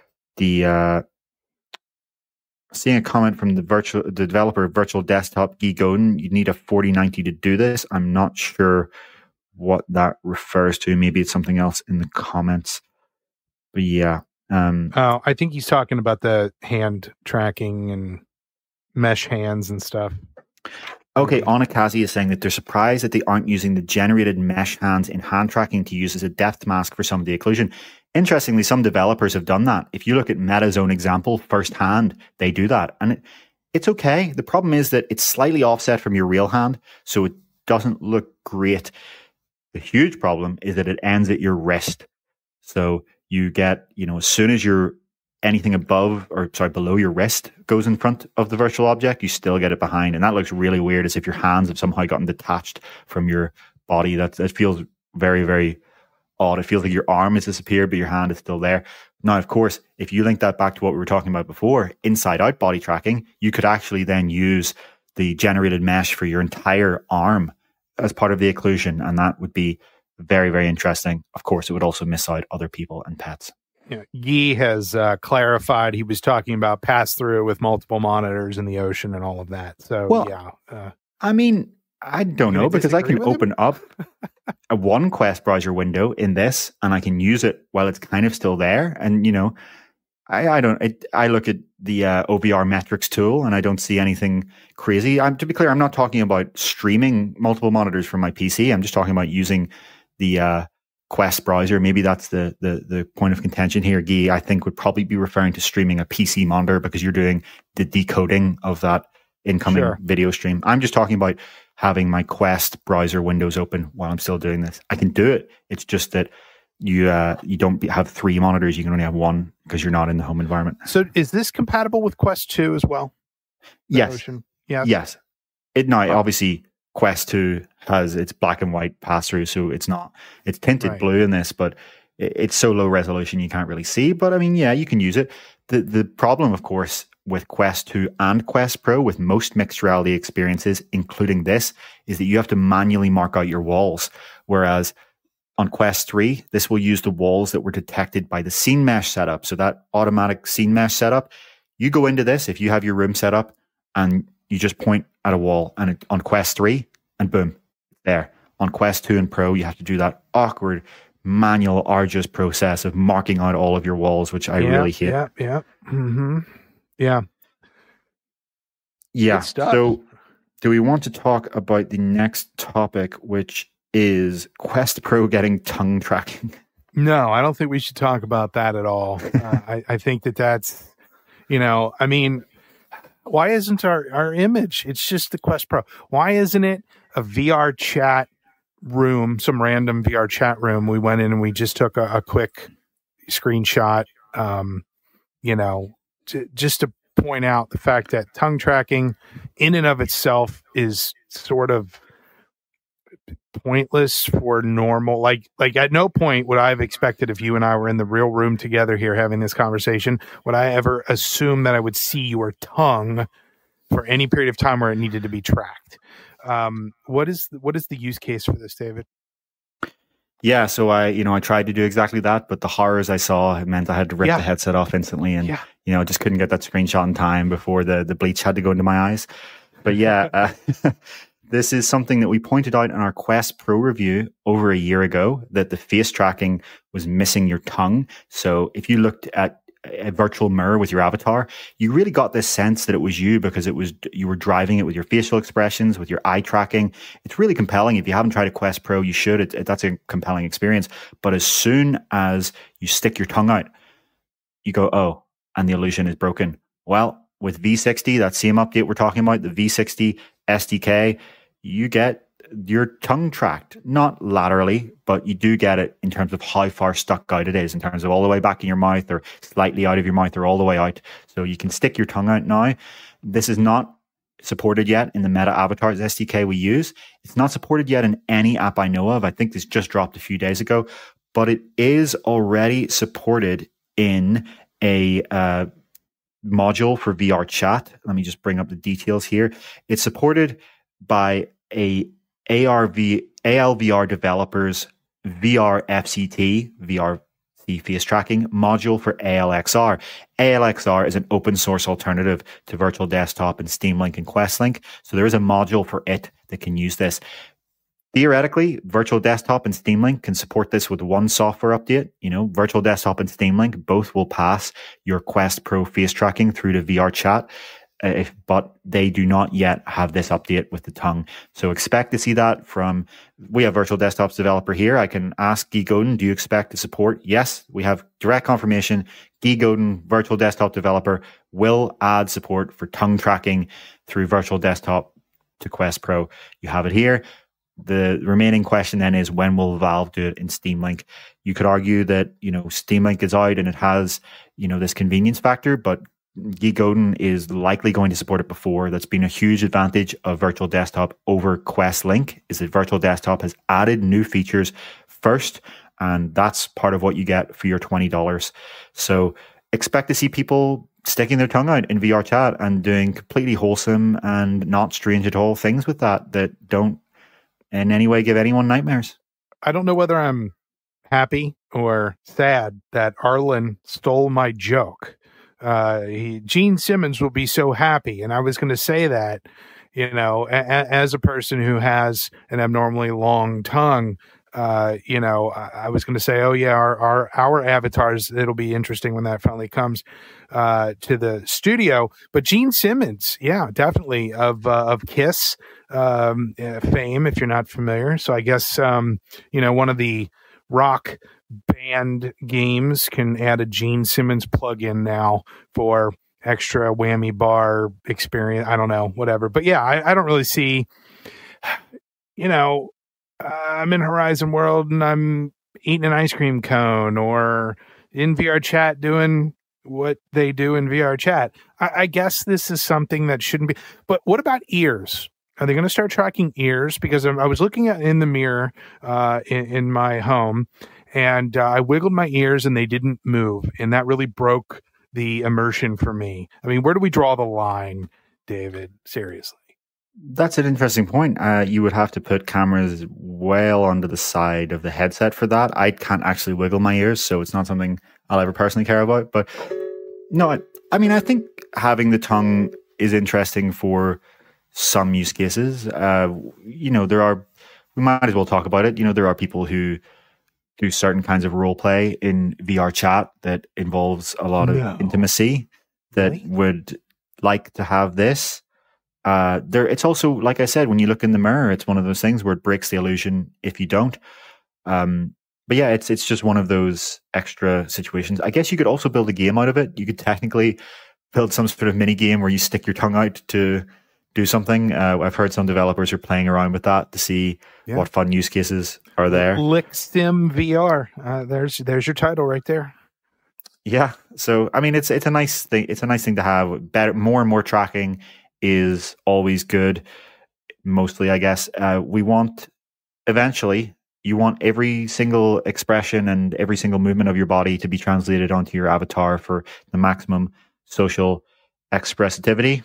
Seeing a comment from the developer of Virtual Desktop, Guy Godin, you need a 4090 to do this. I'm not sure what that refers to. Maybe it's something else in the comments. But yeah. I think he's talking about the hand tracking and mesh hands and stuff. Okay, Onakazi is saying that they're surprised that they aren't using the generated mesh hands in hand tracking to use as a depth mask for some of the occlusion. Interestingly, some developers have done that. If you look at Meta's own example, firsthand, they do that. And it's okay. The problem is that it's slightly offset from your real hand, so it doesn't look great. The huge problem is that it ends at your wrist. So you get, as soon as anything below your wrist goes in front of the virtual object, you still get it behind. And that looks really weird, as if your hands have somehow gotten detached from your body. That feels very, very odd. It feels like your arm has disappeared, but your hand is still there. Now, of course, if you link that back to what we were talking about before, inside-out body tracking, you could actually then use the generated mesh for your entire arm as part of the occlusion, and that would be very, very interesting. Of course, it would also miss out other people and pets. Yeah, Guy has clarified he was talking about pass-through with multiple monitors in the ocean and all of that. So, well, yeah. I mean, I don't know, because I can open up a one Quest browser window in this, and I can use it while it's kind of still there. And, I look at the OVR metrics tool, and I don't see anything crazy. To be clear, I'm not talking about streaming multiple monitors from my PC. I'm just talking about using the Quest browser. Maybe that's the point of contention here. Guy, I think, would probably be referring to streaming a PC monitor, because you're doing the decoding of that incoming video stream. I'm just talking about having my Quest browser windows open while I'm still doing this. I can do it. It's just that you don't have three monitors. You can only have one because you're not in the home environment. So is this compatible with Quest 2 as well? Yes. Yes. Obviously Quest 2 has its black and white pass through, so it's tinted blue in this, but it's so low resolution you can't really see. But I mean, yeah, you can use it. The problem, of course, with Quest 2 and Quest Pro, with most mixed reality experiences, including this, is that you have to manually mark out your walls. Whereas on Quest 3, this will use the walls that were detected by the scene mesh setup. So that automatic scene mesh setup, you go into this, if you have your room set up, and you just point at a wall, and on Quest 3, and boom, there. On Quest 2 and Pro, you have to do that awkward, manual, arduous process of marking out all of your walls, which I really hate. Yeah. Mm-hmm. Yeah. Yeah. So do we want to talk about the next topic, which is Quest Pro getting tongue tracking? No, I don't think we should talk about that at all. I think that's, I mean, why isn't our image? It's just the Quest Pro. Why isn't it a VR chat room, some random VR chat room? We went in and we just took a quick screenshot, just to point out the fact that tongue tracking in and of itself is sort of pointless for normal. Like at no point would I have expected, if you and I were in the real room together here having this conversation, would I ever assume that I would see your tongue for any period of time where it needed to be tracked. What is the use case for this, David? Yeah, so I tried to do exactly that, but the horrors I saw meant I had to rip the headset off instantly, and just couldn't get that screenshot in time before the bleach had to go into my eyes. But yeah, this is something that we pointed out in our Quest Pro review over a year ago, that the face tracking was missing your tongue. So if you looked at a virtual mirror with your avatar, you really got this sense that it was you, because you were driving it with your facial expressions, with your eye tracking. It's really compelling. If you haven't tried a Quest Pro, you should. That's a compelling experience. But as soon as you stick your tongue out, you go, oh, and the illusion is broken. Well, with V60, that same update we're talking about, the V60 SDK, you get your tongue tracked, not laterally, but you do get it in terms of how far stuck out it is, in terms of all the way back in your mouth or slightly out of your mouth or all the way out. So you can stick your tongue out now. This is not supported yet in the Meta Avatars SDK we use. It's not supported yet in any app I know of. I think this just dropped a few days ago, but it is already supported in a module for VR chat. Let me just bring up the details here. It's supported by a ALVR developers VR FCT, VRC face tracking module for ALXR. ALXR is an open source alternative to Virtual Desktop and Steam Link and Quest Link. So there is a module for it that can use this. Theoretically, Virtual Desktop and Steam Link can support this with one software update. Virtual Desktop and Steam Link both will pass your Quest Pro face tracking through to VR chat. But they do not yet have this update with the tongue. So expect to see that we have Virtual Desktop's developer here. I can ask Guy Godin, do you expect to support? Yes, we have direct confirmation. Guy Godin, Virtual Desktop developer, will add support for tongue tracking through Virtual Desktop to Quest Pro. You have it here. The remaining question then is, when will Valve do it in Steam Link? You could argue that, Steam Link is out and it has, this convenience factor, but Guy Godin is likely going to support it before. That's been a huge advantage of Virtual Desktop over Quest Link, is that Virtual Desktop has added new features first, And that's part of what you get for your $20. So expect to see people sticking their tongue out in VR chat and doing completely wholesome and not strange at all things with that don't in any way give anyone nightmares. I don't know whether I'm happy or sad that Arlen stole my joke. Gene Simmons will be so happy. And I was going to say that, as a person who has an abnormally long tongue, I was going to say, oh yeah, our avatars, it'll be interesting when that finally comes to the studio. But Gene Simmons, yeah, definitely of Kiss fame, if you're not familiar. So I guess one of the rock band games can add a Gene Simmons plugin now for extra whammy bar experience. I don't know, whatever. But yeah, I don't really see, I'm in Horizon World and I'm eating an ice cream cone or in VR chat doing what they do in VR chat. I guess this is something that shouldn't be. But what about ears? Are they going to start tracking ears? Because I was looking in the mirror in my home and I wiggled my ears and they didn't move. And that really broke the immersion for me. I mean, where do we draw the line, David? Seriously. That's an interesting point. You would have to put cameras well onto the side of the headset for that. I can't actually wiggle my ears, so it's not something I'll ever personally care about. But no, I think having the tongue is interesting for some use cases. We might as well talk about it. There are people who do certain kinds of role play in VR chat that involves a lot of intimacy that would like to have this. It's also, like I said, when you look in the mirror, it's one of those things where it breaks the illusion if you don't. But yeah, it's just one of those extra situations. I guess you could also build a game out of it. You could technically build some sort of mini game where you stick your tongue out to do something. I've heard some developers are playing around with that to see what fun use cases are there. LickStim VR. There's your title right there. Yeah. So I mean, it's a nice thing. It's a nice thing to have. Better, more and more tracking is always good. Mostly, I guess. You want every single expression and every single movement of your body to be translated onto your avatar for the maximum social expressivity.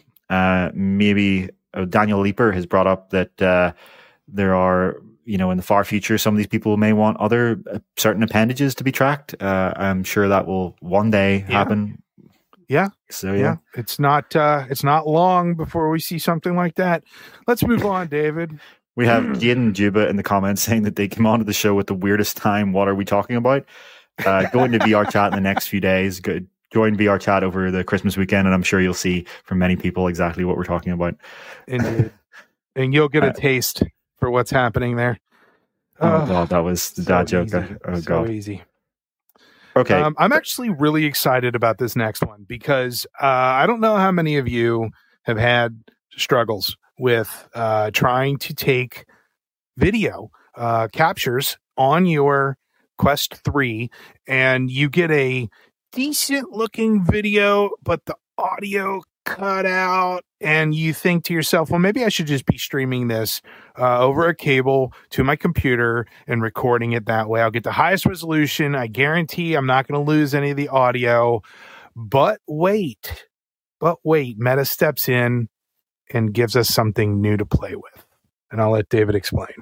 Maybe Daniel Leeper has brought up that there are, in the far future, some of these people may want other certain appendages to be tracked. I'm sure that will one day happen. Yeah. So yeah, it's not long before we see something like that. Let's move on, David. We have Jaden Juba in the comments saying that they came onto the show with the weirdest time. What are we talking about? Go into VR chat in the next few days. Join VR chat over the Christmas weekend, and I'm sure you'll see from many people exactly what we're talking about. Indeed. And you'll get a taste for what's happening there. Oh God, that was the dad joke. So easy. Okay. I'm actually really excited about this next one because I don't know how many of you have had struggles with trying to take video captures on your Quest 3 and you get a decent looking video, but the audio cut out and you think to yourself, well, maybe I should just be streaming this over a cable to my computer and recording it that way. I'll get the highest resolution. I guarantee I'm not going to lose any of the audio. But wait, Meta steps in and gives us something new to play with. And I'll let David explain.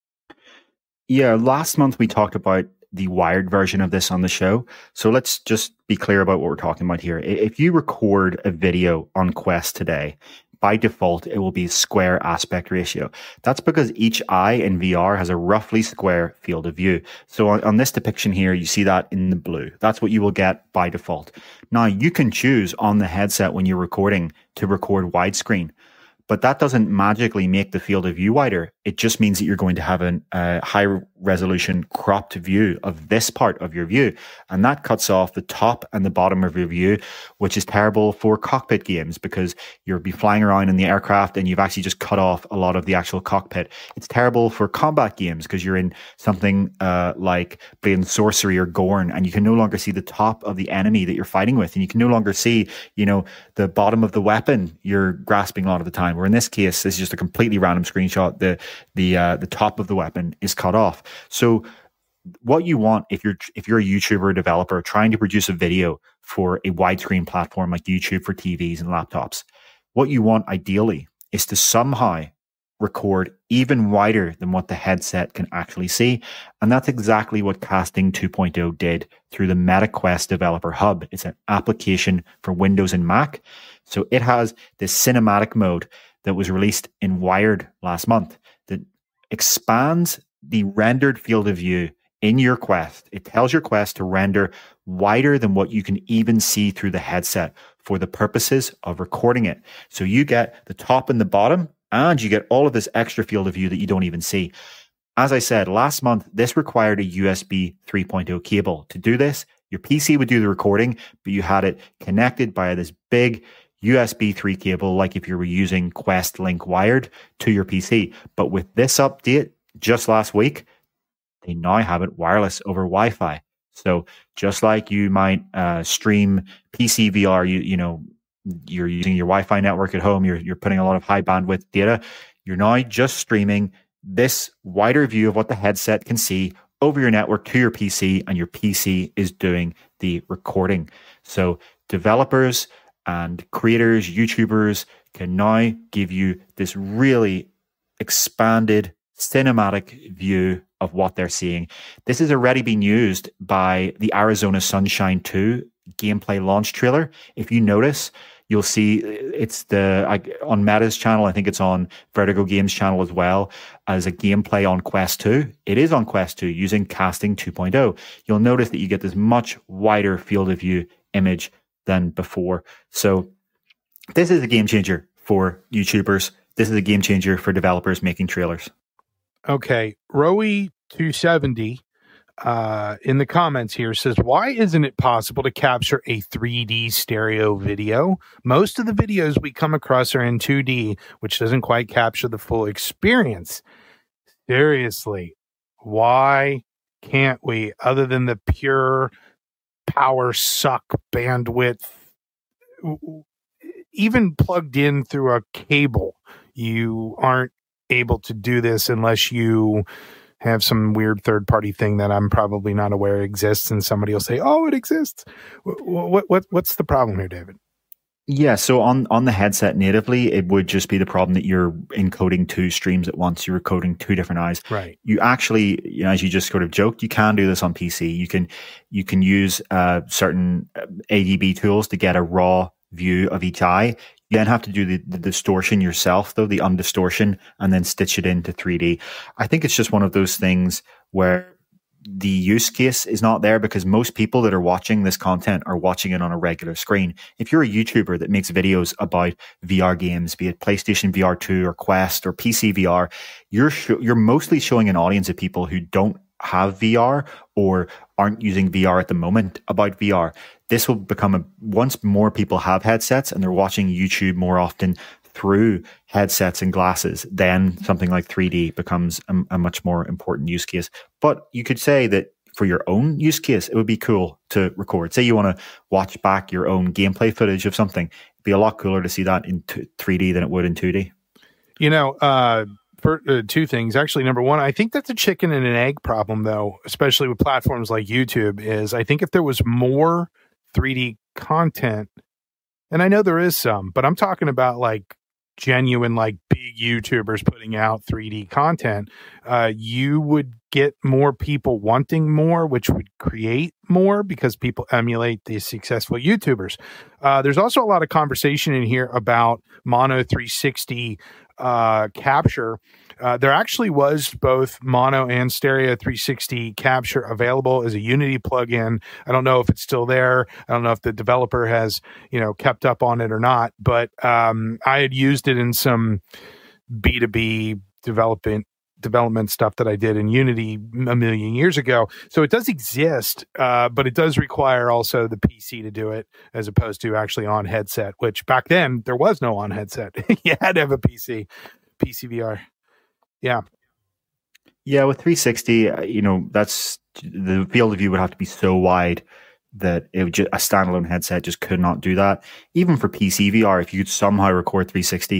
Yeah, last month we talked about the wired version of this on the show. So let's just be clear about what we're talking about here. If you record a video on Quest today, by default, it will be square aspect ratio. That's because each eye in VR has a roughly square field of view. So on this depiction here, you see that in the blue. That's what you will get by default. Now, you can choose on the headset when you're recording to record widescreen. But that doesn't magically make the field of view wider. It just means that you're going to have a high resolution cropped view of this part of your view. And that cuts off the top and the bottom of your view, which is terrible for cockpit games because you'll be flying around in the aircraft and you've actually just cut off a lot of the actual cockpit. It's terrible for combat games because you're in something like Blade and Sorcery or Gorn and you can no longer see the top of the enemy that you're fighting with. And you can no longer see, the bottom of the weapon you're grasping a lot of the time. Where in this case, this is just a completely random screenshot. The top of the weapon is cut off. So what you want if you're a YouTuber or developer trying to produce a video for a widescreen platform like YouTube for TVs and laptops, what you want ideally is to somehow record even wider than what the headset can actually see. And that's exactly what Casting 2.0 did through the MetaQuest Developer Hub. It's an application for Windows and Mac. So it has this cinematic mode that was released in Wired last month that expands the rendered field of view in your Quest. It tells your Quest to render wider than what you can even see through the headset for the purposes of recording it. So you get the top and the bottom, and you get all of this extra field of view that you don't even see. As I said, last month, this required a USB 3.0 cable. To do this, your PC would do the recording, but you had it connected by this big USB 3 cable, like if you were using Quest Link wired to your PC. But with this update, just last week, they now have it wireless over Wi-Fi. So just like you might stream PC VR, you're using your Wi-Fi network at home, you're putting a lot of high bandwidth data, you're now just streaming this wider view of what the headset can see over your network to your PC, and your PC is doing the recording. So developers and creators, YouTubers can now give you this really expanded cinematic view of what they're seeing. This has already been used by the Arizona Sunshine 2 gameplay launch trailer. If you notice, you'll see it's on Meta's channel. I think it's on Vertigo Games channel as well as a gameplay on Quest 2. It is on Quest 2 using Casting 2.0. You'll notice that you get this much wider field of view image than before. So this is a game changer for YouTubers. This is a game changer for developers making trailers. Okay. Rowie270 in the comments here says, why isn't it possible to capture a 3D stereo video? Most of the videos we come across are in 2D, which doesn't quite capture the full experience. Seriously, why can't we, other than the pure power suck bandwidth, even plugged in through a cable, you aren't able to do this unless you have some weird third-party thing that I'm probably not aware exists, and somebody will say, "Oh, it exists." What's the problem here, David? Yeah, so on the headset natively, it would just be the problem that you're encoding two streams at once. You're encoding two different eyes. Right. You actually, as you just sort of joked, you can do this on PC. You can use certain ADB tools to get a raw view of each eye. You then have to do the distortion yourself, though, the undistortion, and then stitch it into 3D. I think it's just one of those things where the use case is not there because most people that are watching this content are watching it on a regular screen. If you're a YouTuber that makes videos about VR games, be it PlayStation VR 2 or Quest or PC VR, you're mostly showing an audience of people who don't have VR or aren't using VR at the moment about VR. This will become once more people have headsets and they're watching YouTube more often through headsets and glasses, then something like 3D becomes a much more important use case. But you could say that for your own use case, it would be cool to record. Say you want to watch back your own gameplay footage of something. It'd be a lot cooler to see that in 3D than it would in 2D. For two things. Actually, number one, I think that's a chicken and an egg problem, though, especially with platforms like YouTube, is I think if there was more 3D content, and I know there is some, but I'm talking about like genuine, like big YouTubers putting out 3D content, you would get more people wanting more, which would create more because people emulate these successful YouTubers. There's also a lot of conversation in here about Mono 360 capture. There actually was both mono and stereo 360 capture available as a Unity plugin. I don't know if it's still there. I don't know if the developer has, kept up on it or not, but I had used it in some B2B development stuff that I did in Unity a million years ago. So it does exist, but it does require also the PC to do it as opposed to actually on headset, which back then there was no on headset. You had to have a PC VR. Yeah. Yeah, with 360, that's the field of view would have to be so wide that it would a standalone headset just could not do that. Even for PC VR, if you could somehow record 360,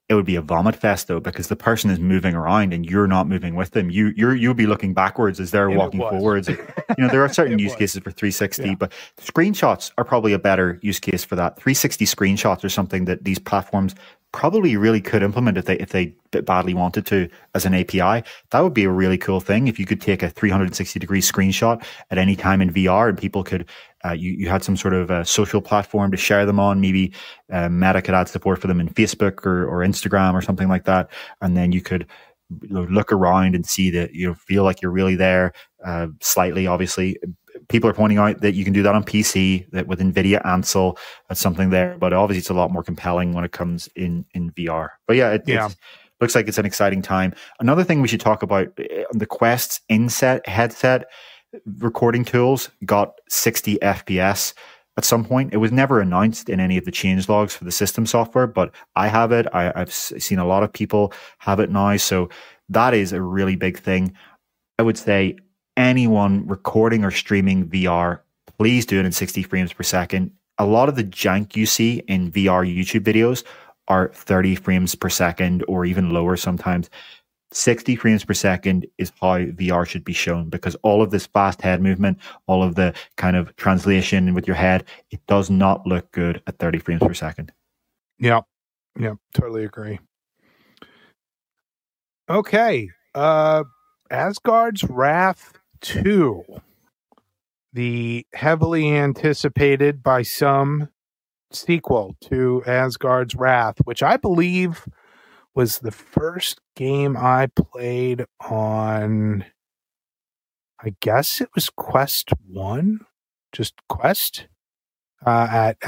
It would be a vomit fest though, because the person is moving around and you're not moving with them. You'll be looking backwards as they're walking forwards. There are certain use cases for 360, but screenshots are probably a better use case for that. 360 screenshots are something that these platforms probably really could implement if they badly wanted to as an API. That would be a really cool thing if you could take a 360-degree screenshot at any time in VR and people could, you had some sort of social platform to share them on. Maybe Meta could add support for them in Facebook or Instagram or something like that. And then you could look around and see that, feel like you're really there, slightly, obviously. People are pointing out that you can do that on PC, that with NVIDIA Ansel, that's something there. But obviously, it's a lot more compelling when it comes in VR. But yeah, it looks like it's an exciting time. Another thing we should talk about, the Quest's headset recording tools got 60 FPS at some point. It was never announced in any of the change logs for the system software, but I have it. I've seen a lot of people have it now. So that is a really big thing. I would say anyone recording or streaming VR, please do it in 60 frames per second. A lot of the jank you see in VR YouTube videos are 30 frames per second or even lower sometimes. 60 frames per second is how VR should be shown, because all of this fast head movement, all of the kind of translation with your head, it does not look good at 30 frames per second. Yeah, totally agree. Okay, Asgard's Wrath 2, the heavily anticipated by some sequel to Asgard's Wrath, which I believe was the first game I played on, I guess it was Quest 1, just Quest, at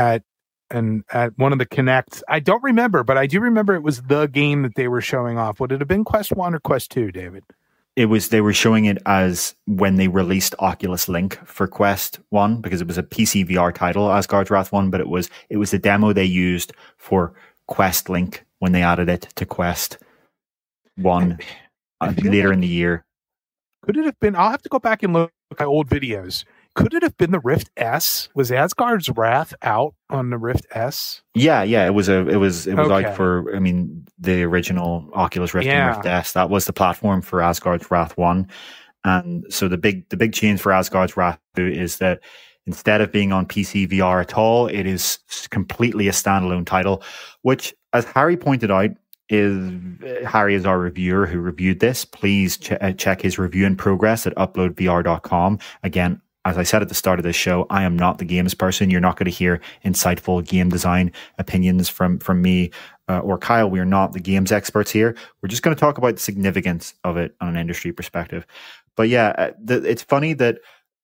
one of the Kinects. I don't remember, but I do remember it was the game that they were showing off. Would it have been Quest 1 or Quest 2, David? They were showing it as when they released Oculus Link for Quest 1, because it was a PC VR title, Asgard's Wrath 1, but it was the demo they used for Quest Link when they added it to Quest 1 later in the year. Could it have been, I'll have to go back and look at old videos. Could it have been the Rift S? Was Asgard's Wrath out on the Rift S? Yeah, it was out for, the original Oculus Rift and Rift S. That was the platform for Asgard's Wrath 1. And so the big change for Asgard's Wrath 2 is that instead of being on PC VR at all, it is completely a standalone title, which, as Harry pointed out, Harry is our reviewer who reviewed this. Please check his review in progress at uploadvr.com. Again, as I said at the start of this show, I am not the games person. You're not going to hear insightful game design opinions from me or Kyle. We are not the games experts here. We're just going to talk about the significance of it on an industry perspective. But yeah, it's funny that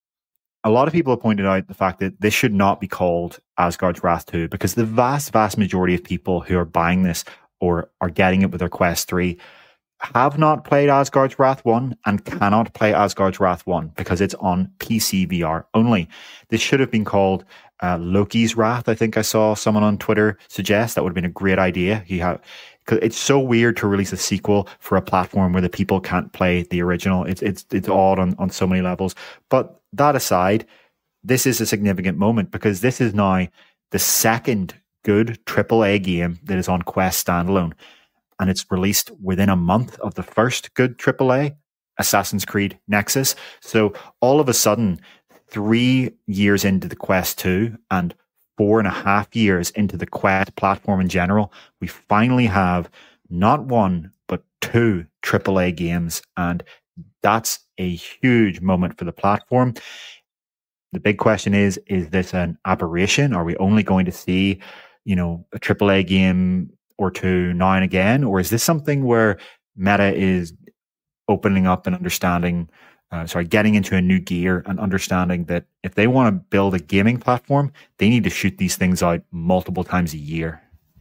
a lot of people have pointed out the fact that this should not be called Asgard's Wrath 2, because the vast majority of people who are buying this or are getting it with their Quest 3 have not played Asgard's Wrath 1 and cannot play Asgard's Wrath 1 because it's on PC VR only. This should have been called Loki's Wrath. I think I saw someone on Twitter suggest that would have been a great idea. It's so weird to release a sequel for a platform where the people can't play the original. It's odd on so many levels. But that aside, this is a significant moment because this is now the second good AAA game that is on Quest standalone. And it's released within a month of the first good AAA, Assassin's Creed Nexus. So all of a sudden, 3 years into the Quest 2 and 4.5 years into the Quest platform in general, we finally have not one, but 2 AAA games. And that's a huge moment for the platform. The big question is this an aberration? Are we only going to see, a AAA game or 2 now and again? Or is this something where Meta is opening up and understanding, getting into a new gear and understanding that if they want to build a gaming platform, they need to shoot these things out multiple times a year?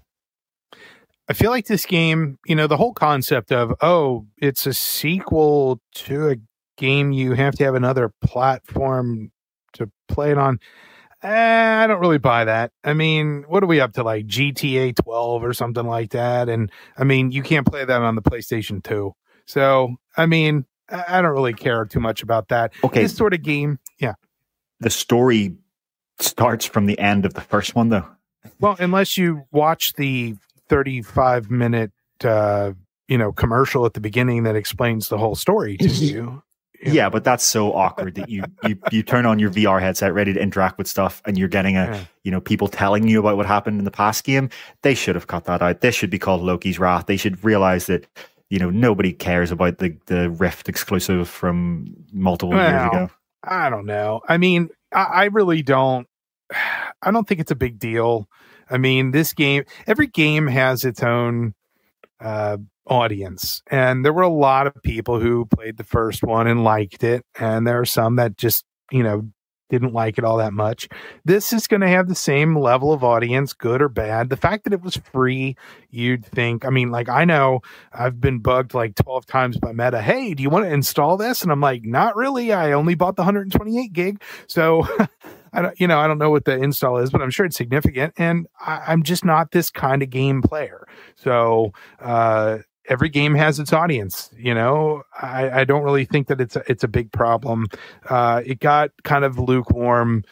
I feel like this game, the whole concept of, it's a sequel to a game, you have to have another platform to play it on. I don't really buy that. What are we up to, like GTA 12 or something like that? And you can't play that on the PlayStation 2. So, I don't really care too much about that. Okay. This sort of game, yeah. The story starts from the end of the first one, though. Well, unless you watch the 35-minute commercial at the beginning that explains the whole story to you. Yeah, but that's so awkward that you turn on your VR headset ready to interact with stuff and you're getting people telling you about what happened in the past game. They should have cut that out. This should be called Loki's Wrath. They should realize that, nobody cares about the Rift exclusive from multiple years ago. I don't know. I mean, I really don't. I don't think it's a big deal. I mean, every game has its own audience, and there were a lot of people who played the first one and liked it, and there are some that just didn't like it all that much. This is going to have the same level of audience, good or bad. The fact that it was free, you'd think, I know I've been bugged like 12 times by Meta. Hey, do you want to install this? And I'm like, not really. I only bought the 128 gig. So I don't know what the install is, but I'm sure it's significant. And I'm just not this kind of game player. So, every game has its audience, I don't really think that it's a big problem. It got kind of lukewarm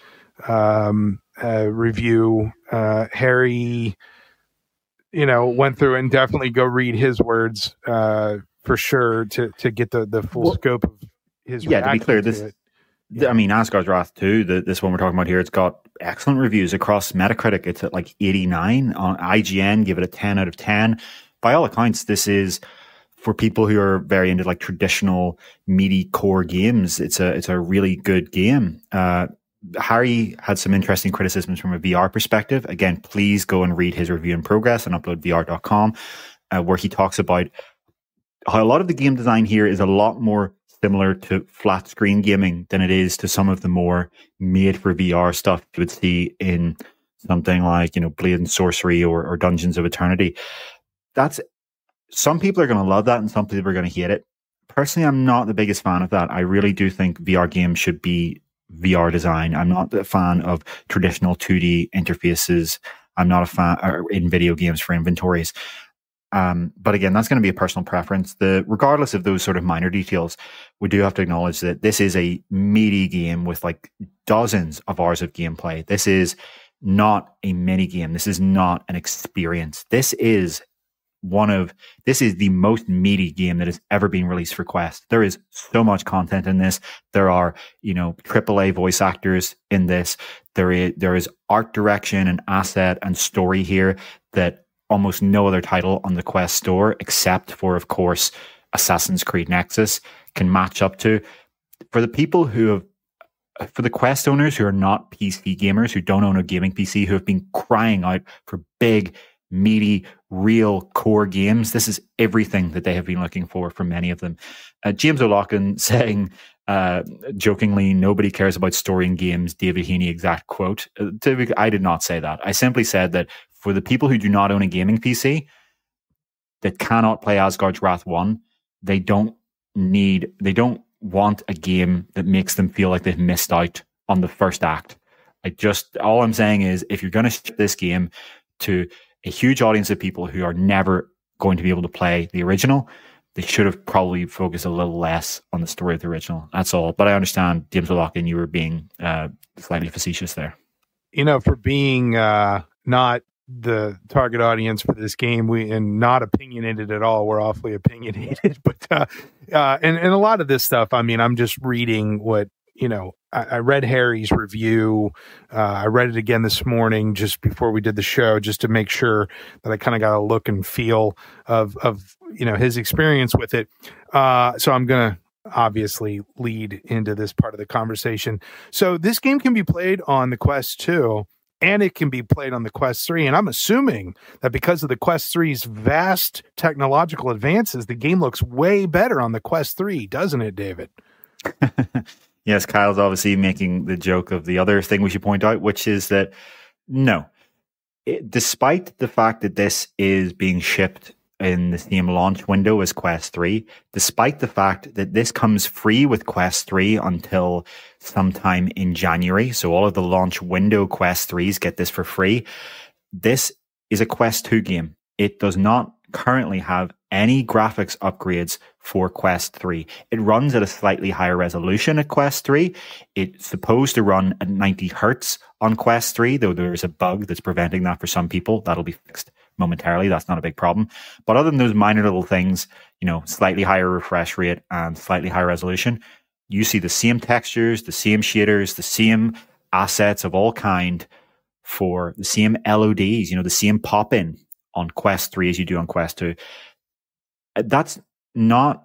review. Harry, went through and definitely go read his words for sure to get the full scope of his reaction. To be clear, this. I mean, Asgard's Wrath 2, this one we're talking about here, it's got excellent reviews across Metacritic. It's at like 89 on IGN, give it a 10 out of 10. By all accounts, this is for people who are very into like traditional meaty core games. It's a really good game. Harry had some interesting criticisms from a VR perspective. Again, please go and read his review in progress on uploadvr.com, where he talks about how a lot of the game design here is a lot more similar to flat screen gaming than it is to some of the more made for VR stuff you would see in something like, Blade and Sorcery or Dungeons of Eternity. Some people are going to love that and some people are going to hate it. Personally, I'm not the biggest fan of that. I really do think VR games should be VR design. I'm not a fan of traditional 2D interfaces. I'm not a fan in video games for inventories. But again, that's going to be a personal preference. Regardless of those sort of minor details, we do have to acknowledge that this is a meaty game with like dozens of hours of gameplay. This is not a mini game. This is not an experience. This is the most meaty game that has ever been released for Quest. There is so much content in this. There are, AAA voice actors in this. There is art direction and asset and story here that almost no other title on the Quest store, except for, of course, Assassin's Creed Nexus, can match up to. For the people for the Quest owners who are not PC gamers, who don't own a gaming PC, who have been crying out for big, meaty, real core games, this is everything that they have been looking for many of them. James O'Loughlin saying, jokingly, nobody cares about story in games, David Heaney exact quote. I did not say that. I simply said that for the people who do not own a gaming PC that cannot play Asgard's Wrath 1, they don't want a game that makes them feel like they've missed out on the first act. All I'm saying is, if you're going to ship this game to a huge audience of people who are never going to be able to play the original, they should have probably focused a little less on the story of the original. That's all. But I understand, James O'Loughlin, you were being slightly facetious there. For being not the target audience for this game, and not opinionated at all, we're awfully opinionated. But and a lot of this stuff, I'm just reading what I read Harry's review. I read it again this morning just before we did the show, just to make sure that I kind of got a look and feel of his experience with it. So I'm going to obviously lead into this part of the conversation. So this game can be played on the Quest 2, and it can be played on the Quest 3. And I'm assuming that because of the Quest 3's vast technological advances, the game looks way better on the Quest 3, doesn't it, David? Yes, Kyle's obviously making the joke of the other thing we should point out, which is that no, despite the fact that this is being shipped in the Steam launch window as Quest 3, despite the fact that this comes free with Quest 3 until sometime in January, so all of the launch window Quest 3s get this for free, this is a Quest 2 game. It does not currently have any graphics upgrades for Quest 3. It runs at a slightly higher resolution at Quest 3. It's supposed to run at 90 hertz on Quest 3, though there's a bug that's preventing that for some people. That'll be fixed momentarily. That's not a big problem. But other than those minor little things, slightly higher refresh rate and slightly higher resolution, you see the same textures, the same shaders, the same assets of all kind for the same LODs, the same pop-in on Quest 3 as you do on Quest 2. That's not,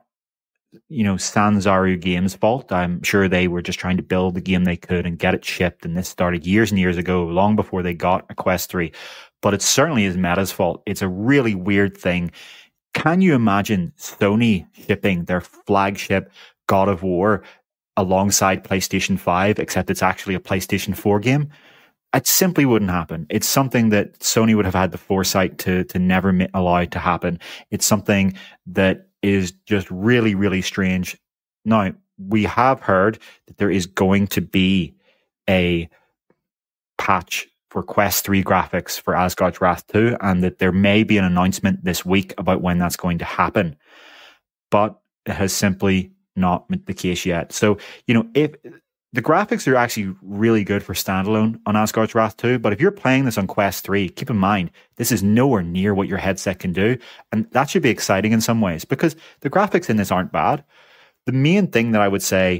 Sanzaru Games' fault. I'm sure they were just trying to build the game they could and get it shipped. And this started years and years ago, long before they got a Quest 3. But it certainly is Meta's fault. It's a really weird thing. Can you imagine Sony shipping their flagship God of War alongside PlayStation 5, except it's actually a PlayStation 4 game? It simply wouldn't happen. It's something that Sony would have had the foresight to never allow to happen. It's something that is just really, really strange. Now, we have heard that there is going to be a patch for Quest 3 graphics for Asgard's Wrath 2, and that there may be an announcement this week about when that's going to happen. But it has simply not been the case yet. So, if the graphics are actually really good for standalone on Asgard's Wrath 2, but if you're playing this on Quest 3, keep in mind, this is nowhere near what your headset can do. And that should be exciting in some ways, because the graphics in this aren't bad. The main thing that I would say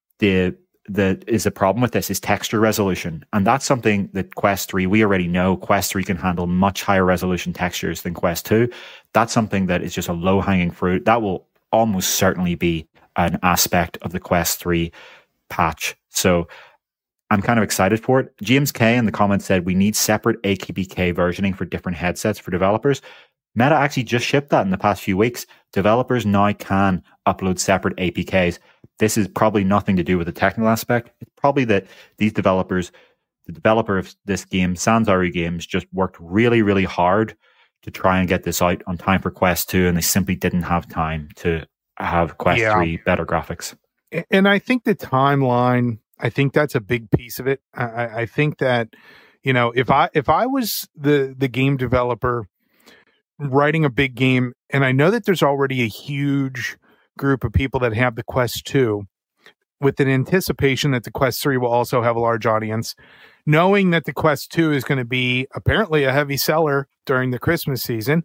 that is a problem with this is texture resolution. And that's something that Quest 3, we already know Quest 3 can handle much higher resolution textures than Quest 2. That's something that is just a low-hanging fruit. That will almost certainly be an aspect of the Quest 3 patch. So I'm kind of excited for it. James K in the comments said we need separate APK versioning for different headsets for developers. Meta actually just shipped that in the past few weeks. Developers now can upload separate APKs. This is probably nothing to do with the technical aspect. It's probably that these developers, the developer of this game, Sanzaru Games, just worked really, really hard to try and get this out on time for Quest 2, and they simply didn't have time to have Quest 3 better graphics. And I think the timeline, I think that's a big piece of it. I think that, if I was the game developer writing a big game, and I know that there's already a huge group of people that have the Quest 2, with an anticipation that the Quest 3 will also have a large audience, knowing that the Quest 2 is going to be apparently a heavy seller during the Christmas season,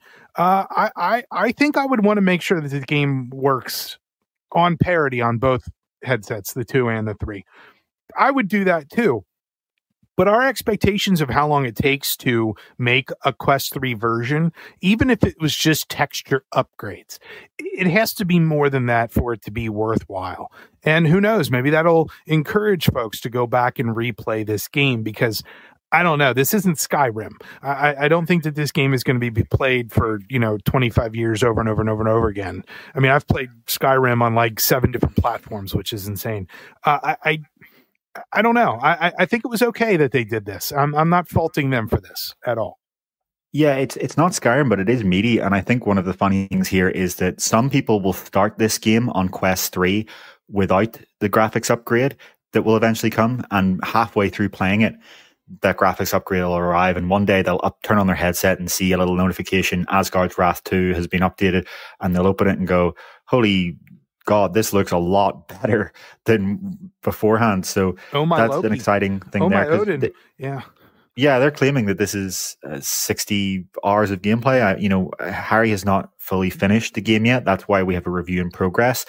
I think I would want to make sure that the game works on parity on both headsets, the 2 and the 3. I would do that too. But our expectations of how long it takes to make a Quest 3 version, even if it was just texture upgrades, it has to be more than that for it to be worthwhile. And who knows, maybe that'll encourage folks to go back and replay this game, because I don't know, this isn't Skyrim. I don't think that this game is going to be played for, 25 years over and over and over and over again. I mean, I've played Skyrim on like 7 different platforms, which is insane. I don't know. I think it was okay that they did this. I'm not faulting them for this at all. Yeah, it's not Skyrim, but it is meaty. And I think one of the funny things here is that some people will start this game on Quest 3 without the graphics upgrade that will eventually come. And halfway through playing it, that graphics upgrade will arrive. And one day they'll turn on their headset and see a little notification, Asgard's Wrath 2 has been updated. And they'll open it and go, holy God, this looks a lot better than beforehand. So that's Loki. An exciting thing there. Odin. Yeah, they're claiming that this is 60 hours of gameplay. Harry has not fully finished the game yet. That's why we have a review in progress.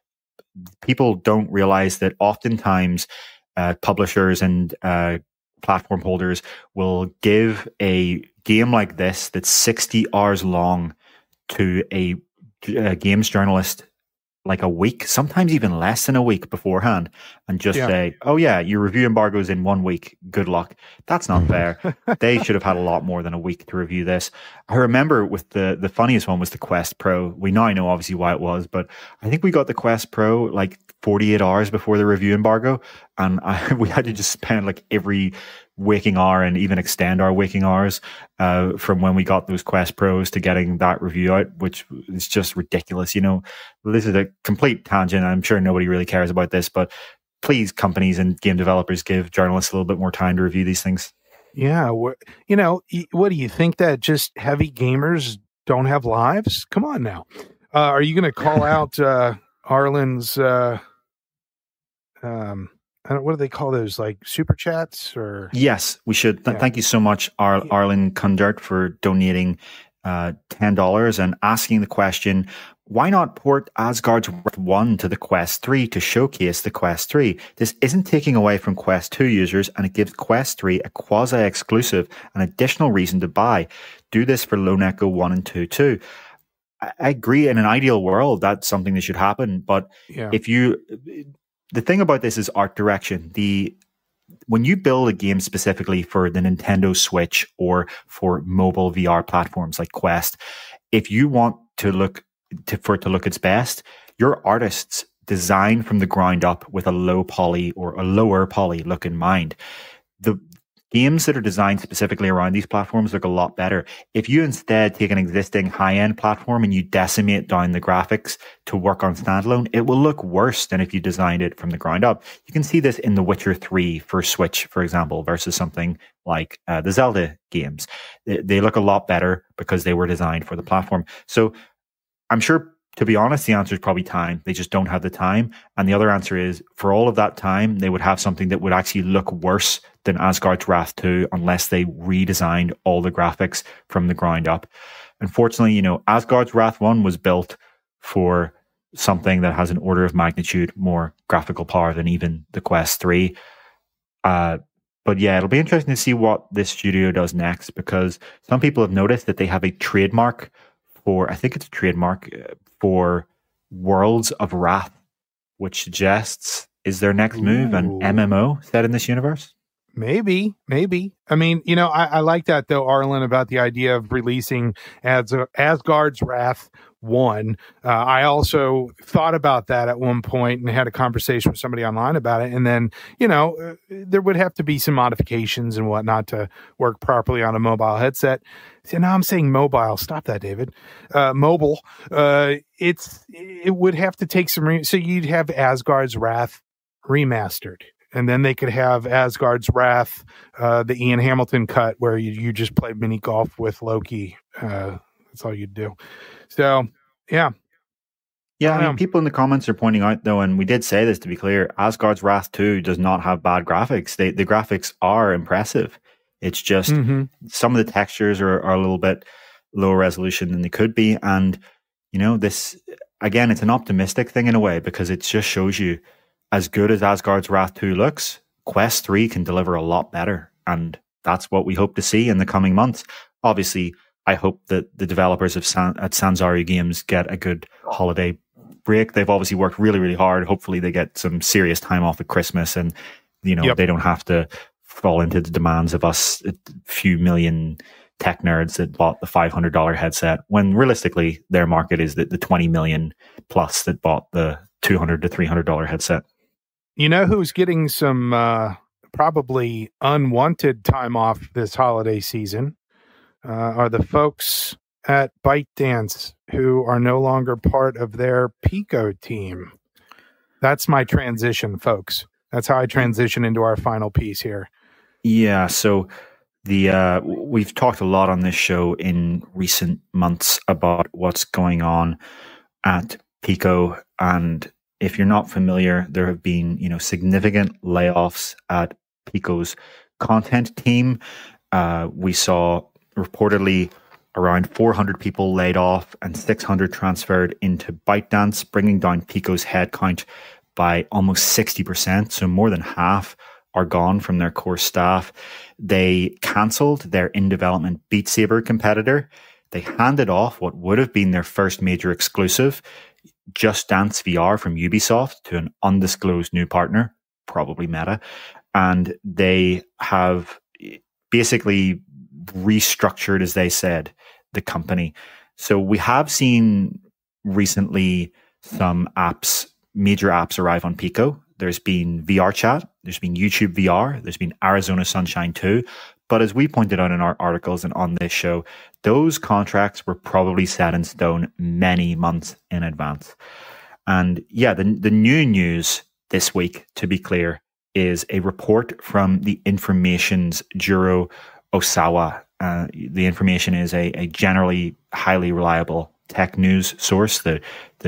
People don't realize that oftentimes publishers and platform holders will give a game like this that's 60 hours long to a games journalist like a week, sometimes even less than a week beforehand, and just say, oh yeah, your review embargo is in 1 week. Good luck. That's not fair. They should have had a lot more than a week to review this. I remember with the funniest one was the Quest Pro. We now know obviously why it was, but I think we got the Quest Pro like 48 hours before the review embargo. And we had to just spend like every waking hour and even extend our waking hours from when we got those Quest Pros to getting that review out, which is just ridiculous. This is a complete tangent. I'm sure nobody really cares about this, but please, companies and game developers, give journalists a little bit more time to review these things. Yeah. What do you think, that just heavy gamers don't have lives? Come on now. Are you going to call out Arlen's what do they call those? Like super chats or? Yes, we should. Thank you so much, Arlen Kundert, for donating $10 and asking the question, why not port Asgard's Wrath 1 to the Quest 3 to showcase the Quest 3? This isn't taking away from Quest 2 users, and it gives Quest 3 a quasi-exclusive and additional reason to buy. Do this for Lone Echo 1 and 2 too. I agree, in an ideal world, that's something that should happen. But the thing about this is art direction. When you build a game specifically for the Nintendo Switch or for mobile VR platforms like Quest, if you want for it to look its best, your artists design from the ground up with a low poly or a lower poly look in mind. The games that are designed specifically around these platforms look a lot better. If you instead take an existing high-end platform and you decimate down the graphics to work on standalone, it will look worse than if you designed it from the ground up. You can see this in The Witcher 3 for Switch, for example, versus something like the Zelda games. They look a lot better because they were designed for the platform. So I'm sure, to be honest, the answer is probably time. They just don't have the time. And the other answer is, for all of that time, they would have something that would actually look worse than Asgard's Wrath 2 unless they redesigned all the graphics from the ground up. Unfortunately, Asgard's Wrath 1 was built for something that has an order of magnitude more graphical power than even the Quest 3. But yeah, it'll be interesting to see what this studio does next, because some people have noticed that they have a trademark for Worlds of Wrath, which suggests is their next move an MMO set in this universe? Maybe. I mean, I like that though, Arlen, about the idea of releasing Asgard's Wrath 1. I also thought about that at one point and had a conversation with somebody online about it. And then, there would have to be some modifications and whatnot to work properly on a mobile headset. See, now I'm saying mobile. Stop that, David. Mobile. It would have to take some. So you'd have Asgard's Wrath remastered. And then they could have Asgard's Wrath, the Ian Hamilton cut, where you just play mini golf with Loki. That's all you'd do. So, yeah. Yeah, I mean, people in the comments are pointing out, though, and we did say this to be clear, Asgard's Wrath 2 does not have bad graphics. The graphics are impressive. It's just some of the textures are a little bit lower resolution than they could be. And, this, again, it's an optimistic thing in a way, because it just shows you, as good as Asgard's Wrath 2 looks, Quest 3 can deliver a lot better. And that's what we hope to see in the coming months. Obviously, I hope that the developers at Sanzaru Games get a good holiday break. They've obviously worked really, really hard. Hopefully they get some serious time off at Christmas and, they don't have to fall into the demands of us, a few million tech nerds that bought the $500 headset, when realistically their market is the 20 million plus that bought the $200 to $300 headset. You know who's getting some probably unwanted time off this holiday season are the folks at ByteDance, who are no longer part of their Pico team. That's my transition, folks. That's how I transition into our final piece here. Yeah, so we've talked a lot on this show in recent months about what's going on at Pico, and if you're not familiar, there have been, significant layoffs at Pico's content team. We saw reportedly around 400 people laid off and 600 transferred into ByteDance, bringing down Pico's headcount by almost 60%. So more than half are gone from their core staff. They cancelled their in-development Beat Saber competitor. They handed off what would have been their first major exclusive, Just Dance VR from Ubisoft, to an undisclosed new partner, probably Meta. And they have basically restructured, as they said, the company. So we have seen recently some major apps arrive on Pico. There's been VR Chat, there's been YouTube VR, there's been Arizona Sunshine 2. But as we pointed out in our articles and on this show, those contracts were probably set in stone many months in advance. And yeah, the new news this week, to be clear, is a report from the Information's Juro Osawa. The Information is a generally highly reliable tech news source that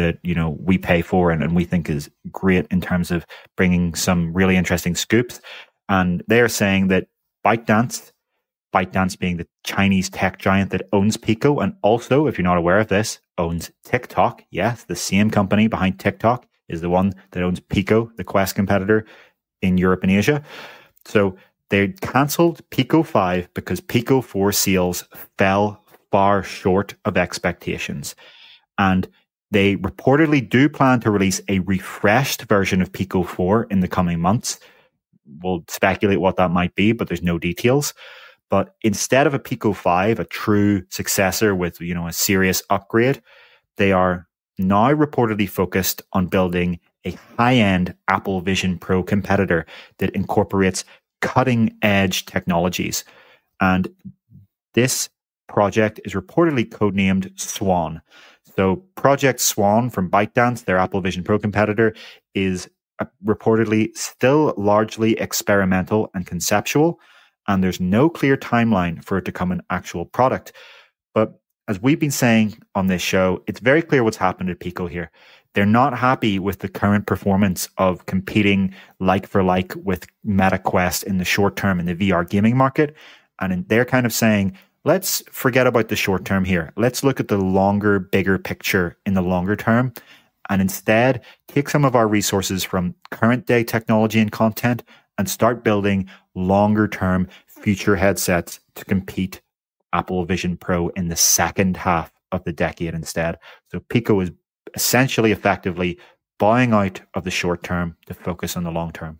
we pay for and we think is great in terms of bringing some really interesting scoops. And they're saying that ByteDance being the Chinese tech giant that owns Pico, and also, if you're not aware of this, owns TikTok. Yes, the same company behind TikTok is the one that owns Pico, the Quest competitor in Europe and Asia. So they cancelled Pico 5 because Pico 4 sales fell far short of expectations. And they reportedly do plan to release a refreshed version of Pico 4 in the coming months. We'll speculate what that might be, but there's no details. But instead of a Pico 5, a true successor with, a serious upgrade, they are now reportedly focused on building a high-end Apple Vision Pro competitor that incorporates cutting-edge technologies. And this project is reportedly codenamed Swan. So Project Swan from ByteDance, their Apple Vision Pro competitor, is reportedly still largely experimental and conceptual, and there's no clear timeline for it to become an actual product. But as we've been saying on this show, it's very clear what's happened at Pico here. They're not happy with the current performance of competing like for like with MetaQuest in the short term in the VR gaming market. And they're kind of saying, let's forget about the short term here. Let's look at the longer, bigger picture in the longer term, and instead take some of our resources from current day technology and content and start building longer term future headsets to compete Apple Vision Pro in the second half of the decade instead. So Pico is essentially effectively buying out of the short term to focus on the long term.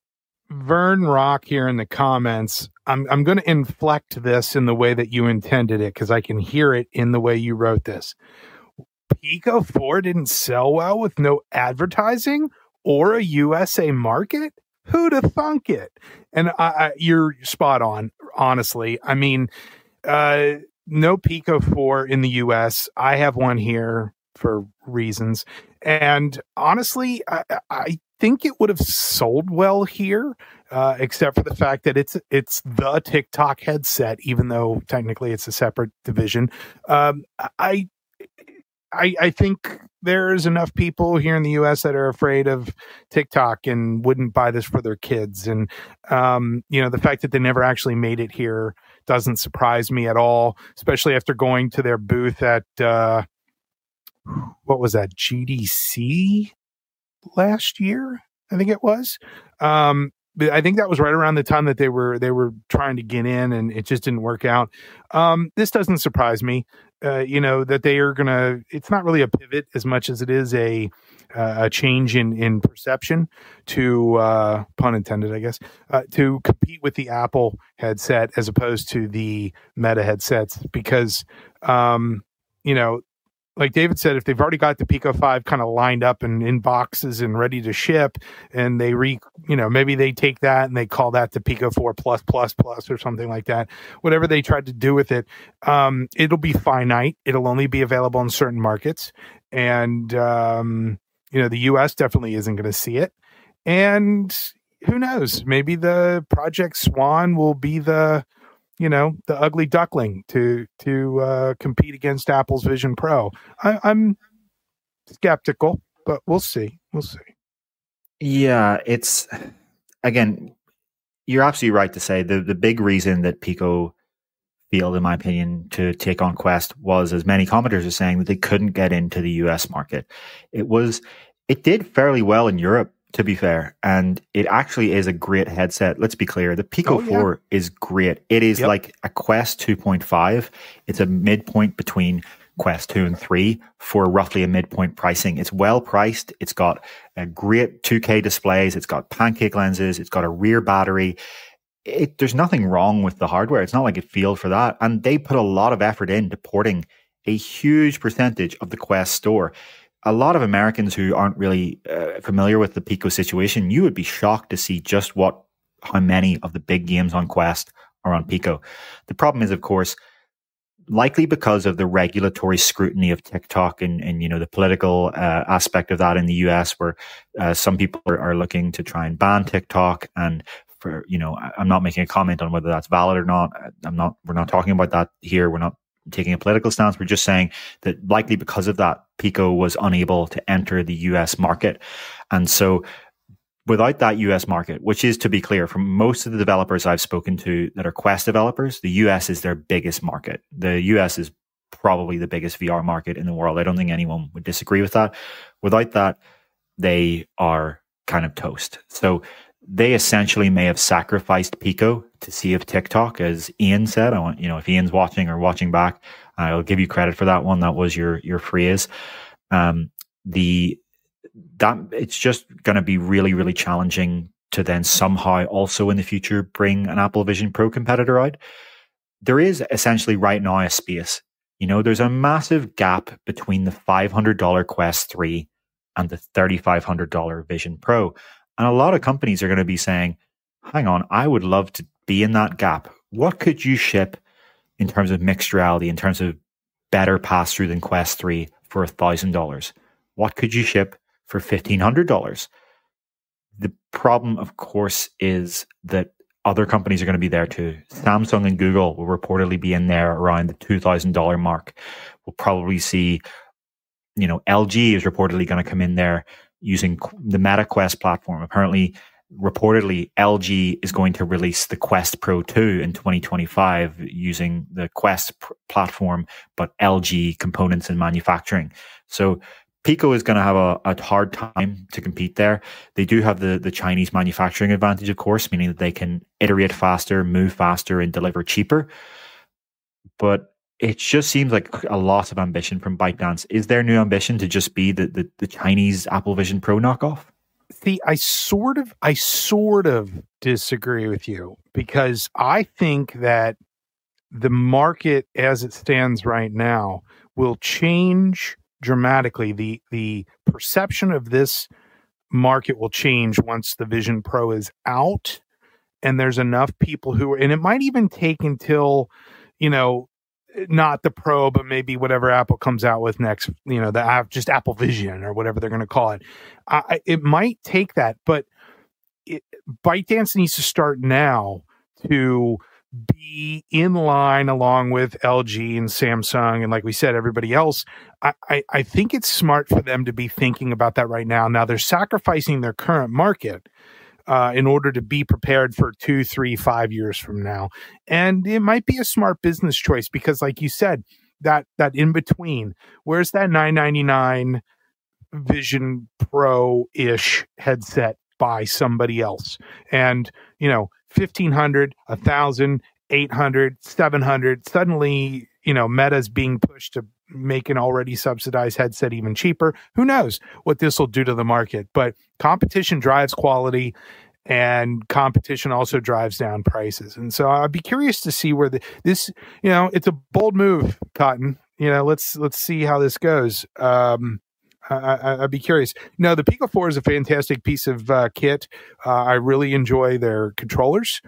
Vern Rock here in the comments. I'm going to inflect this in the way that you intended it because I can hear it in the way you wrote this. Pico 4 didn't sell well with no advertising or a USA market? Who'd have thunk it? And you're spot on, honestly. I mean, no Pico 4 in the US. I have one here for reasons. And honestly, I think it would have sold well here, except for the fact that it's the TikTok headset, even though technically it's a separate division. I think there's enough people here in the US that are afraid of TikTok and wouldn't buy this for their kids. And, the fact that they never actually made it here doesn't surprise me at all, especially after going to their booth at, what was that, GDC last year? I think it was. I think that was right around the time that they were trying to get in, and it just didn't work out. This doesn't surprise me. That they are gonna. It's not really a pivot as much as it is a change in perception to pun intended, I guess, to compete with the Apple headset as opposed to the Meta headsets, because like David said, if they've already got the Pico 5 kind of lined up and in boxes and ready to ship, and they maybe they take that and they call that the Pico 4 plus or something like that. Whatever they tried to do with it, it'll be finite. It'll only be available in certain markets, and the US definitely isn't going to see it. And who knows? Maybe the Project Swan will be the ugly duckling to compete against Apple's Vision Pro. I'm skeptical, but we'll see. Yeah, it's, again, you're absolutely right to say the big reason that Pico failed, in my opinion, to take on Quest was, as many commenters are saying, that they couldn't get into the US market. It did fairly well in Europe, to be fair, and it actually is a great headset. Let's be clear. The Pico 4 is great. It is like a Quest 2.5. It's a midpoint between Quest 2 and 3 for roughly a midpoint pricing. It's well priced. It's got a great 2K displays. It's got pancake lenses. It's got a rear battery. There's nothing wrong with the hardware. It's not like it failed for that. And they put a lot of effort into porting a huge percentage of the Quest store. A lot of Americans who aren't really familiar with the Pico situation, you would be shocked to see just how many of the big games on Quest are on Pico. The problem is, of course, likely because of the regulatory scrutiny of TikTok and the political aspect of that in the US, where some people are looking to try and ban TikTok. And I'm not making a comment on whether that's valid or not. We're not talking about that here. We're not taking a political stance. We're just saying that likely because of that, Pico was unable to enter the US market. And so without that US market, which is, to be clear, from most of the developers I've spoken to that are Quest developers, the US is their biggest market. The US is probably the biggest VR market in the world. I don't think anyone would disagree with that. Without that, they are kind of toast. So they essentially may have sacrificed Pico to see if TikTok, as Ian said, if Ian's watching or watching back, I'll give you credit for that one. That was your phrase. It's just going to be really, really challenging to then somehow also in the future bring an Apple Vision Pro competitor out. There is essentially right now a space. There's a massive gap between the $500 Quest 3 and the $3,500 Vision Pro. And a lot of companies are going to be saying, hang on, I would love to be in that gap. What could you ship in terms of mixed reality, in terms of better pass-through than Quest 3 for $1,000? What could you ship for $1,500? The problem, of course, is that other companies are going to be there too. Samsung and Google will reportedly be in there around the $2,000 mark. We'll probably see, LG is reportedly going to come in there using the Meta Quest platform. Apparently, reportedly, LG is going to release the Quest Pro 2 in 2025 using the Quest platform, but LG components and manufacturing. So Pico is going to have a hard time to compete there. They do have the Chinese manufacturing advantage, of course, meaning that they can iterate faster, move faster, and deliver cheaper. But it just seems like a lot of ambition from ByteDance. Is there new ambition to just be the Chinese Apple Vision Pro knockoff? See, I sort of disagree with you, because I think that the market as it stands right now will change dramatically. The perception of this market will change once the Vision Pro is out, and there's enough people and it might even take until, not the Pro, but maybe whatever Apple comes out with next, the app, just Apple Vision or whatever they're going to call it. It might take that, but ByteDance needs to start now to be in line along with LG and Samsung and, like we said, everybody else. I think it's smart for them to be thinking about that right now. Now they're sacrificing their current market in order to be prepared for 2, 3, 5 years from now. And it might be a smart business choice because, like you said, that in between, where's that $999 Vision Pro-ish headset by somebody else? And, $1,500, $1,000, $800, $700, suddenly, Meta's being pushed to make an already subsidized headset even cheaper. Who knows what this will do to the market? But competition drives quality, and competition also drives down prices. And so I'd be curious to see where this, it's a bold move, Cotton. Let's see how this goes. I'd be curious. No, the Pico 4 is a fantastic piece of kit. I really enjoy their controllers.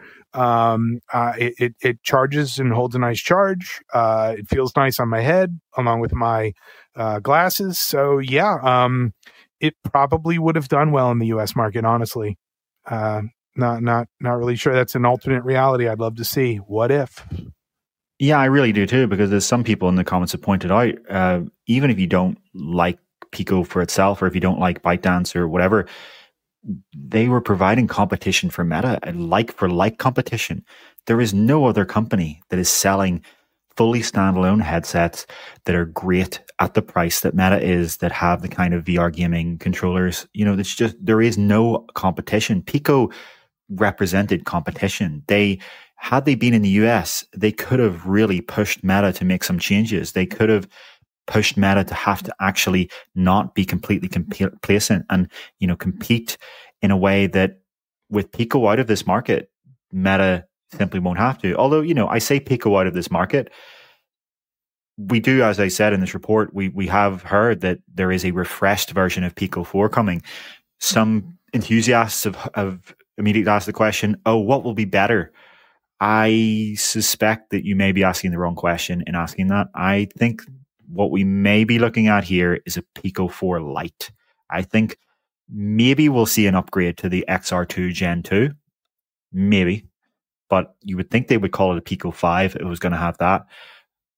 It charges and holds a nice charge. It feels nice on my head along with my glasses. So yeah, it probably would have done well in the US market, honestly. Not really sure. That's an alternate reality I'd love to see. What if? Yeah, I really do too, because there's some people in the comments have pointed out, even if you don't like Pico for itself, or if you don't like ByteDance or whatever, they were providing competition for Meta, and like competition. There is no other company that is selling fully standalone headsets that are great at the price that Meta is, that have the kind of VR gaming controllers. It's just, there is no competition. Pico represented competition. Had they been in the US, they could have really pushed Meta to make some changes. They could have pushed Meta to have to actually not be completely complacent and, compete in a way that with Pico out of this market, Meta simply won't have to. Although, I say Pico out of this market, we do, as I said in this report, we have heard that there is a refreshed version of Pico 4 coming. Some enthusiasts have immediately asked the question, what will be better? I suspect that you may be asking the wrong question in asking that. I think what we may be looking at here is a Pico 4 Lite. I think maybe we'll see an upgrade to the XR2 Gen 2. Maybe. But you would think they would call it a Pico 5 if it was going to have that.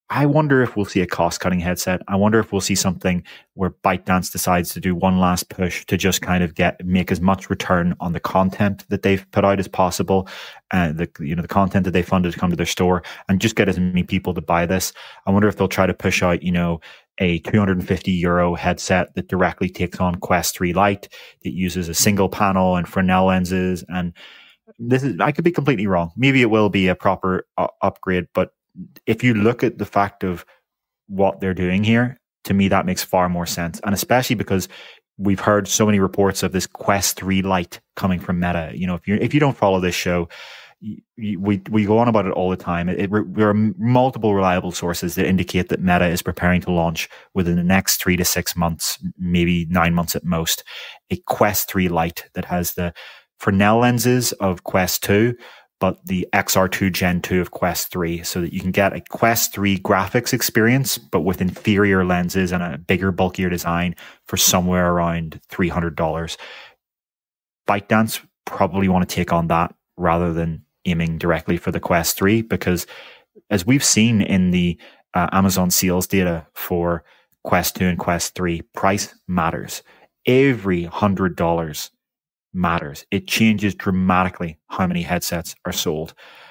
I wonder if we'll see a cost-cutting headset. I wonder if we'll see something where ByteDance decides to do one last push to just kind of make as much return on the content that they've put out as possible, the content that they funded to come to their store, and just get as many people to buy this. I wonder if they'll try to push out, a €250 headset that directly takes on Quest 3 Lite, that uses a single panel and Fresnel lenses. And I could be completely wrong. Maybe it will be a proper upgrade, but if you look at the fact of what they're doing here, to me, that makes far more sense. And especially because we've heard so many reports of this Quest 3 Lite coming from Meta. If you don't follow this show, we go on about it all the time. There are multiple reliable sources that indicate that Meta is preparing to launch within the next 3 to 6 months, maybe 9 months at most, a Quest 3 Lite that has the Fresnel lenses of Quest 2, but the XR2 Gen 2 of Quest 3, so that you can get a Quest 3 graphics experience, but with inferior lenses and a bigger, bulkier design for somewhere around $300. ByteDance probably want to take on that rather than aiming directly for the Quest 3, because as we've seen in the Amazon sales data for Quest 2 and Quest 3, price matters. Every $100 matters. It changes dramatically how many headsets are sold.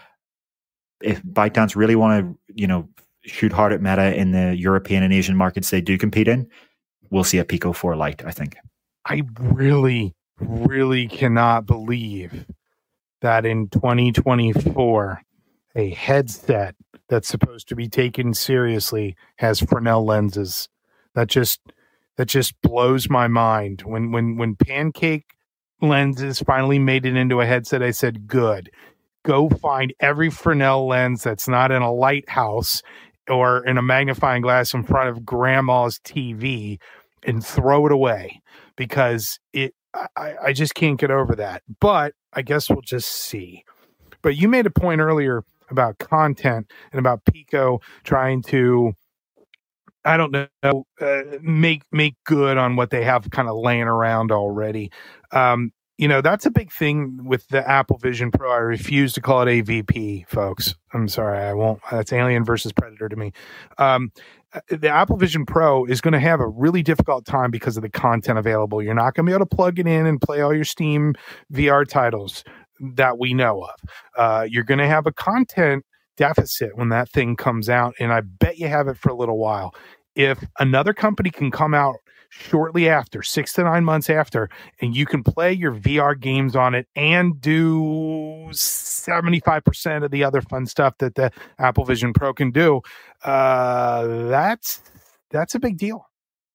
If ByteDance really want to, shoot hard at Meta in the European and Asian markets they do compete in, we'll see a Pico 4 Lite, I think. I really, really cannot believe that in 2024, a headset that's supposed to be taken seriously has Fresnel lenses. That just blows my mind. When Pancake lenses finally made it into a headset, I said, good. Go find every Fresnel lens that's not in a lighthouse or in a magnifying glass in front of grandma's TV and throw it away, because I just can't get over that. But I guess we'll just see. But you made a point earlier about content and about Pico trying to, I don't know, make good on what they have kind of laying around already. That's a big thing with the Apple Vision Pro. I refuse to call it AVP, folks. I'm sorry, I won't. That's Alien versus Predator to me. The Apple Vision Pro is going to have a really difficult time because of the content available. You're not going to be able to plug it in and play all your Steam VR titles that we know of. You're going to have a content deficit when that thing comes out, and I bet you have it for a little while. If another company can come out shortly after, 6 to 9 months after, and you can play your VR games on it and do 75% of the other fun stuff that the Apple Vision Pro can do, that's a big deal.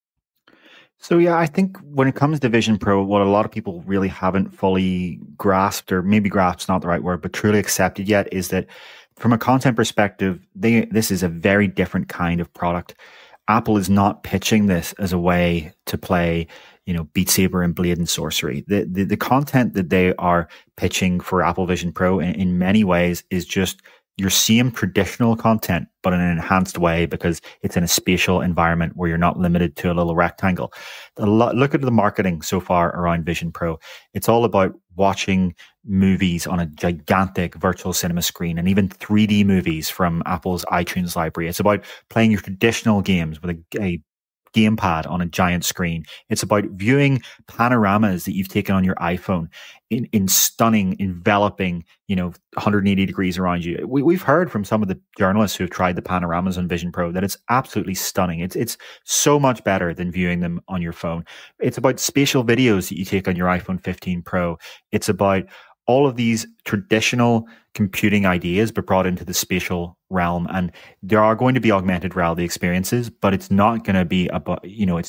So yeah, I think when it comes to Vision Pro, what a lot of people really haven't fully grasped, or maybe grasped not the right word, but truly accepted yet, is that from a content perspective, this is a very different kind of product. Apple is not pitching this as a way to play, Beat Saber and Blade and Sorcery. The content that they are pitching for Apple Vision Pro in many ways is just your same traditional content, but in an enhanced way, because it's in a spatial environment where you're not limited to a little rectangle. Look at the marketing so far around Vision Pro. It's all about watching movies on a gigantic virtual cinema screen, and even 3D movies from Apple's iTunes library. It's about playing your traditional games with a gamepad on a giant screen. It's about viewing panoramas that you've taken on your iPhone in stunning, enveloping, 180 degrees around you. We've heard from some of the journalists who have tried the panoramas on Vision Pro that it's absolutely stunning. It's so much better than viewing them on your phone. It's about spatial videos that you take on your iPhone 15 Pro. It's about all of these traditional computing ideas but brought into the spatial realm. And there are going to be augmented reality experiences, but it's not going to be about,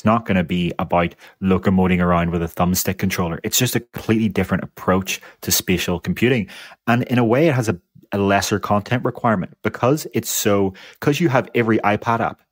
locomoting around with a thumbstick controller. It's just a completely different approach to spatial computing. And in a way, it has a lesser content requirement because you have every iPad app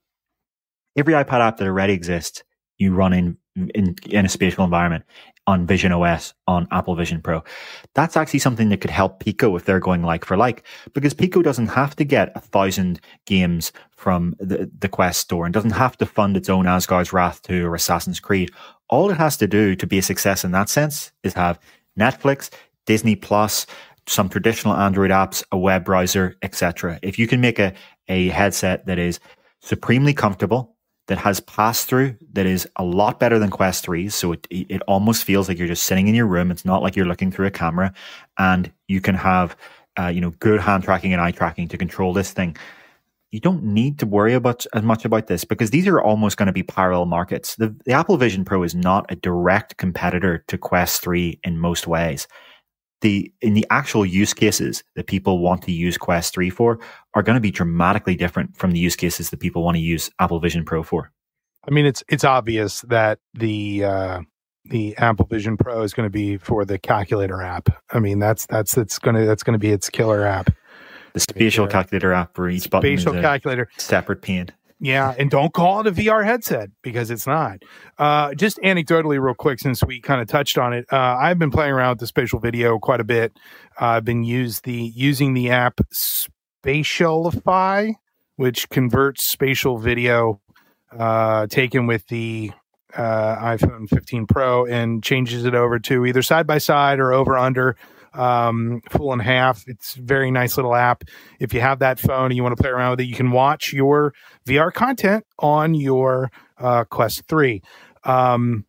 that already exists, you run in a spatial environment on Vision OS, on Apple Vision Pro. That's actually something that could help Pico if they're going like for like, because Pico doesn't have to get 1,000 games from the Quest store and doesn't have to fund its own Asgard's Wrath 2 or Assassin's Creed. All it has to do to be a success in that sense is have Netflix, Disney Plus, some traditional Android apps, a web browser, etc. If you can make a a headset that is supremely comfortable, that has pass-through, that is a lot better than Quest 3. So it almost feels like you're just sitting in your room. It's not like you're looking through a camera, and you can have good hand tracking and eye tracking to control this thing. You don't need to worry as much about this, because these are almost going to be parallel markets. The Apple Vision Pro is not a direct competitor to Quest 3 in most ways. In the actual use cases that people want to use Quest 3 for are going to be dramatically different from the use cases that people want to use Apple Vision Pro for. I mean, it's obvious that the Apple Vision Pro is going to be for the calculator app. I mean, that's going to be its killer app. The spatial calculator app where each button is a separate pane. Yeah, and don't call it a VR headset, because it's not. Just anecdotally, real quick, since we kind of touched on it, I've been playing around with the spatial video quite a bit. I've been using the app Spatialify, which converts spatial video taken with the iPhone 15 Pro and changes it over to either side by side or over under. Full and half. It's a very nice little app. If you have that phone and you want to play around with it, you can watch your VR content on your Quest 3. I'm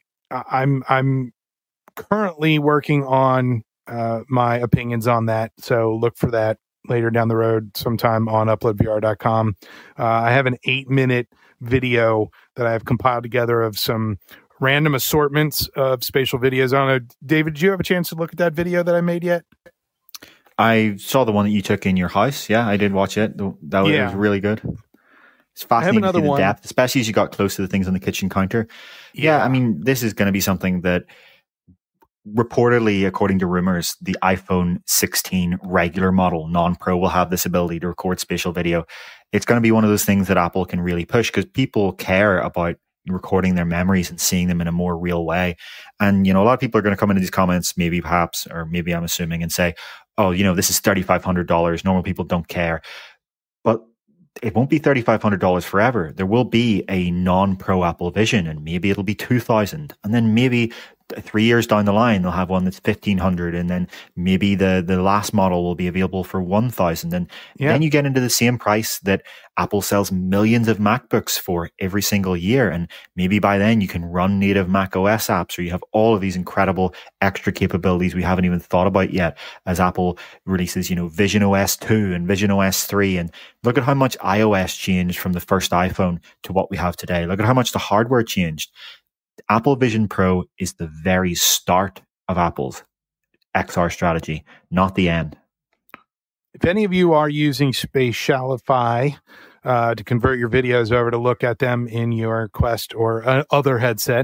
currently working on my opinions on that, so look for that later down the road sometime on uploadvr.com. I have an 8-minute video that I've compiled together of some random assortments of spatial videos. I don't know, David, did you have a chance to look at that video that I made yet? I saw the one that you took in your house. Yeah, I did watch it. That was really good. It's fascinating to see the depth, especially as you got close to the things on the kitchen counter. Yeah, I mean, this is going to be something that reportedly, according to rumors, the iPhone 16 regular model, non-Pro, will have this ability to record spatial video. It's going to be one of those things that Apple can really push, because people care about recording their memories and seeing them in a more real way. And, a lot of people are going to come into these comments, maybe perhaps, or maybe I'm assuming, and say, oh, this is $3,500. Normal people don't care. But it won't be $3,500 forever. There will be a non-Pro Apple Vision, and maybe it'll be $2,000. And then maybe 3 years down the line, they'll have one that's $1,500, and then maybe the last model will be available for $1,000. And then you get into the same price that Apple sells millions of MacBooks for every single year. And maybe by then you can run native Mac OS apps, or you have all of these incredible extra capabilities we haven't even thought about yet as Apple releases, Vision OS 2 and Vision OS 3. And look at how much iOS changed from the first iPhone to what we have today. Look at how much the hardware changed. Apple Vision Pro is the very start of Apple's XR strategy, not the end. If any of you are using Spatialify to convert your videos over to look at them in your Quest or other headset,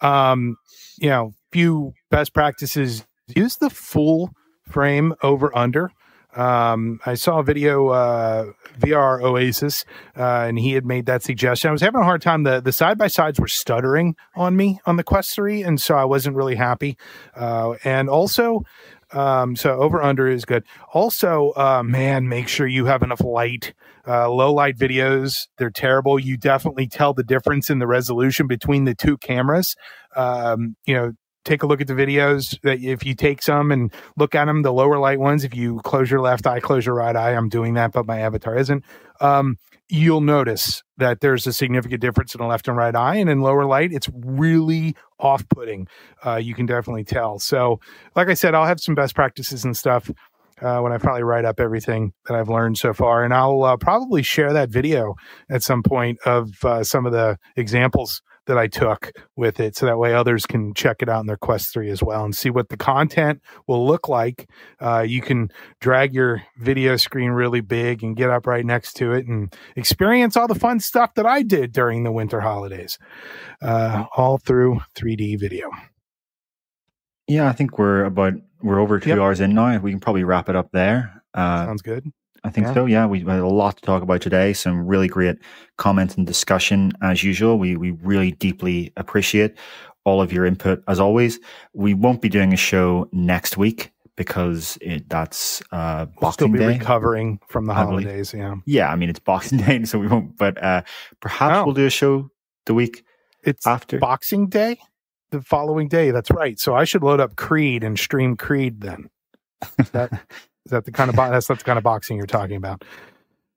few best practices: use the full frame over under. I saw a video, VR Oasis, and he had made that suggestion. I was having a hard time. The side-by-sides were stuttering on me on the Quest 3, and so I wasn't really happy. And also, so over-under is good. Also, make sure you have enough light. Low-light videos, they're terrible. You definitely tell the difference in the resolution between the two cameras. Take a look at the videos. If you take some and look at them, the lower light ones, if you close your left eye, close your right eye, I'm doing that, but my avatar isn't. You'll notice that there's a significant difference in the left and right eye, and in lower light, it's really off-putting. You can definitely tell. So, like I said, I'll have some best practices and stuff when I probably write up everything that I've learned so far, and I'll probably share that video at some point of some of the examples that I took with it, so that way others can check it out in their Quest 3 as well and see what the content will look like. You can drag your video screen really big and get up right next to it and experience all the fun stuff that I did during the winter holidays, all through 3D video. Yeah, I think we're over 2 hours in now. We can probably wrap it up there. Sounds good. I think so. Yeah, we had a lot to talk about today. Some really great comments and discussion as usual. We really deeply appreciate all of your input as always. We won't be doing a show next week because that's Boxing Day. We'll still be recovering from the holidays. Yeah. I mean, it's Boxing Day, so we won't. But perhaps we'll do a show the week after Boxing Day, the following day. That's right. So I should load up Creed and stream Creed then. Is that the kind of that's not the kind of boxing you're talking about?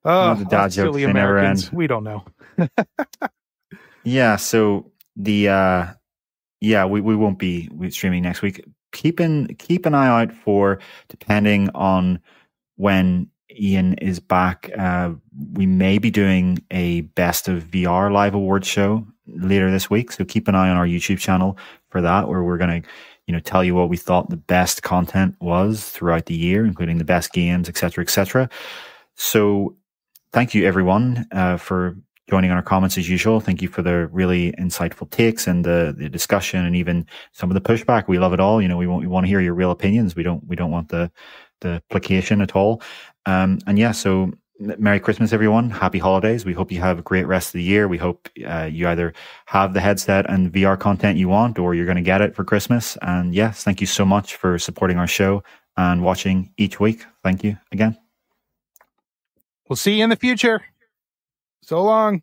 The dad jokes, silly they never Americans. end. We don't know. Yeah, so we won't be streaming next week. Keep an eye out for, depending on when Ian is back, we may be doing a Best of VR live awards show later this week. So keep an eye on our YouTube channel for that, where we're going to, tell you what we thought the best content was throughout the year, including the best games, etc., etc. So thank you, everyone, for joining on our comments as usual. Thank you for the really insightful takes and the discussion, and even some of the pushback. We love it all. We want to hear your real opinions. We don't want the placation at all. So Merry Christmas, everyone. Happy holidays. We hope you have a great rest of the year. We hope you either have the headset and VR content you want, or you're going to get it for Christmas. And yes, thank you so much for supporting our show and watching each week. Thank you again. We'll see you in the future. So long.